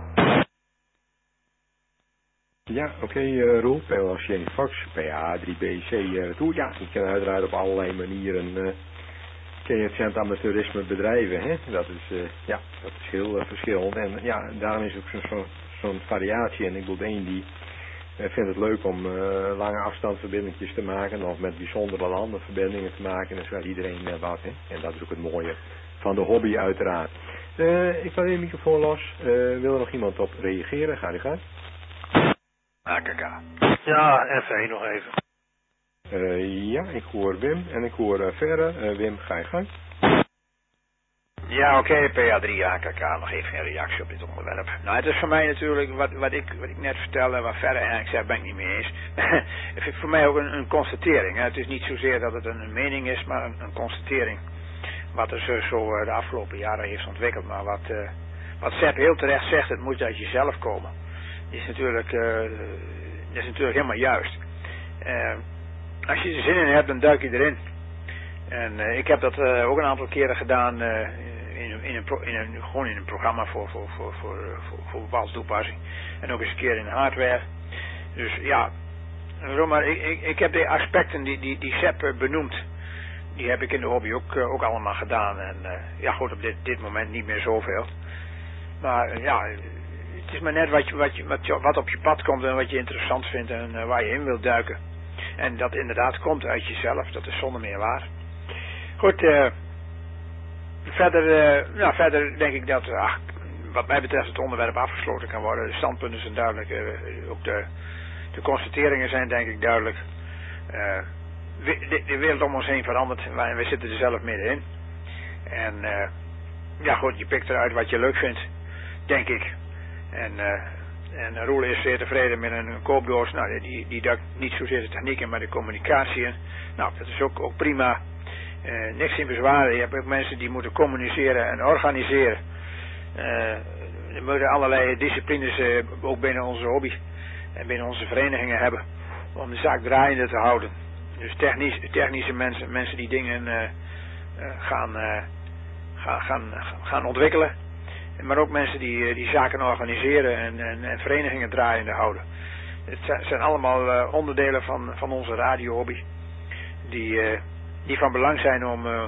Ja, oké, okay, uh, Roel, P Lasky Yankee Fox, P A drie B I C uh, toe. Ja, je kan uiteraard op allerlei manieren uh, kun je het centamateurisme bedrijven, hè. Dat is, uh, ja, dat is heel uh, verschillend. En ja, daarom is ook zo'n zo, zo'n variatie. En ik bedoel, één die uh, vindt het leuk om uh, lange afstandsverbindingjes te maken, of met bijzondere landenverbindingen te maken. En zo gaat iedereen uh, wat, hè. En dat is ook het mooie van de hobby uiteraard. Uh, ik wil je microfoon los. Uh, wil er nog iemand op reageren? Ga je gang. A K K. Ja, F één nog even. Uh, ja, ik hoor Wim en ik hoor uh, Verre. Uh, Wim, ga je gang. Ja, oké, okay, P A drie A K K, nog even een reactie op dit onderwerp. Nou, het is voor mij natuurlijk, wat, wat, ik, wat ik net vertelde, wat Verre eigenlijk zegt, ben ik niet mee eens. Het is voor mij ook een, een constatering. Hè. Het is niet zozeer dat het een, een mening is, maar een, een constatering. wat er zo, zo uh, de afgelopen jaren heeft ontwikkeld. Maar wat, uh, wat Sepp heel terecht zegt, het moet uit jezelf komen. Dat is natuurlijk, uh, dat is natuurlijk helemaal juist. Uh, als je er zin in hebt, dan duik je erin. En uh, ik heb dat uh, ook een aantal keren gedaan uh, in, in, een pro, in een, gewoon in een programma voor, voor, voor, voor, voor, voor bepaalde toepassing. En ook eens een keer in hardware. Dus ja, maar ik, ik, ik heb de aspecten die, die, die Sepp benoemt, die heb ik in de hobby ook, uh, ook allemaal gedaan. En uh, ja goed, op dit, dit moment niet meer zoveel. Maar uh, ja, het is maar net wat, je, wat, je, wat, je, wat op je pad komt en wat je interessant vindt en uh, waar je in wilt duiken. En dat inderdaad komt uit jezelf, dat is zonder meer waar. Goed, uh, verder, uh, nou, verder denk ik dat, ach, wat mij betreft het onderwerp afgesloten kan worden. De standpunten zijn duidelijk, uh, ook de, de constateringen zijn denk ik duidelijk. Uh, de, de wereld om ons heen verandert en we zitten er zelf middenin. En uh, ja goed, je pikt eruit wat je leuk vindt, denk ik. En, uh, en Roel is zeer tevreden met een, een koopdoos. Nou, die, die duikt niet zozeer de techniek in, maar de communicatie in. Nou, dat is ook, ook prima. Uh, niks in bezwaren. Je hebt ook mensen die moeten communiceren en organiseren. Uh, er moeten allerlei disciplines uh, ook binnen onze hobby en binnen onze verenigingen hebben om de zaak draaiende te houden. Dus technisch, technische mensen, mensen die dingen uh, uh, gaan, uh, gaan, gaan, gaan ontwikkelen. Maar ook mensen die, die zaken organiseren en, en, en verenigingen draaiende houden. Het zijn allemaal uh, onderdelen van, van onze radiohobby. Die, uh, die van belang zijn om uh,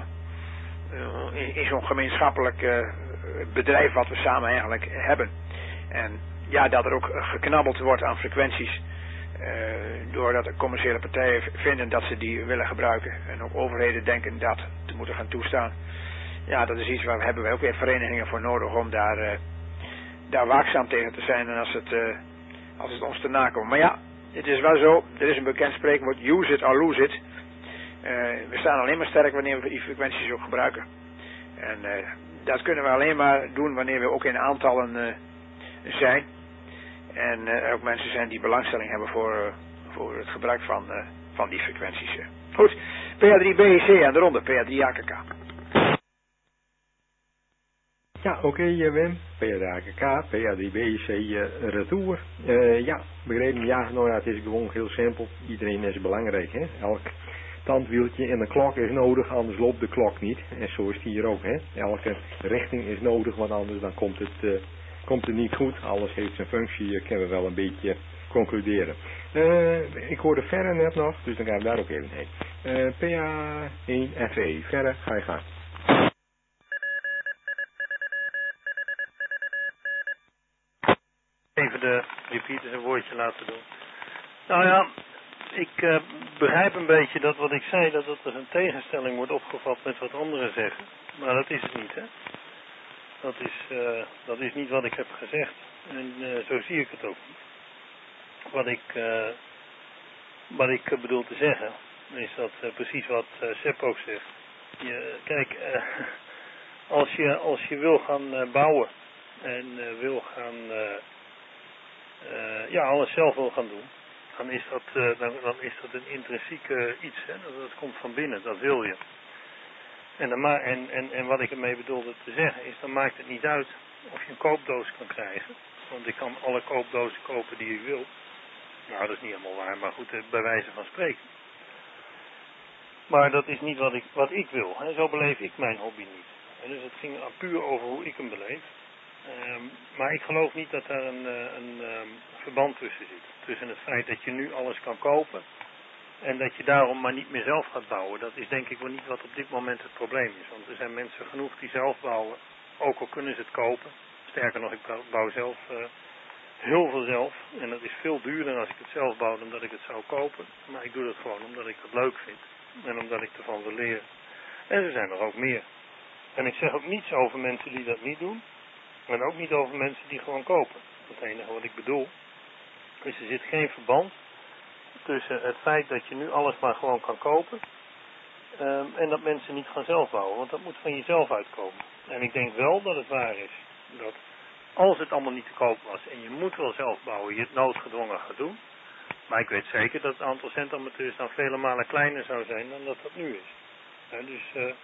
uh, in, in zo'n gemeenschappelijk uh, bedrijf wat we samen eigenlijk hebben. En ja, dat er ook geknabbeld wordt aan frequenties. Uh, doordat de commerciële partijen vinden dat ze die willen gebruiken. En ook overheden denken dat te moeten gaan toestaan. Ja, dat is iets waar we hebben wij ook weer verenigingen voor nodig om daar, uh, daar waakzaam tegen te zijn en als het, uh, als het ons te nakomt. Maar ja, het is wel zo, er is een bekend spreekwoord, use it or lose it. Uh, we staan alleen maar sterk wanneer we die frequenties ook gebruiken. En uh, dat kunnen we alleen maar doen wanneer we ook in aantallen uh, zijn. En uh, er ook mensen zijn die belangstelling hebben voor, uh, voor het gebruik van, uh, van die frequenties. Uh. Goed, P A drie B E C aan de ronde, P A drie A K K. Ja, oké okay, Wim. P A drie A K K, P A drie B E C uh, retour. Uh, ja, begrepen. Ja, nou ja, het is gewoon heel simpel. Iedereen is belangrijk, hè. Elk tandwieltje in de klok is nodig, anders loopt de klok niet. En zo is het hier ook, hè. Elke richting is nodig, want anders dan komt het, uh, komt het niet goed. Alles heeft zijn functie, uh, kunnen we wel een beetje concluderen. Uh, ik hoorde Verre net nog, dus dan gaan we daar ook even heen. Uh, P A één F E. Verre, ga je gaan. Even de repeaters een woordje laten doen. Nou ja, ik uh, begrijp een beetje dat wat ik zei, dat dat als een tegenstelling wordt opgevat met wat anderen zeggen. Maar dat is het niet, hè. Dat is, uh, dat is niet wat ik heb gezegd. En uh, zo zie ik het ook niet. Wat ik, uh, wat ik uh, bedoel te zeggen, is dat uh, precies wat uh, Sepp ook zegt. Je, kijk, uh, als, je, als je wil gaan uh, bouwen en uh, wil gaan... Uh, Uh, ja, alles zelf wil gaan doen, dan is dat, uh, dan, dan is dat een intrinsieke iets, hè? Dat, dat komt van binnen, dat wil je. En, dan ma en, en, en wat ik ermee bedoelde te zeggen is, dan maakt het niet uit of je een koopdoos kan krijgen, want ik kan alle koopdozen kopen die ik wil. Nou, dat is niet helemaal waar, maar goed, bij wijze van spreken. Maar dat is niet wat ik, wat ik wil, hè? Zo beleef ik mijn hobby niet. En dus het ging puur over hoe ik hem beleef. Um, maar ik geloof niet dat daar een, een, een verband tussen zit. Tussen het feit dat je nu alles kan kopen en dat je daarom maar niet meer zelf gaat bouwen. Dat is denk ik wel niet wat op dit moment het probleem is. Want er zijn mensen genoeg die zelf bouwen, ook al kunnen ze het kopen. Sterker nog, ik bouw zelf uh, heel veel zelf. En dat is veel duurder als ik het zelf bouw dan dat ik het zou kopen. Maar ik doe dat gewoon omdat ik het leuk vind. En omdat ik ervan wil leren. En er zijn er ook meer. En ik zeg ook niets over mensen die dat niet doen. En ook niet over mensen die gewoon kopen. Het enige wat ik bedoel is, er zit geen verband tussen het feit dat je nu alles maar gewoon kan kopen um, en dat mensen niet gaan zelf bouwen. Want dat moet van jezelf uitkomen. En ik denk wel dat het waar is dat als het allemaal niet te koop was en je moet wel zelf bouwen, je het noodgedwongen gaat doen. Maar ik weet zeker dat het aantal centamateurs dan vele malen kleiner zou zijn dan dat dat nu is. Ja, dus uh,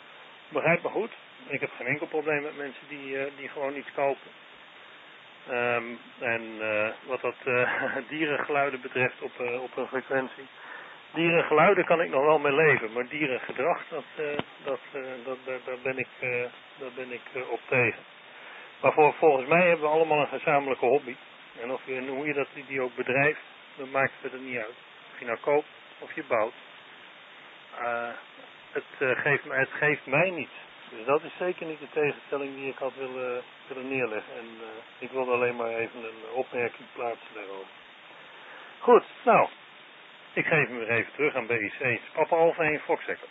begrijp me goed. Ik heb geen enkel probleem met mensen die, uh, die gewoon iets kopen. Um, en uh, wat dat uh, dierengeluiden betreft op, uh, op een frequentie. Dierengeluiden kan ik nog wel mee leven, maar dierengedrag, dat, uh, dat, uh, dat, dat, daar ben ik, uh, daar ben ik uh, op tegen. Maar voor, volgens mij hebben we allemaal een gezamenlijke hobby. En of je, en hoe je dat, die ook bedrijft, dat maakt het er niet uit. Of je nou koopt of je bouwt. Uh, het, uh, geeft, het geeft mij niets. Dus dat is zeker niet de tegenstelling die ik had willen, willen neerleggen. En uh, ik wilde alleen maar even een opmerking plaatsen daarover. Goed, nou. Ik geef hem weer even terug aan B I C. Papa Alfa en Fox Echo.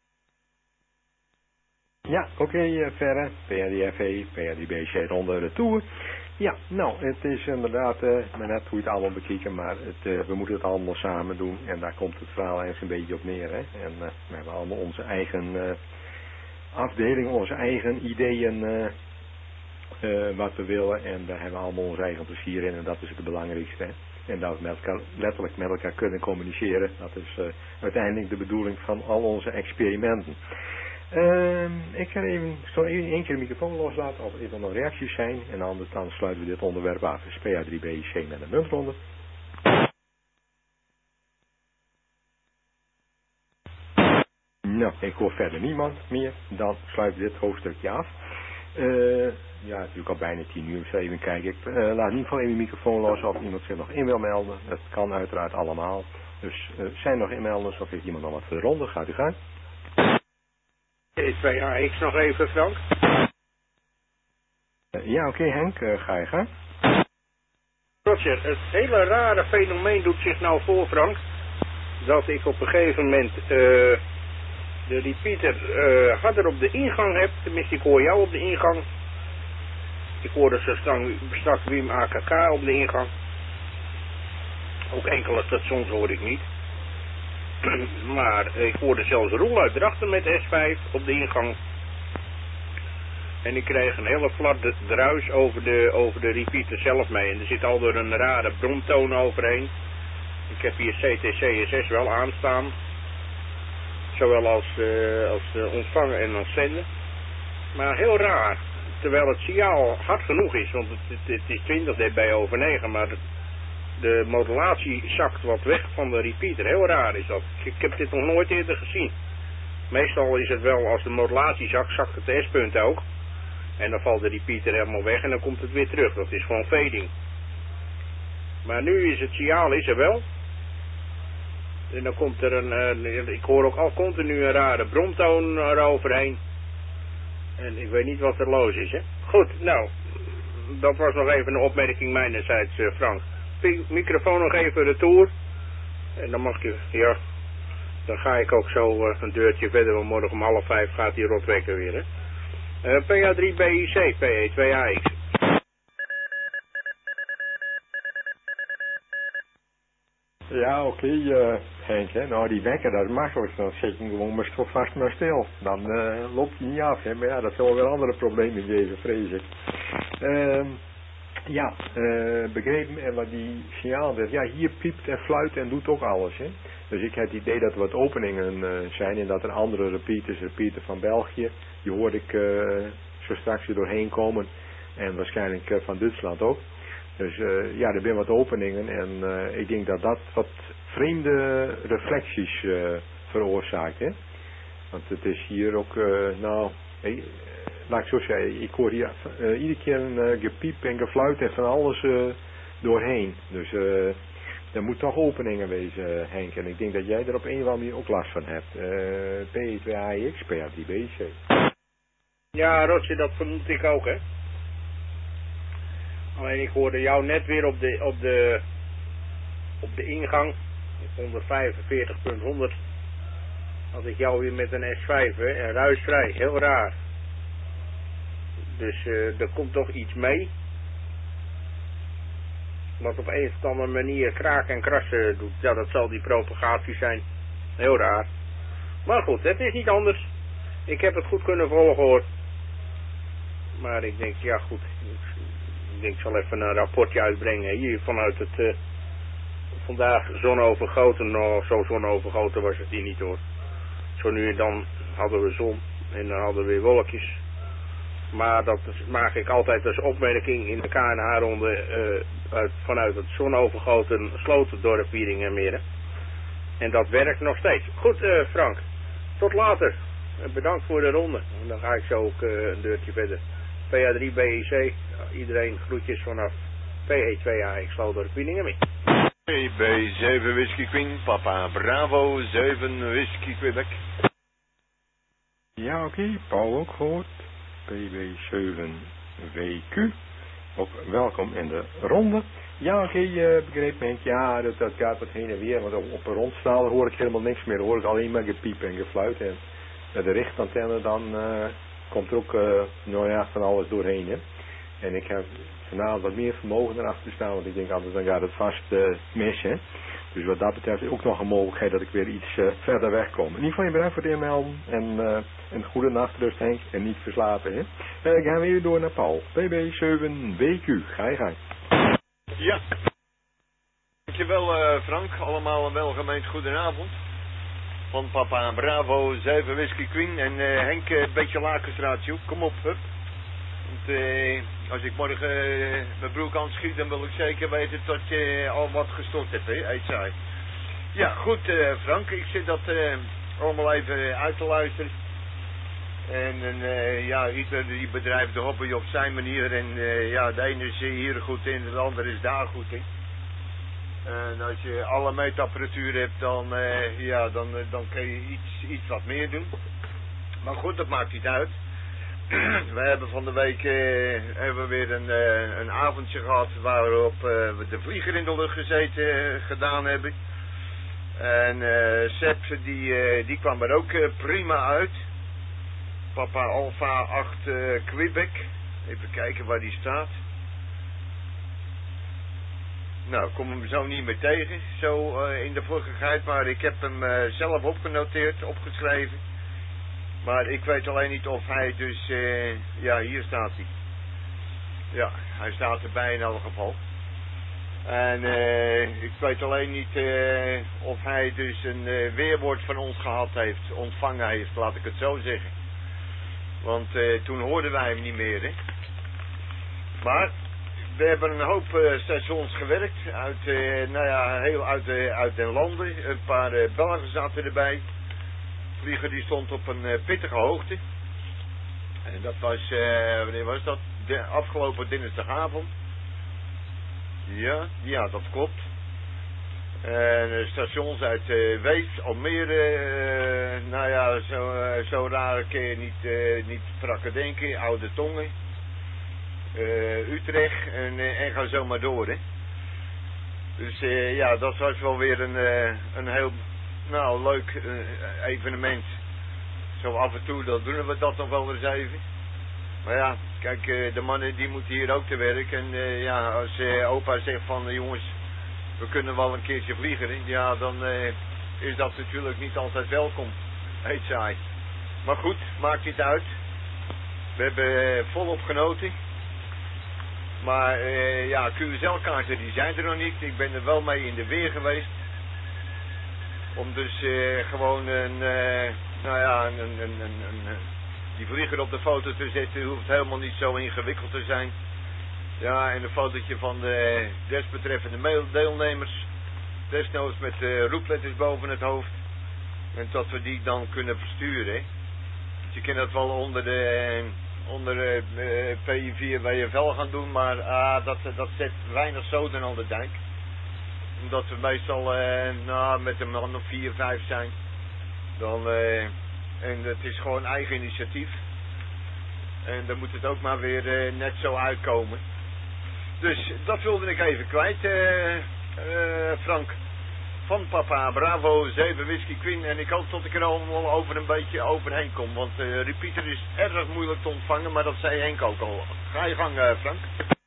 Ja, oké, okay, uh, verder. P R D F E, P R D B C ronde de Tour. Ja, nou, het is inderdaad, uh, maar net hoe je het allemaal bekijken, maar het, uh, we moeten het allemaal samen doen. En daar komt het verhaal eens een beetje op neer, hè. En uh, we hebben allemaal onze eigen uh, afdeling, onze eigen ideeën, uh, uh, wat we willen. En daar hebben we allemaal ons eigen plezier in en dat is het belangrijkste, hè. En dat we met elkaar, letterlijk met elkaar kunnen communiceren. Dat is uh, uiteindelijk de bedoeling van al onze experimenten. Uh, ik ga even zo één keer de microfoon loslaten of er nog reacties zijn. En anders dan sluiten we dit onderwerp af. Dus P A drie B I C met een muntronde. Nou, ik hoor verder niemand meer. Dan sluiten we dit hoofdstukje af. Uh, ja, natuurlijk al bijna tien uur. Dus even kijken. Ik uh, laat in ieder geval even de microfoon los of iemand zich nog in wil melden. Dat kan uiteraard allemaal. Dus uh, zijn er nog inmelders of heeft iemand nog wat voor de ronde? Gaat u gaan. T twee A X nog even, Frank. Uh, ja, oké okay, Henk. Uh, ga je gaan. Roger, het hele rare fenomeen doet zich nou voor, Frank. Dat ik op een gegeven moment uh, de repeater uh, harder op de ingang heb. Tenminste, ik hoor jou op de ingang. Ik hoorde zo straks Wim A K K op de ingang. Ook enkele stations hoorde ik niet. Maar ik hoorde zelfs Roel uit Drachten met S vijf op de ingang. En ik kreeg een hele flatte druis over de, over de repeater zelf mee. En er zit al door een rare bromtoon overheen. Ik heb hier C T C S S wel aanstaan. Zowel als, uh, als uh, ontvangen en als zenden. Maar heel raar. Terwijl het signaal hard genoeg is. Want het, het, het is twintig dB over negen. Maar de, de modulatie zakt wat weg van de repeater. Heel raar is dat. Ik, ik heb dit nog nooit eerder gezien. Meestal is het wel als de modulatie zakt, zakt het S-punt ook. En dan valt de repeater helemaal weg en dan komt het weer terug. Dat is gewoon fading. Maar nu is het signaal is er wel. En dan komt er een, uh, ik hoor ook al continu een rare bromtoon eroverheen. En ik weet niet wat er los is, hè. Goed, nou, dat was nog even een opmerking mijnerzijds, uh, Frank. P- microfoon nog even retour. En dan mag je, ja, dan ga ik ook zo uh, een deurtje verder, want morgen om half vijf gaat die rotwekker weer, hè. Uh, P A drie B I C, P E twee A X. Ja, oké, okay, uh, Henk, hè. Nou, die wekker, dat is makkelijk. Dan zet je hem gewoon maar zo vast maar stil. Dan uh, loopt hij niet af, hè. Maar ja, dat zullen wel andere problemen geven, vrees ik. Uh, ja, uh, begrepen en wat die signaal zegt. Ja, hier piept en fluit en doet ook alles, hè. Dus ik heb het idee dat er wat openingen uh, zijn en dat er andere repeaters, repeater van België, die hoorde ik uh, zo straks er doorheen komen. En waarschijnlijk uh, van Duitsland ook. Dus uh, ja, er zijn wat openingen en uh, ik denk dat dat wat vreemde reflecties uh, veroorzaakt, hè. Want het is hier ook, uh, nou, hey, laat ik zo zeggen, ik hoor hier uh, iedere keer een uh, gepiep en gefluit en van alles uh, doorheen. Dus uh, er moet toch openingen wezen, Henk. En ik denk dat jij er op een of andere manier ook last van hebt. Uh, P E twee A X, P A drie B I C. Ja, Roger, dat vermoed ik ook, hè. Alleen ik hoorde jou net weer op de, op de, op de ingang, honderdvijfenveertig punt honderd, had ik jou weer met een S vijf, hè, en ruisvrij, heel raar. Dus uh, er komt toch iets mee, wat op een of andere manier kraken en krassen doet. Ja, dat zal die propagatie zijn, heel raar. Maar goed, het is niet anders. Ik heb het goed kunnen volgen, hoor. Maar ik denk, ja goed, ik denk ik zal even een rapportje uitbrengen hier vanuit het, uh, vandaag zonovergoten, nou zo zonovergoten was het hier niet, hoor. Zo nu en dan hadden we zon, En dan hadden we weer wolkjes. Maar dat maak ik altijd als opmerking in de K N H-ronde uh, uit, vanuit het zonovergoten Sloterdorp Wieringermeren. En dat werkt nog steeds. Goed uh, Frank, tot later. En bedankt voor de ronde. En dan ga ik zo ook uh, een deurtje verder. P A drie B I C, iedereen groetjes vanaf P E twee A X Sloterdorp Wieringermeren. Bij zeven Whisky Queen, Papa Bravo, zeven Whisky Quebec. Ja, oké, okay. Paul ook gehoord. P B zeven W Q. Ook welkom in de ronde. Ja, oké, okay, uh, begreep me. Ja, dat, dat gaat wat heen en weer. Want op, op een rondstraal hoor ik helemaal niks meer. Hoor ik alleen maar gepiep en gefluit. En met de richtantenne dan uh, komt er ook uh, nou ja, van alles doorheen. Hè. En ik heb vanavond wat meer vermogen erachter staan. Want ik denk altijd, dan gaat het vast uh, mis. Hè. Dus wat dat betreft is ook nog een mogelijkheid dat ik weer iets uh, verder wegkom. In ieder geval je bedankt voor het inmelden. En uh, een goede nachtrust Henk. En niet verslapen. Hè. Uh, gaan we weer door naar Paul. P B zeven W Q. Ga je gang. Ja. Dankjewel uh, Frank. Allemaal een welgemeend goedenavond. Van Papa Bravo, zeven Whisky Queen. En uh, Henk, een beetje Lakenstraat, joh. Kom op, hup. Want uh, als ik morgen uh, mijn broek aanschiet, dan wil ik zeker weten dat je uh, al wat gestort hebt, hè, eet saai. Ja, goed uh, Frank, ik zit dat uh, allemaal even uit te luisteren. En uh, ja, ieder die bedrijft de hobby op zijn manier. En uh, ja, de ene is hier goed in, de andere is daar goed in. En als je alle meetapparatuur hebt, dan, uh, ja, dan, dan kun je iets, iets wat meer doen. Maar goed, dat maakt niet uit. We hebben van de week uh, hebben we weer een, uh, een avondje gehad waarop uh, we de vlieger in de lucht gezeten uh, gedaan hebben. En uh, Sepp die, uh, die kwam er ook uh, prima uit. Papa Alpha acht uh, Quebec. Even kijken waar die staat. Nou, ik kom hem zo niet meer tegen, zo uh, in de vluchtigheid, maar ik heb hem uh, zelf opgenoteerd, opgeschreven. Maar ik weet alleen niet of hij dus, uh, ja, hier staat hij. Ja, hij staat erbij in elk geval. En uh, ik weet alleen niet uh, of hij dus een uh, weerwoord van ons gehad heeft, ontvangen heeft, laat ik het zo zeggen. Want uh, toen hoorden wij hem niet meer, hè. Maar we hebben een hoop uh, stations gewerkt, uit, uh, nou ja, heel uit, uh, uit den landen. Een paar uh, Belgen zaten erbij. De vlieger die stond op een uh, pittige hoogte. En dat was, uh, wanneer was dat? De afgelopen dinsdagavond. Ja, ja, dat klopt. En uh, stations uit uh, Wees, Almere, uh, nou ja, zo, uh, zo raar kun je niet, uh, niet strakke denken, Oude Tongen. Uh, Utrecht en, uh, en ga zo maar door, hè. Dus uh, ja, dat was wel weer een, uh, een heel, nou, leuk uh, evenement. Zo af en toe, dan doen we dat nog wel eens even. Maar ja, kijk, uh, de mannen die moeten hier ook te werk. En uh, ja, als uh, opa zegt van, uh, jongens, we kunnen wel een keertje vliegen, hè? Ja, dan uh, is dat natuurlijk niet altijd welkom. Heet saai. Maar goed, maakt niet uit. We hebben uh, volop genoten. Maar uh, ja, Q S L-kaarten die zijn er nog niet. Ik ben er wel mee in de weer geweest. Om dus uh, gewoon een, uh, nou ja, een, een, een, een, een, die vlieger op de foto te zetten. Hoeft helemaal niet zo ingewikkeld te zijn. Ja, en een fotootje van de desbetreffende deelnemers. Desnoods met uh, roepletters boven het hoofd. En dat we die dan kunnen versturen. Hè. Je kunt dat wel onder de... onder uh, P I vier W F L gaan doen, maar uh, dat, dat zet weinig zoden aan de dijk. Omdat we meestal uh, nou, met een man of vier, vijf zijn. Dan, uh, en het is gewoon eigen initiatief. En dan moet het ook maar weer uh, net zo uitkomen. Dus dat wilde ik even kwijt, uh, uh, Frank. Van Papa Bravo, zeven Whisky Queen. En ik hoop dat ik er allemaal over een beetje overheen kom. Want uh, repeater is erg moeilijk te ontvangen, maar dat zei Henk ook al. Ga je gang, uh, Frank.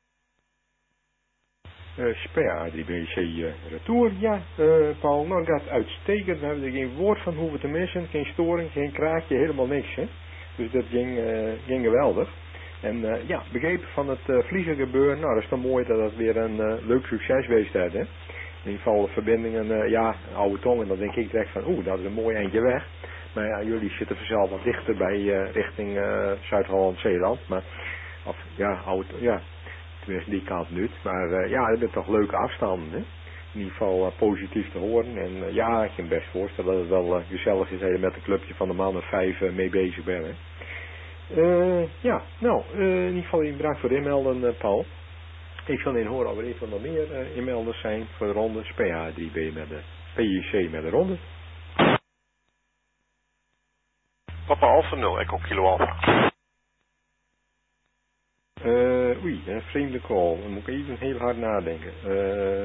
Uh, P A drie B C uh, retour. Ja, uh, Paul, nou gaat uitstekend. We hebben er geen woord van hoeven te missen. Geen storing, geen kraakje, helemaal niks. Hè? Dus dat ging, uh, ging geweldig. En uh, ja, begrepen van het uh, vliegen gebeuren. Nou, dat is dan mooi dat dat weer een uh, leuk succes geweest is. Hè? In ieder geval verbindingen, uh, ja, oude tongen, dan denk ik direct van, oeh, dat is een mooi eindje weg. Maar ja, jullie zitten vanzelf wat dichter bij uh, richting uh, Zuid-Holland-Zeeland. Maar, of ja, oud, ja, tenminste die kant nu. Maar uh, ja, het zijn toch leuke afstanden, hè? In ieder geval uh, positief te horen. En uh, ja, ik kan me best voorstellen dat het wel uh, gezellig is dat je met een clubje van de mannen vijf uh, mee bezig bent, hè? Uh, ja, nou, uh, in ieder geval bedankt voor het inmelden, uh, Paul. Ik zal in horen of er even nog meer uh, inmelders zijn voor de ronde. P H drie B met de P I C met de ronde. Papa Alpha nul, Echo Kilo Alpha. Uh, oei, een vreemde call. Dan moet ik even heel hard nadenken. Uh,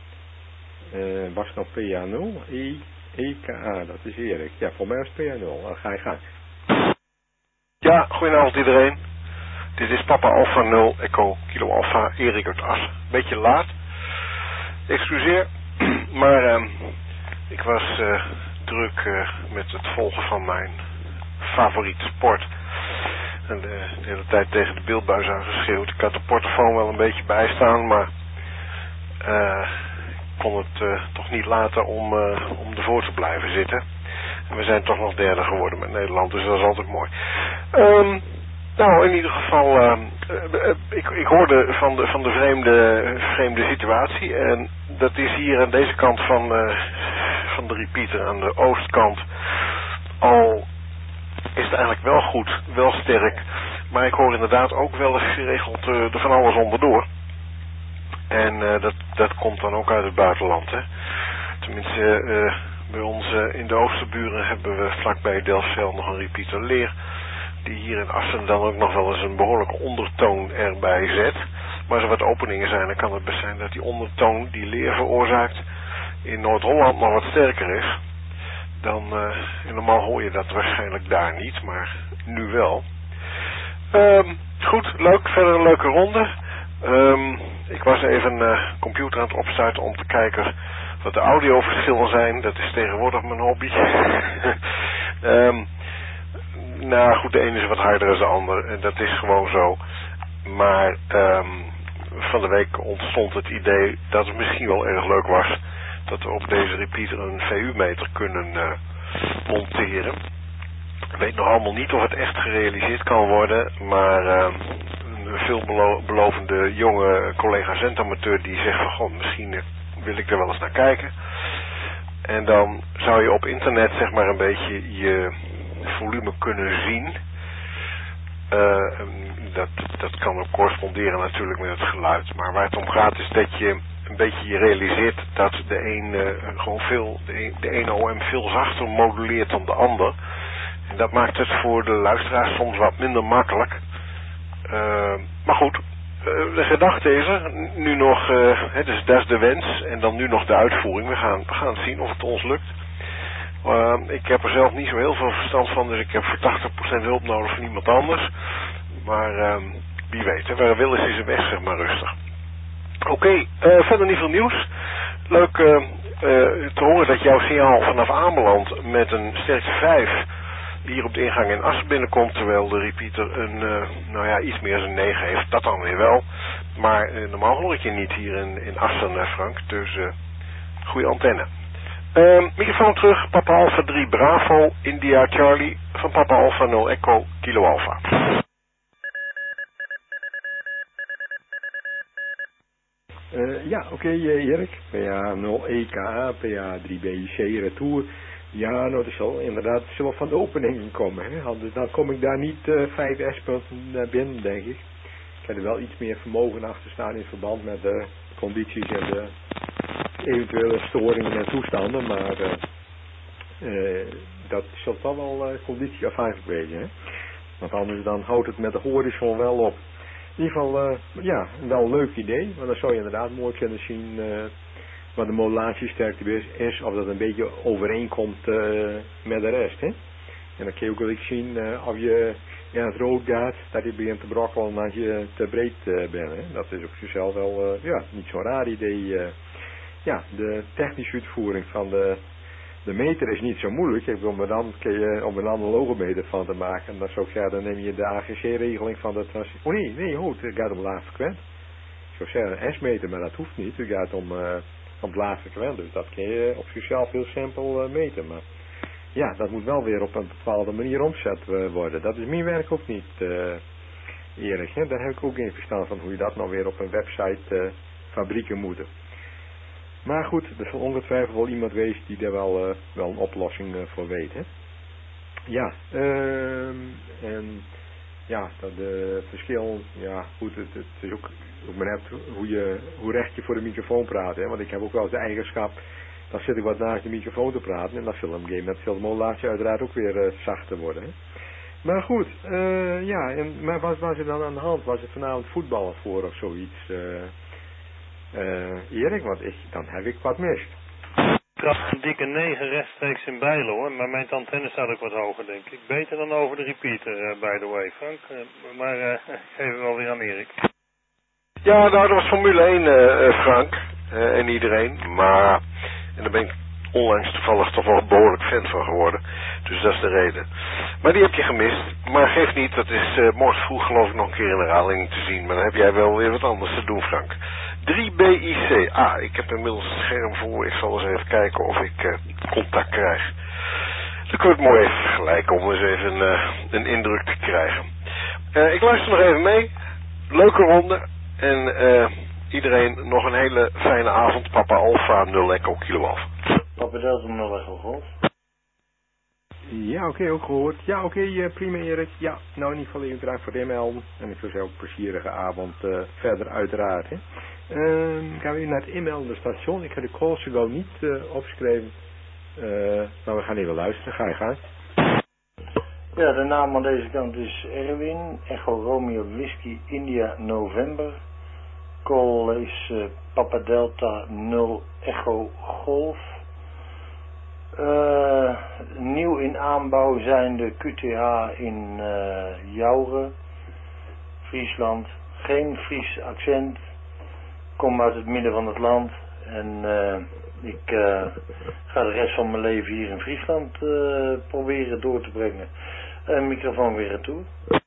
uh, was het nou P A nul? E, E K A, dat is Erik. Ja, voor mij was het P A nul. Dan ga je gang. Ja, goedenavond iedereen. Dit is Papa Alpha nul, Echo Kilo Alpha, Erik uit Assen. Beetje laat. Excuseer. Maar uh, ik was uh, druk uh, met het volgen van mijn favoriete sport. En de, de hele tijd tegen de beeldbuis aangeschreeuwd. Ik had de portofoon wel een beetje bijstaan, maar uh, ik kon het uh, toch niet laten om, uh, om ervoor te blijven zitten. En we zijn toch nog derde geworden met Nederland, dus dat is altijd mooi. Um, nou, in ieder geval, uh, uh, ik, ik hoorde van de, van de vreemde, vreemde situatie. En dat is hier aan deze kant van, uh, van de repeater, aan de oostkant, al is het eigenlijk wel goed, wel sterk. Maar ik hoor inderdaad ook wel eens geregeld uh, er van alles onderdoor. En uh, dat, dat komt dan ook uit het buitenland, hè. Tenminste, uh, bij ons uh, in de Oosterburen hebben we vlakbij Delfzijl nog een repeater leer, die hier in Assen dan ook nog wel eens een behoorlijke ondertoon erbij zet. Maar als er wat openingen zijn, dan kan het best zijn dat die ondertoon die leer veroorzaakt in Noord-Holland nog wat sterker is. Dan, uh, normaal hoor je dat waarschijnlijk daar niet, maar nu wel. Um, goed, leuk, verder een leuke ronde. Um, ik was even een uh, computer aan het opstarten om te kijken wat de audioverschillen zijn. Dat is tegenwoordig mijn hobby. um, nou goed, de ene is wat harder dan de ander. En dat is gewoon zo. Maar um, van de week ontstond het idee dat het misschien wel erg leuk was dat we op deze repeater een V U-meter kunnen uh, monteren. Ik weet nog allemaal niet of het echt gerealiseerd kan worden, maar uh, een veelbelovende jonge collega zendamateur die zegt van god, misschien uh, wil ik er wel eens naar kijken. En dan zou je op internet zeg maar een beetje je volume kunnen zien. Uh, dat, dat kan ook corresponderen natuurlijk met het geluid, maar waar het om gaat is dat je een beetje je realiseert dat de een uh, gewoon veel, de, een, de ene O M veel zachter moduleert dan de ander. En dat maakt het voor de luisteraars soms wat minder makkelijk. Uh, maar goed, uh, de gedachte is er. Nu nog, uh, hè, dus dat is de wens. En dan nu nog de uitvoering. We gaan, we gaan zien of het ons lukt. Uh, ik heb er zelf niet zo heel veel verstand van, dus ik heb voor tachtig procent hulp nodig van iemand anders. Maar uh, wie weet, hè, waar er wil is, is er weg, zeg maar rustig. Oké, okay, uh, verder niet veel nieuws. Leuk uh, uh, te horen dat jouw signaal vanaf Ameland met een sterkte vijf hier op de ingang in Assen binnenkomt, terwijl de repeater een, uh, nou ja, iets meer dan een negen heeft. Dat dan weer wel. Maar uh, normaal hoor ik je niet hier in, in Assen, uh, Frank. Dus uh, goede antenne. Uh, microfoon terug, Papa Alpha drie Bravo, India Charlie, van Papa Alpha nul Echo Kilo Alpha. Uh, ja, oké, okay, uh, Erik. P A nul E K A, P A drie B I C Retour. Ja, nou, dat zal inderdaad zullen van de openingen komen. Hè? Anders, dan kom ik daar niet uh, vijf S-punten naar binnen, denk ik. Ik heb er wel iets meer vermogen achter staan in verband met de condities en de eventuele storingen en toestanden. Maar uh, uh, dat zal toch wel uh, conditieafhankelijk wezen. Hè? Want anders dan houdt het met de horizon wel op. In ieder geval, uh, ja, wel een leuk idee. Want dan zou je inderdaad mooi kunnen zien uh, wat de modulatiesterkte is, is. Of dat een beetje overeenkomt uh, met de rest. Hè? En dan kun je ook wel eens zien uh, of je in het rood gaat, dat je begint te brokkelen als je te breed uh, bent. Hè? Dat is op zichzelf wel uh, ja, niet zo'n raar idee. Uh, ja, de technische uitvoering van de, de meter is niet zo moeilijk. Ik bedoel, maar dan kun je om een analoge van te maken. En dan zou ik zeggen, dan neem je de A G C-regeling van de transitie. Oh nee, nee, goed, het gaat om laag frequent. Ik zou zeggen een S-meter, maar dat hoeft niet. Het gaat om, uh, om laag frequent. Dus dat kun je op zichzelf heel simpel uh, meten. Maar ja, dat moet wel weer op een bepaalde manier omzet worden. Dat is mijn werk ook niet, uh, Erik. Hè? Daar heb ik ook geen verstand van hoe je dat nou weer op een website uh, fabrieken moet. Maar goed, er zal ongetwijfeld wel iemand wezen die daar wel, uh, wel een oplossing uh, voor weet. Hè? Ja, uh, en ja, dat de verschil, ja goed, het, het is ook, ook maar net hoe, je, hoe recht je voor de microfoon praat. Hè? Want ik heb ook wel eens de eigenschap, dan zit ik wat naast de microfoon te praten en dan zal op een gegeven moment zal de modulatie uiteraard ook weer uh, zachter worden. Hè? Maar goed, uh, ja, en, maar wat was er dan aan de hand? Was het vanavond voetballen voor of zoiets? Uh, uh, Erik, want ik, dan heb ik wat mist. Ik had een dikke negen rechtstreeks in Bijlo, hoor, maar mijn antenne staat ook wat hoger, denk ik. Beter dan over de repeater, uh, by the way, Frank. Uh, maar uh, ik geef het wel weer aan Erik. Ja, nou, dat was Formule één, uh, Frank. Uh, en iedereen. Maar, en daar ben ik onlangs toevallig toch wel behoorlijk fan van geworden. Dus dat is de reden. Maar die heb je gemist. Maar geeft niet, dat is uh, morgen vroeg geloof ik nog een keer in herhaling te zien. Maar dan heb jij wel weer wat anders te doen, Frank. drie B I C. Ah, ik heb inmiddels het scherm voor. Ik zal eens even kijken of ik uh, contact krijg. Dan kun je het mooi even vergelijken om eens even uh, een indruk te krijgen. Uh, ik luister nog even mee. Leuke ronde. En uh, iedereen nog een hele fijne avond. Papa Alpha nul Echo Kilo Alpha. Papa Delta nul Echo Golf. Ja, oké, okay, ook gehoord. Ja, oké, okay, uh, prima Erik. Ja, nou in ieder geval even bedankt voor het inmelden. En ik zou zeggen ook plezierige avond uh, verder uiteraard. Hè. Uh, gaan we even naar het inmeldende station. Ik ga de calls zo niet uh, opschrijven. Uh, maar we gaan even luisteren. Ga je gang. Ja, de naam aan deze kant is Erwin. Echo Romeo Whisky India November. Call is uh, Papa Delta nul Echo Golf. Uh, nieuw in aanbouw zijn de Q T H in uh, Jouren, Friesland. Geen Fries accent. Kom uit het midden van het land. En uh, ik uh, ga de rest van mijn leven hier in Friesland uh, proberen door te brengen. Uh, microfoon weer retour.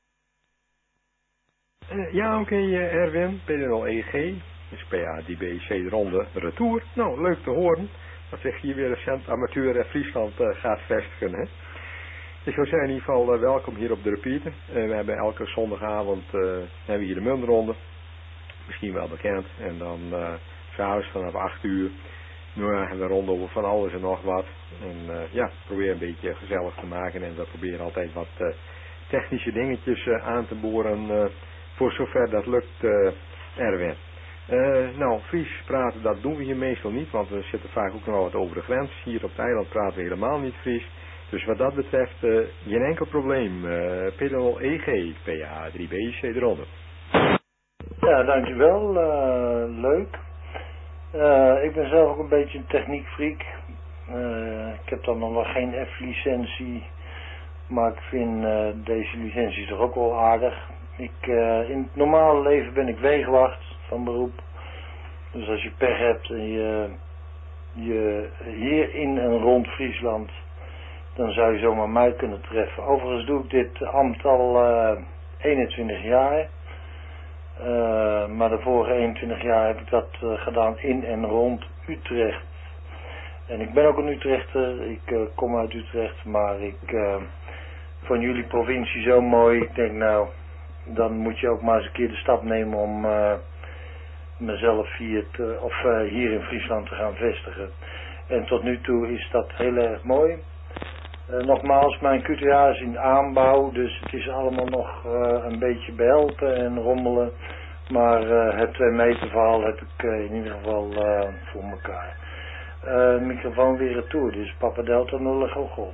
Uh, ja, oké, okay, uh, Erwin. P nul E G. Dus P A D B C ronde retour. Nou, leuk te horen. Dat zich hier weer recent amateur in Friesland uh, gaat vestigen. Hè? Ik zou zeggen in ieder geval uh, welkom hier op de repeater. Uh, we hebben elke zondagavond uh, hebben we hier de muntronde. Misschien wel bekend. En dan uh, s'avonds vanaf acht uur. Nu uh, hebben we een ronde over van alles en nog wat. En uh, ja, proberen een beetje gezellig te maken. En we proberen altijd wat uh, technische dingetjes uh, aan te boren. Uh, voor zover dat lukt, uh, Erwin. Uh, nou, Fries praten, dat doen we hier meestal niet, want we zitten vaak ook nog wat over de grens. Hier op het eiland praten we helemaal niet Fries. Dus wat dat betreft, uh, geen enkel probleem. Uh, P nul E G, P A drie B C eronder. Ja, dankjewel. Uh, leuk. Uh, ik ben zelf ook een beetje een techniekfreak. Uh, ik heb dan nog wel geen F-licentie, maar ik vind uh, deze licentie toch ook wel aardig. Ik, uh, in het normale leven ben ik wegenwacht van beroep. Dus als je pech hebt en je, je hier in en rond Friesland, dan zou je zomaar mij kunnen treffen. Overigens doe ik dit ambt al uh, eenentwintig jaar. Uh, maar de vorige eenentwintig jaar heb ik dat uh, gedaan in en rond Utrecht. En ik ben ook een Utrechter. Ik uh, kom uit Utrecht, maar ik uh, vond jullie provincie zo mooi. Ik denk nou, dan moet je ook maar eens een keer de stap nemen om uh, mezelf hier, te, of, uh, hier in Friesland te gaan vestigen. En tot nu toe is dat heel erg mooi. Uh, nogmaals, mijn Q T H is in aanbouw, dus het is allemaal nog uh, een beetje behelpen en rommelen. Maar uh, het twee meter verhaal heb ik uh, in ieder geval uh, voor elkaar. Uh, microfoon weer retour, dus Papa Delta nul Echo Golf.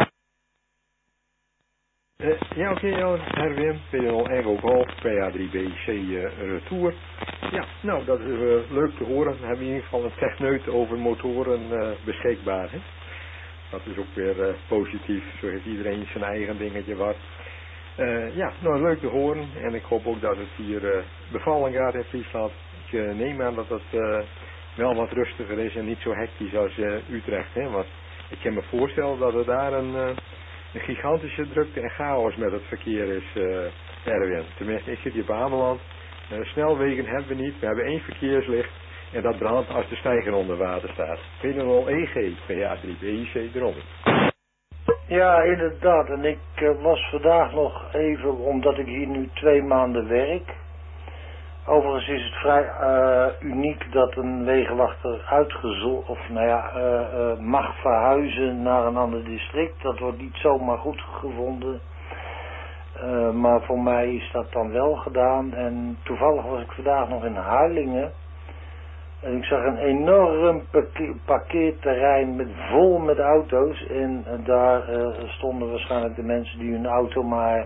Uh, ja, oké, okay, Herwin, P nul Echo Golf, P A drie B C uh, retour. Ja, nou, dat is uh, leuk te horen. We hebben in ieder geval een techneut over motoren uh, beschikbaar, hè? Dat is ook weer uh, positief. Zo heeft iedereen zijn eigen dingetje wat. Uh, ja, nou leuk te horen. En ik hoop ook dat het hier uh, bevallen gaat in Friesland. Ik uh, neem aan dat het uh, wel wat rustiger is en niet zo hectisch als uh, Utrecht. Hè? Want ik kan me voorstellen dat er daar een, uh, een gigantische drukte en chaos met het verkeer is, uh, Erwin. Tenminste, ik zit hier op Ameland. Uh, snelwegen hebben we niet. We hebben één verkeerslicht. En dat brandt als de steiger onder water staat. P nul E G, P A drie B C eronder. Ja, inderdaad. En ik uh, was vandaag nog even, omdat ik hier nu twee maanden werk. Overigens is het vrij uh, uniek dat een wegenwachter uitgezocht, of nou ja, uh, uh, mag verhuizen naar een ander district. Dat wordt niet zomaar goed gevonden. Uh, maar voor mij is dat dan wel gedaan. En toevallig was ik vandaag nog in Harlingen. En ik zag een enorm parkeer, parkeerterrein met, vol met auto's. En uh, daar uh, stonden waarschijnlijk de mensen die hun auto maar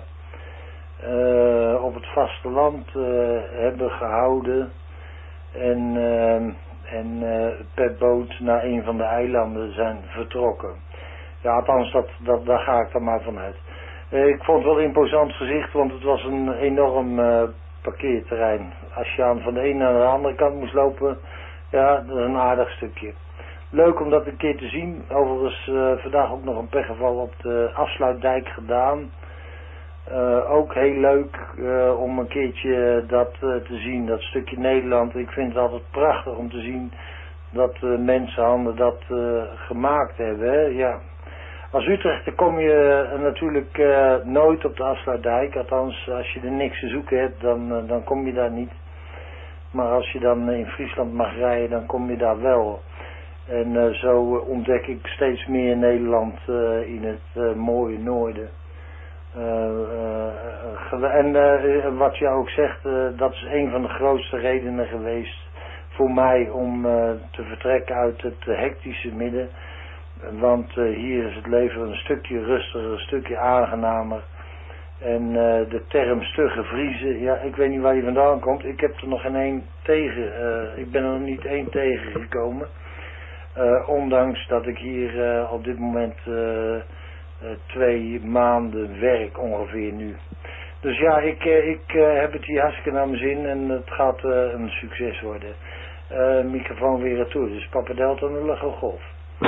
uh, op het vasteland uh, hebben gehouden. En, uh, en uh, per boot naar een van de eilanden zijn vertrokken. Ja, althans, dat, dat, daar ga ik dan maar vanuit. Uh, ik vond het wel een imposant gezicht, want het was een enorm uh, parkeerterrein. Als je aan van de ene naar de andere kant moest lopen, ja, dat is een aardig stukje. Leuk om dat een keer te zien. Overigens uh, vandaag ook nog een pechgeval op de Afsluitdijk gedaan. Uh, ook heel leuk uh, om een keertje dat uh, te zien, dat stukje Nederland. Ik vind het altijd prachtig om te zien dat uh, mensenhanden dat uh, gemaakt hebben. Hè? Ja. Als Utrechter kom je uh, natuurlijk uh, nooit op de Afsluitdijk. Althans, als je er niks te zoeken hebt, dan, uh, dan kom je daar niet. Maar als je dan in Friesland mag rijden, dan kom je daar wel. En uh, zo uh, ontdek ik steeds meer Nederland uh, in het uh, mooie noorden. Uh, uh, en uh, wat je ook zegt, uh, dat is een van de grootste redenen geweest voor mij om uh, te vertrekken uit het uh, hectische midden. Want uh, hier is het leven een stukje rustiger, een stukje aangenamer. En uh, de term stugge Vriezen, ja, ik weet niet waar die vandaan komt. Ik heb er nog geen één tegen. Uh, ik ben er nog niet één tegengekomen. Uh, ondanks dat ik hier uh, op dit moment uh, uh, twee maanden werk ongeveer nu. Dus ja, ik, uh, ik uh, heb het hier hartstikke naar mijn zin en het gaat uh, een succes worden. Uh, microfoon weer retour, dus Papa Delta nul Golf.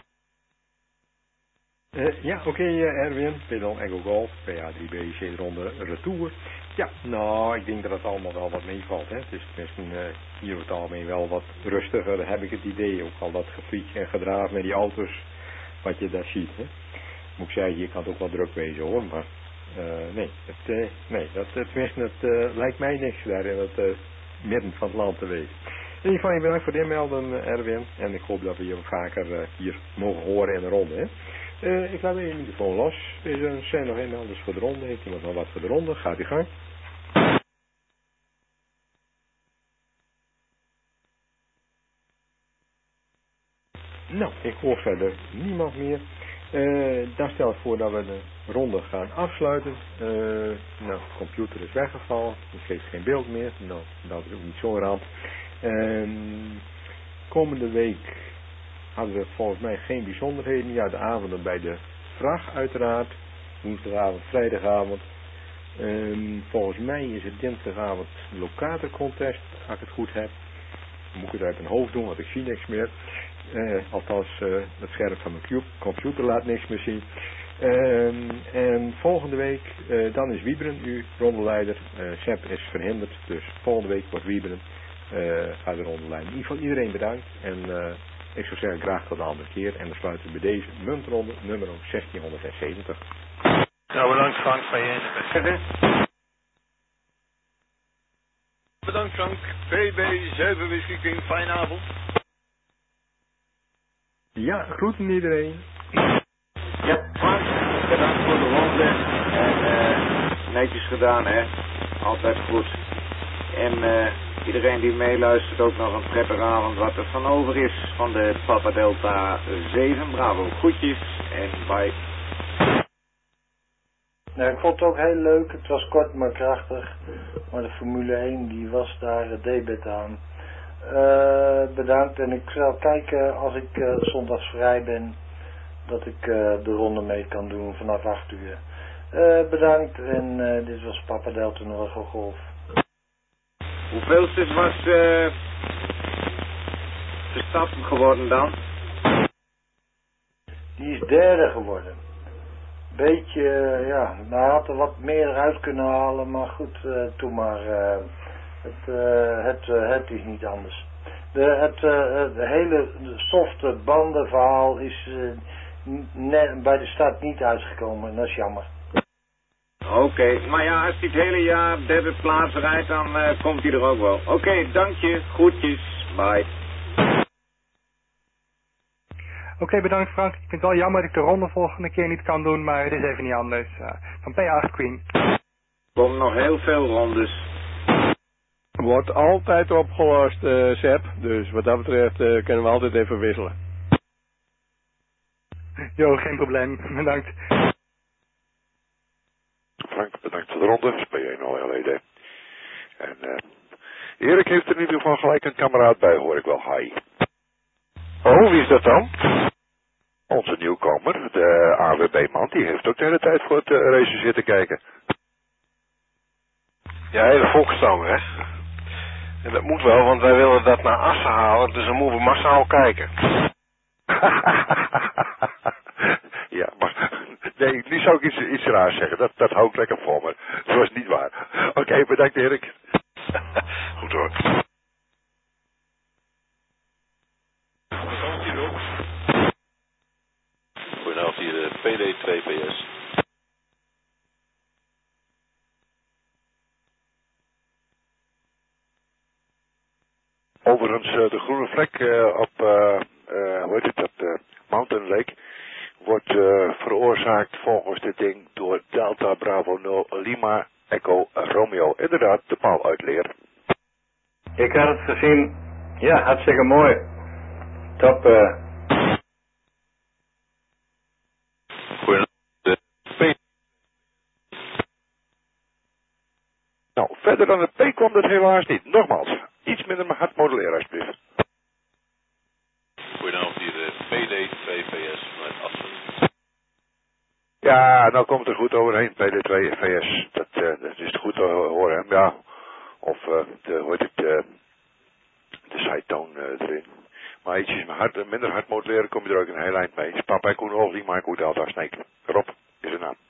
Uh, ja, oké okay, uh, Erwin, Pedal Echo Golf, P A drie B C ronde retour. Ja, nou, ik denk dat het allemaal wel wat meevalt. Hè. Het is tenminste uh, hier over het algemeen wel wat rustiger, heb ik het idee. Ook al dat gefiets en gedraaf met die auto's, wat je daar ziet. Hè. Moet ik zeggen, hier kan het ook wel druk wezen hoor, maar uh, nee, het, uh, nee dat, tenminste, het uh, lijkt mij niks daar in het uh, midden van het land te wezen. In ieder geval, bedankt voor het inmelden, uh, Erwin. En ik hoop dat we je vaker uh, hier mogen horen in de ronde. Hè. Uh, ik laat weer je microfoon los. Er zijn nog een anders voor de ronde. Heeft iemand nog wat voor de ronde? Gaat u gang. Nou, ik hoor verder niemand meer. Uh, dan stel ik voor dat we de ronde gaan afsluiten. Uh, nou, de computer is weggevallen. Ik geef geen beeld meer. Nou, dat is ook niet zo'n ramp. Uh, komende week hadden we volgens mij geen bijzonderheden. Ja, de avonden bij de vracht uiteraard. Woensdagavond, vrijdagavond. Um, volgens mij is het dinsdagavond locatorcontest, als ik het goed heb. Dan moet ik het uit mijn hoofd doen, want ik zie niks meer. Uh, althans, uh, het scherm van mijn computer laat niks meer zien. Um, en volgende week, uh, dan is Wieberen uw rondeleider. Uh, Sepp is verhinderd, dus volgende week wordt Wieberen uh, gaat de rondeleider. In ieder geval iedereen bedankt. En uh, ik zou zeggen graag tot de andere keer. En dan sluiten we bij deze muntronde nummer zestienhonderdzeventig. Nou, bedankt Frank van je inzet. Bedankt Frank. P B zeven Whisky King, fijne avond. Ja, groeten iedereen. Ja, Frank, bedankt voor de ronde. En uh, netjes gedaan, hè. Altijd goed. En uh, iedereen die meeluistert ook nog een prettige avond wat er van over is van de Papa Delta zeven. Bravo, groetjes en bye. Nou, ik vond het ook heel leuk. Het was kort maar krachtig. Maar de Formule één die was daar uh, debet aan. Uh, bedankt. En ik zal kijken als ik uh, zondags vrij ben. Dat ik uh, de ronde mee kan doen vanaf acht uur. Uh, bedankt. En uh, dit was Papa Delta Noorgo Golf. Hoeveelste was uh, Verstappen geworden dan? Die is derde geworden. Beetje, uh, ja, nou, hij had er wat meer uit kunnen halen, maar goed, uh, toen maar, uh, het, uh, het, uh, het is niet anders. De, het, uh, het hele softe bandenverhaal is uh, net bij de start niet uitgekomen. En dat is jammer. Oké, okay, maar ja, als hij het hele jaar derde plaats rijdt, dan uh, komt hij er ook wel. Oké, okay, dank je. Groetjes. Bye. Oké, okay, bedankt Frank. Ik vind het wel jammer dat ik de ronde volgende keer niet kan doen, maar het is even niet anders. Uh, van P acht Queen. Er komen nog heel veel rondes. Wordt altijd opgelost, uh, Sepp. Dus wat dat betreft uh, kunnen we altijd even wisselen. Jo, geen probleem. Bedankt. Frank, bedankt voor de ronde. P één al L E D. En uh, Erik heeft er in ieder geval gelijk een kameraad bij, hoor ik wel. Hi. Oh, wie is dat dan? Onze nieuwkomer, de A W B-man, die heeft ook de hele tijd voor het uh, race zitten kijken. Ja, hele volkstam, hè? En dat moet wel, want wij willen dat naar Assen halen, dus dan moeten we massaal kijken. Ja, maar nee, nu zou ik iets, iets raars zeggen. Dat, dat hou ik lekker voor me. Dat was niet waar. Oké, okay, bedankt Erik. Goed hoor. Goedenavond hier de P D twee P S. Overigens, uh, de groene vlek uh, op, uh, uh, hoe heet het, dat uh, Mountain Lake wordt uh, veroorzaakt volgens dit ding door Delta Bravo nul Lima Echo Romeo. Inderdaad, de paal uitleer. Ik had het gezien. Ja, hartstikke mooi. Top. Uh... Goedenavond. Nou, verder dan het P kwam dat helaas niet. Nogmaals, iets minder maar hard modelleren alsjeblieft. Goedenavond hier de P D twee P S vanuit Assen. Ja, nou komt het er goed overheen, P D twee V S. Dat, uh, dat is goed te horen, hè? Ja. Of, uh, de, hoe heet het, uh, de sidetone uh, erin. Maar ietsjes hard, minder hard modelleren kom je er ook een heel eind mee. Papa en Koen Hoogling, maar Koen Delta Snake. Rob is de naam.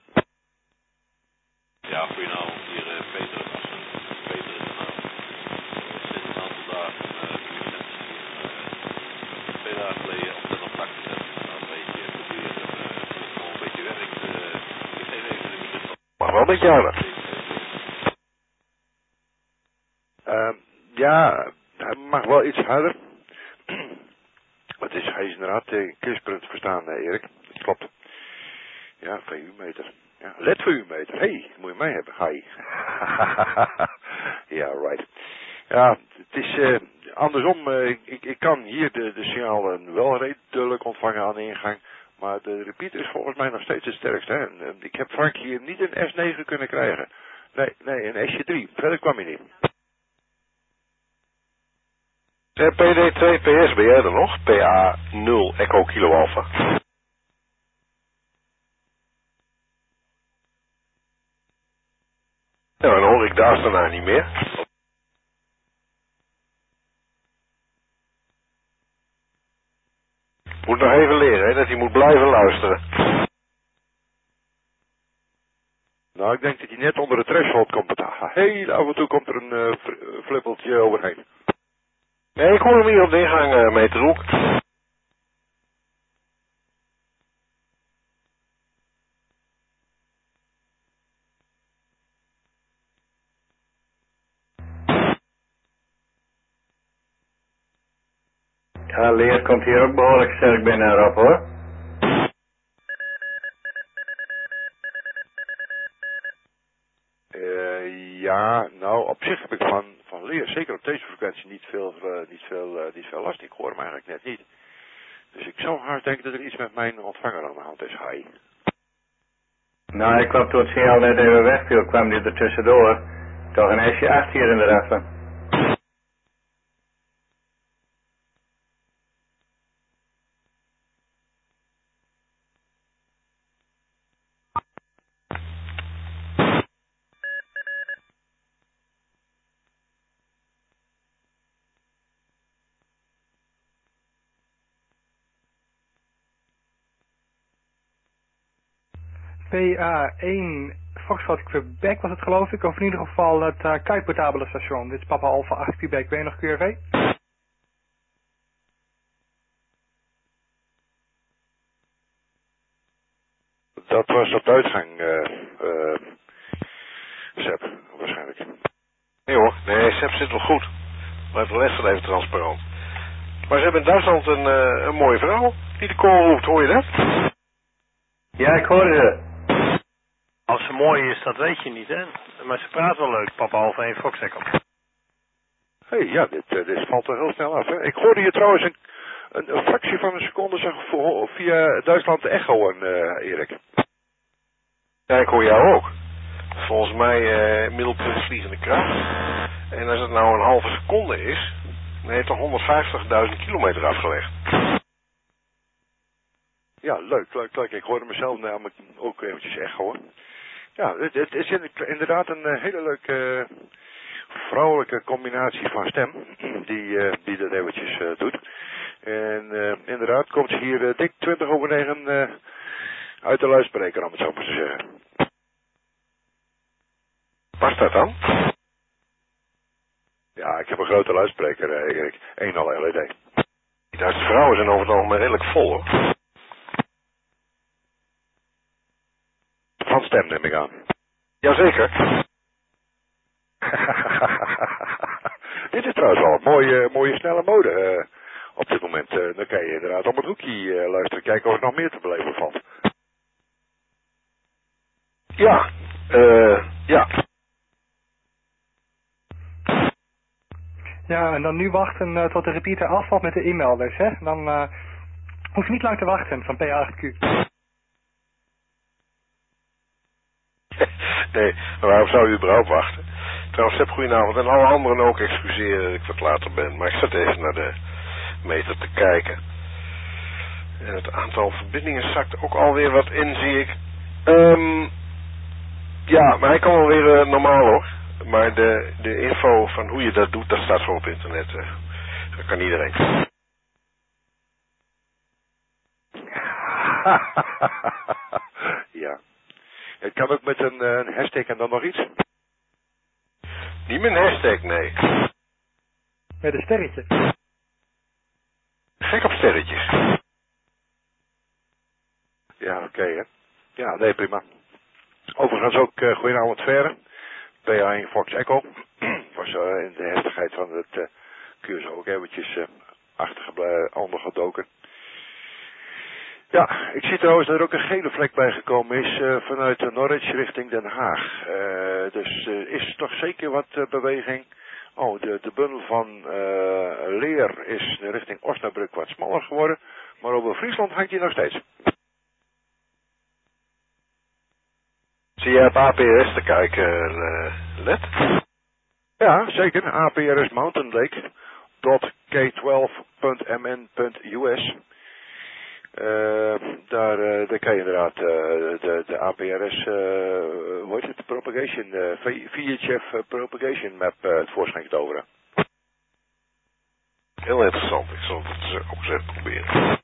Ja, goedenavond hier uh, Peter uit Assen. Peter is de naam. Sinds een aantal dagen uh, de licentie uh, twee dagen geleden op de contact gezet. Nou, een beetje proberen uh, nog een beetje werkt. Uh, ik geef even de microfoon. Maar wel met jou dan. Uh, ja, hij mag wel iets harder. Het is, hij is inderdaad uh, kiespunt verstaan, uh, Erik. Dat klopt. Ja, V U-meter. Ja, L E D V U-meter. Hé, hey, moet je mij hebben. Hi. Ja, right. Ja, het is uh, andersom. Uh, ik, ik kan hier de, de signalen wel redelijk ontvangen aan de ingang. Maar de repeater is volgens mij nog steeds het sterkste. Hè? En, uh, ik heb Frank hier niet een S negen kunnen krijgen. Nee, nee, een S J drie. Verder kwam hij niet. P D twee P S, ben jij er nog? P A nul Echo Kilo Alpha. Ja, dan hoor ik daar daarna niet meer. Moet nog even leren, hè, dat hij moet blijven luisteren. Nou, ik denk dat hij net onder de threshold komt. Heel af en toe komt er een uh, flippeltje overheen. Nee, ik hoor hem hier op de ingang, uh, meter Hoek. Ja, Leer komt hier ook behoorlijk sterk binnen, Rob, hoor. Uh, ja, nou, op zich heb ik van, van Leer, zeker op deze frequentie, niet veel, uh, niet, veel, uh, niet veel last. Ik hoor hem eigenlijk net niet. Dus ik zou haast denken dat er iets met mijn ontvanger aan de hand is. Hi. Nou, ik kwam toen het signaal net even wegviel, kwam die er tussendoor. Toch een S J acht hier in de raffen. P A één Foxtrot Quebec was het geloof ik, of in ieder geval het uh, Kuiportabele station. Dit is Papa Alpha acht Quebec, ben je nog Q R V? dat was op de uitgang, uh, uh, Sepp, waarschijnlijk. Nee hoor, nee, Sepp zit wel goed. Blijft de les wel even transparant. Maar ze hebben in Duitsland een, uh, een mooie vrouw die de kool roept, hoor je dat? Ja, ik hoor ze. Als ze mooi is, dat weet je niet, hè. Maar ze praat wel leuk, papa Alfa één Fox Echo. Hé, hey, ja, dit, uh, dit valt er heel snel af, hè. Ik hoorde je trouwens een, een, een fractie van een seconde zeggen voor, via Duitsland de echo, uh, Erik. Ja, ik hoor jou ook. Volgens mij uh, middelpunt vliegende kracht. En als het nou een halve seconde is, dan heeft toch honderdvijftigduizend kilometer afgelegd. Ja, leuk, leuk, leuk. Ik hoorde mezelf namelijk ook eventjes echo, hoor. Ja, het, het is inderdaad een uh, hele leuke uh, vrouwelijke combinatie van stem die, uh, die dat eventjes uh, doet. En uh, inderdaad komt ze hier uh, dik twintig over negen uh, uit de luidspreker, om het zo maar te zeggen. Past dat dan? Ja, ik heb een grote luidspreker, uh, Erik. één L E D. Die Duitse vrouwen zijn over het algemeen redelijk vol, hoor. Van stem neem ik aan. Jazeker. Dit is trouwens wel een mooie, mooie snelle mode uh, op dit moment. Uh, dan kan je inderdaad op het hoekje uh, luisteren, kijken of er nog meer te beleven valt. Ja, uh, ja. Ja, en dan nu wachten uh, tot de repeater afvalt met de e-mailers, hè. Dan uh, hoef je niet lang te wachten van P acht Q. Nee, maar waarom zou u überhaupt wachten? Trouwens, Sepp, goedenavond. En alle anderen ook excuseren dat ik wat later ben. Maar ik zat even naar de meter te kijken. En het aantal verbindingen zakt ook alweer wat in, zie ik. Um, ja, maar hij kan wel weer uh, normaal, hoor. Maar de, de info van hoe je dat doet, dat staat voor op internet. Uh, dat kan iedereen. Ja. Het kan ook met een, een hashtag en dan nog iets. Niet met een hashtag, nee. Met een sterretje. Gek op sterretjes. Ja, oké, okay, hè. Ja, nee, prima. Overigens ook uh, goedenavond verder. P A één Fox Echo. Was uh, in de heftigheid van het uh, cursus ook eventjes uh, achtergebleven, ondergedoken. Ja, ik zie trouwens dat er ook een gele vlek bijgekomen is uh, vanuit uh, Norwich richting Den Haag. Uh, dus er uh, is toch zeker wat uh, beweging. Oh, de, de bundel van uh, Leer is richting Osnabrück wat smaller geworden. Maar over Friesland hangt hij nog steeds. Zie jij op A P R S te kijken, uh, Let? Ja, zeker. A P R S Mountain Lake. K twaalf punt m n punt u s. Uh, daar, uh, daar kan je inderdaad uh, de, de A P R S, uh, hoe heet het, de propagation, uh, V H F uh, propagation map uh, het voorschijn toveren. Heel interessant, ik zal het ook eens even proberen.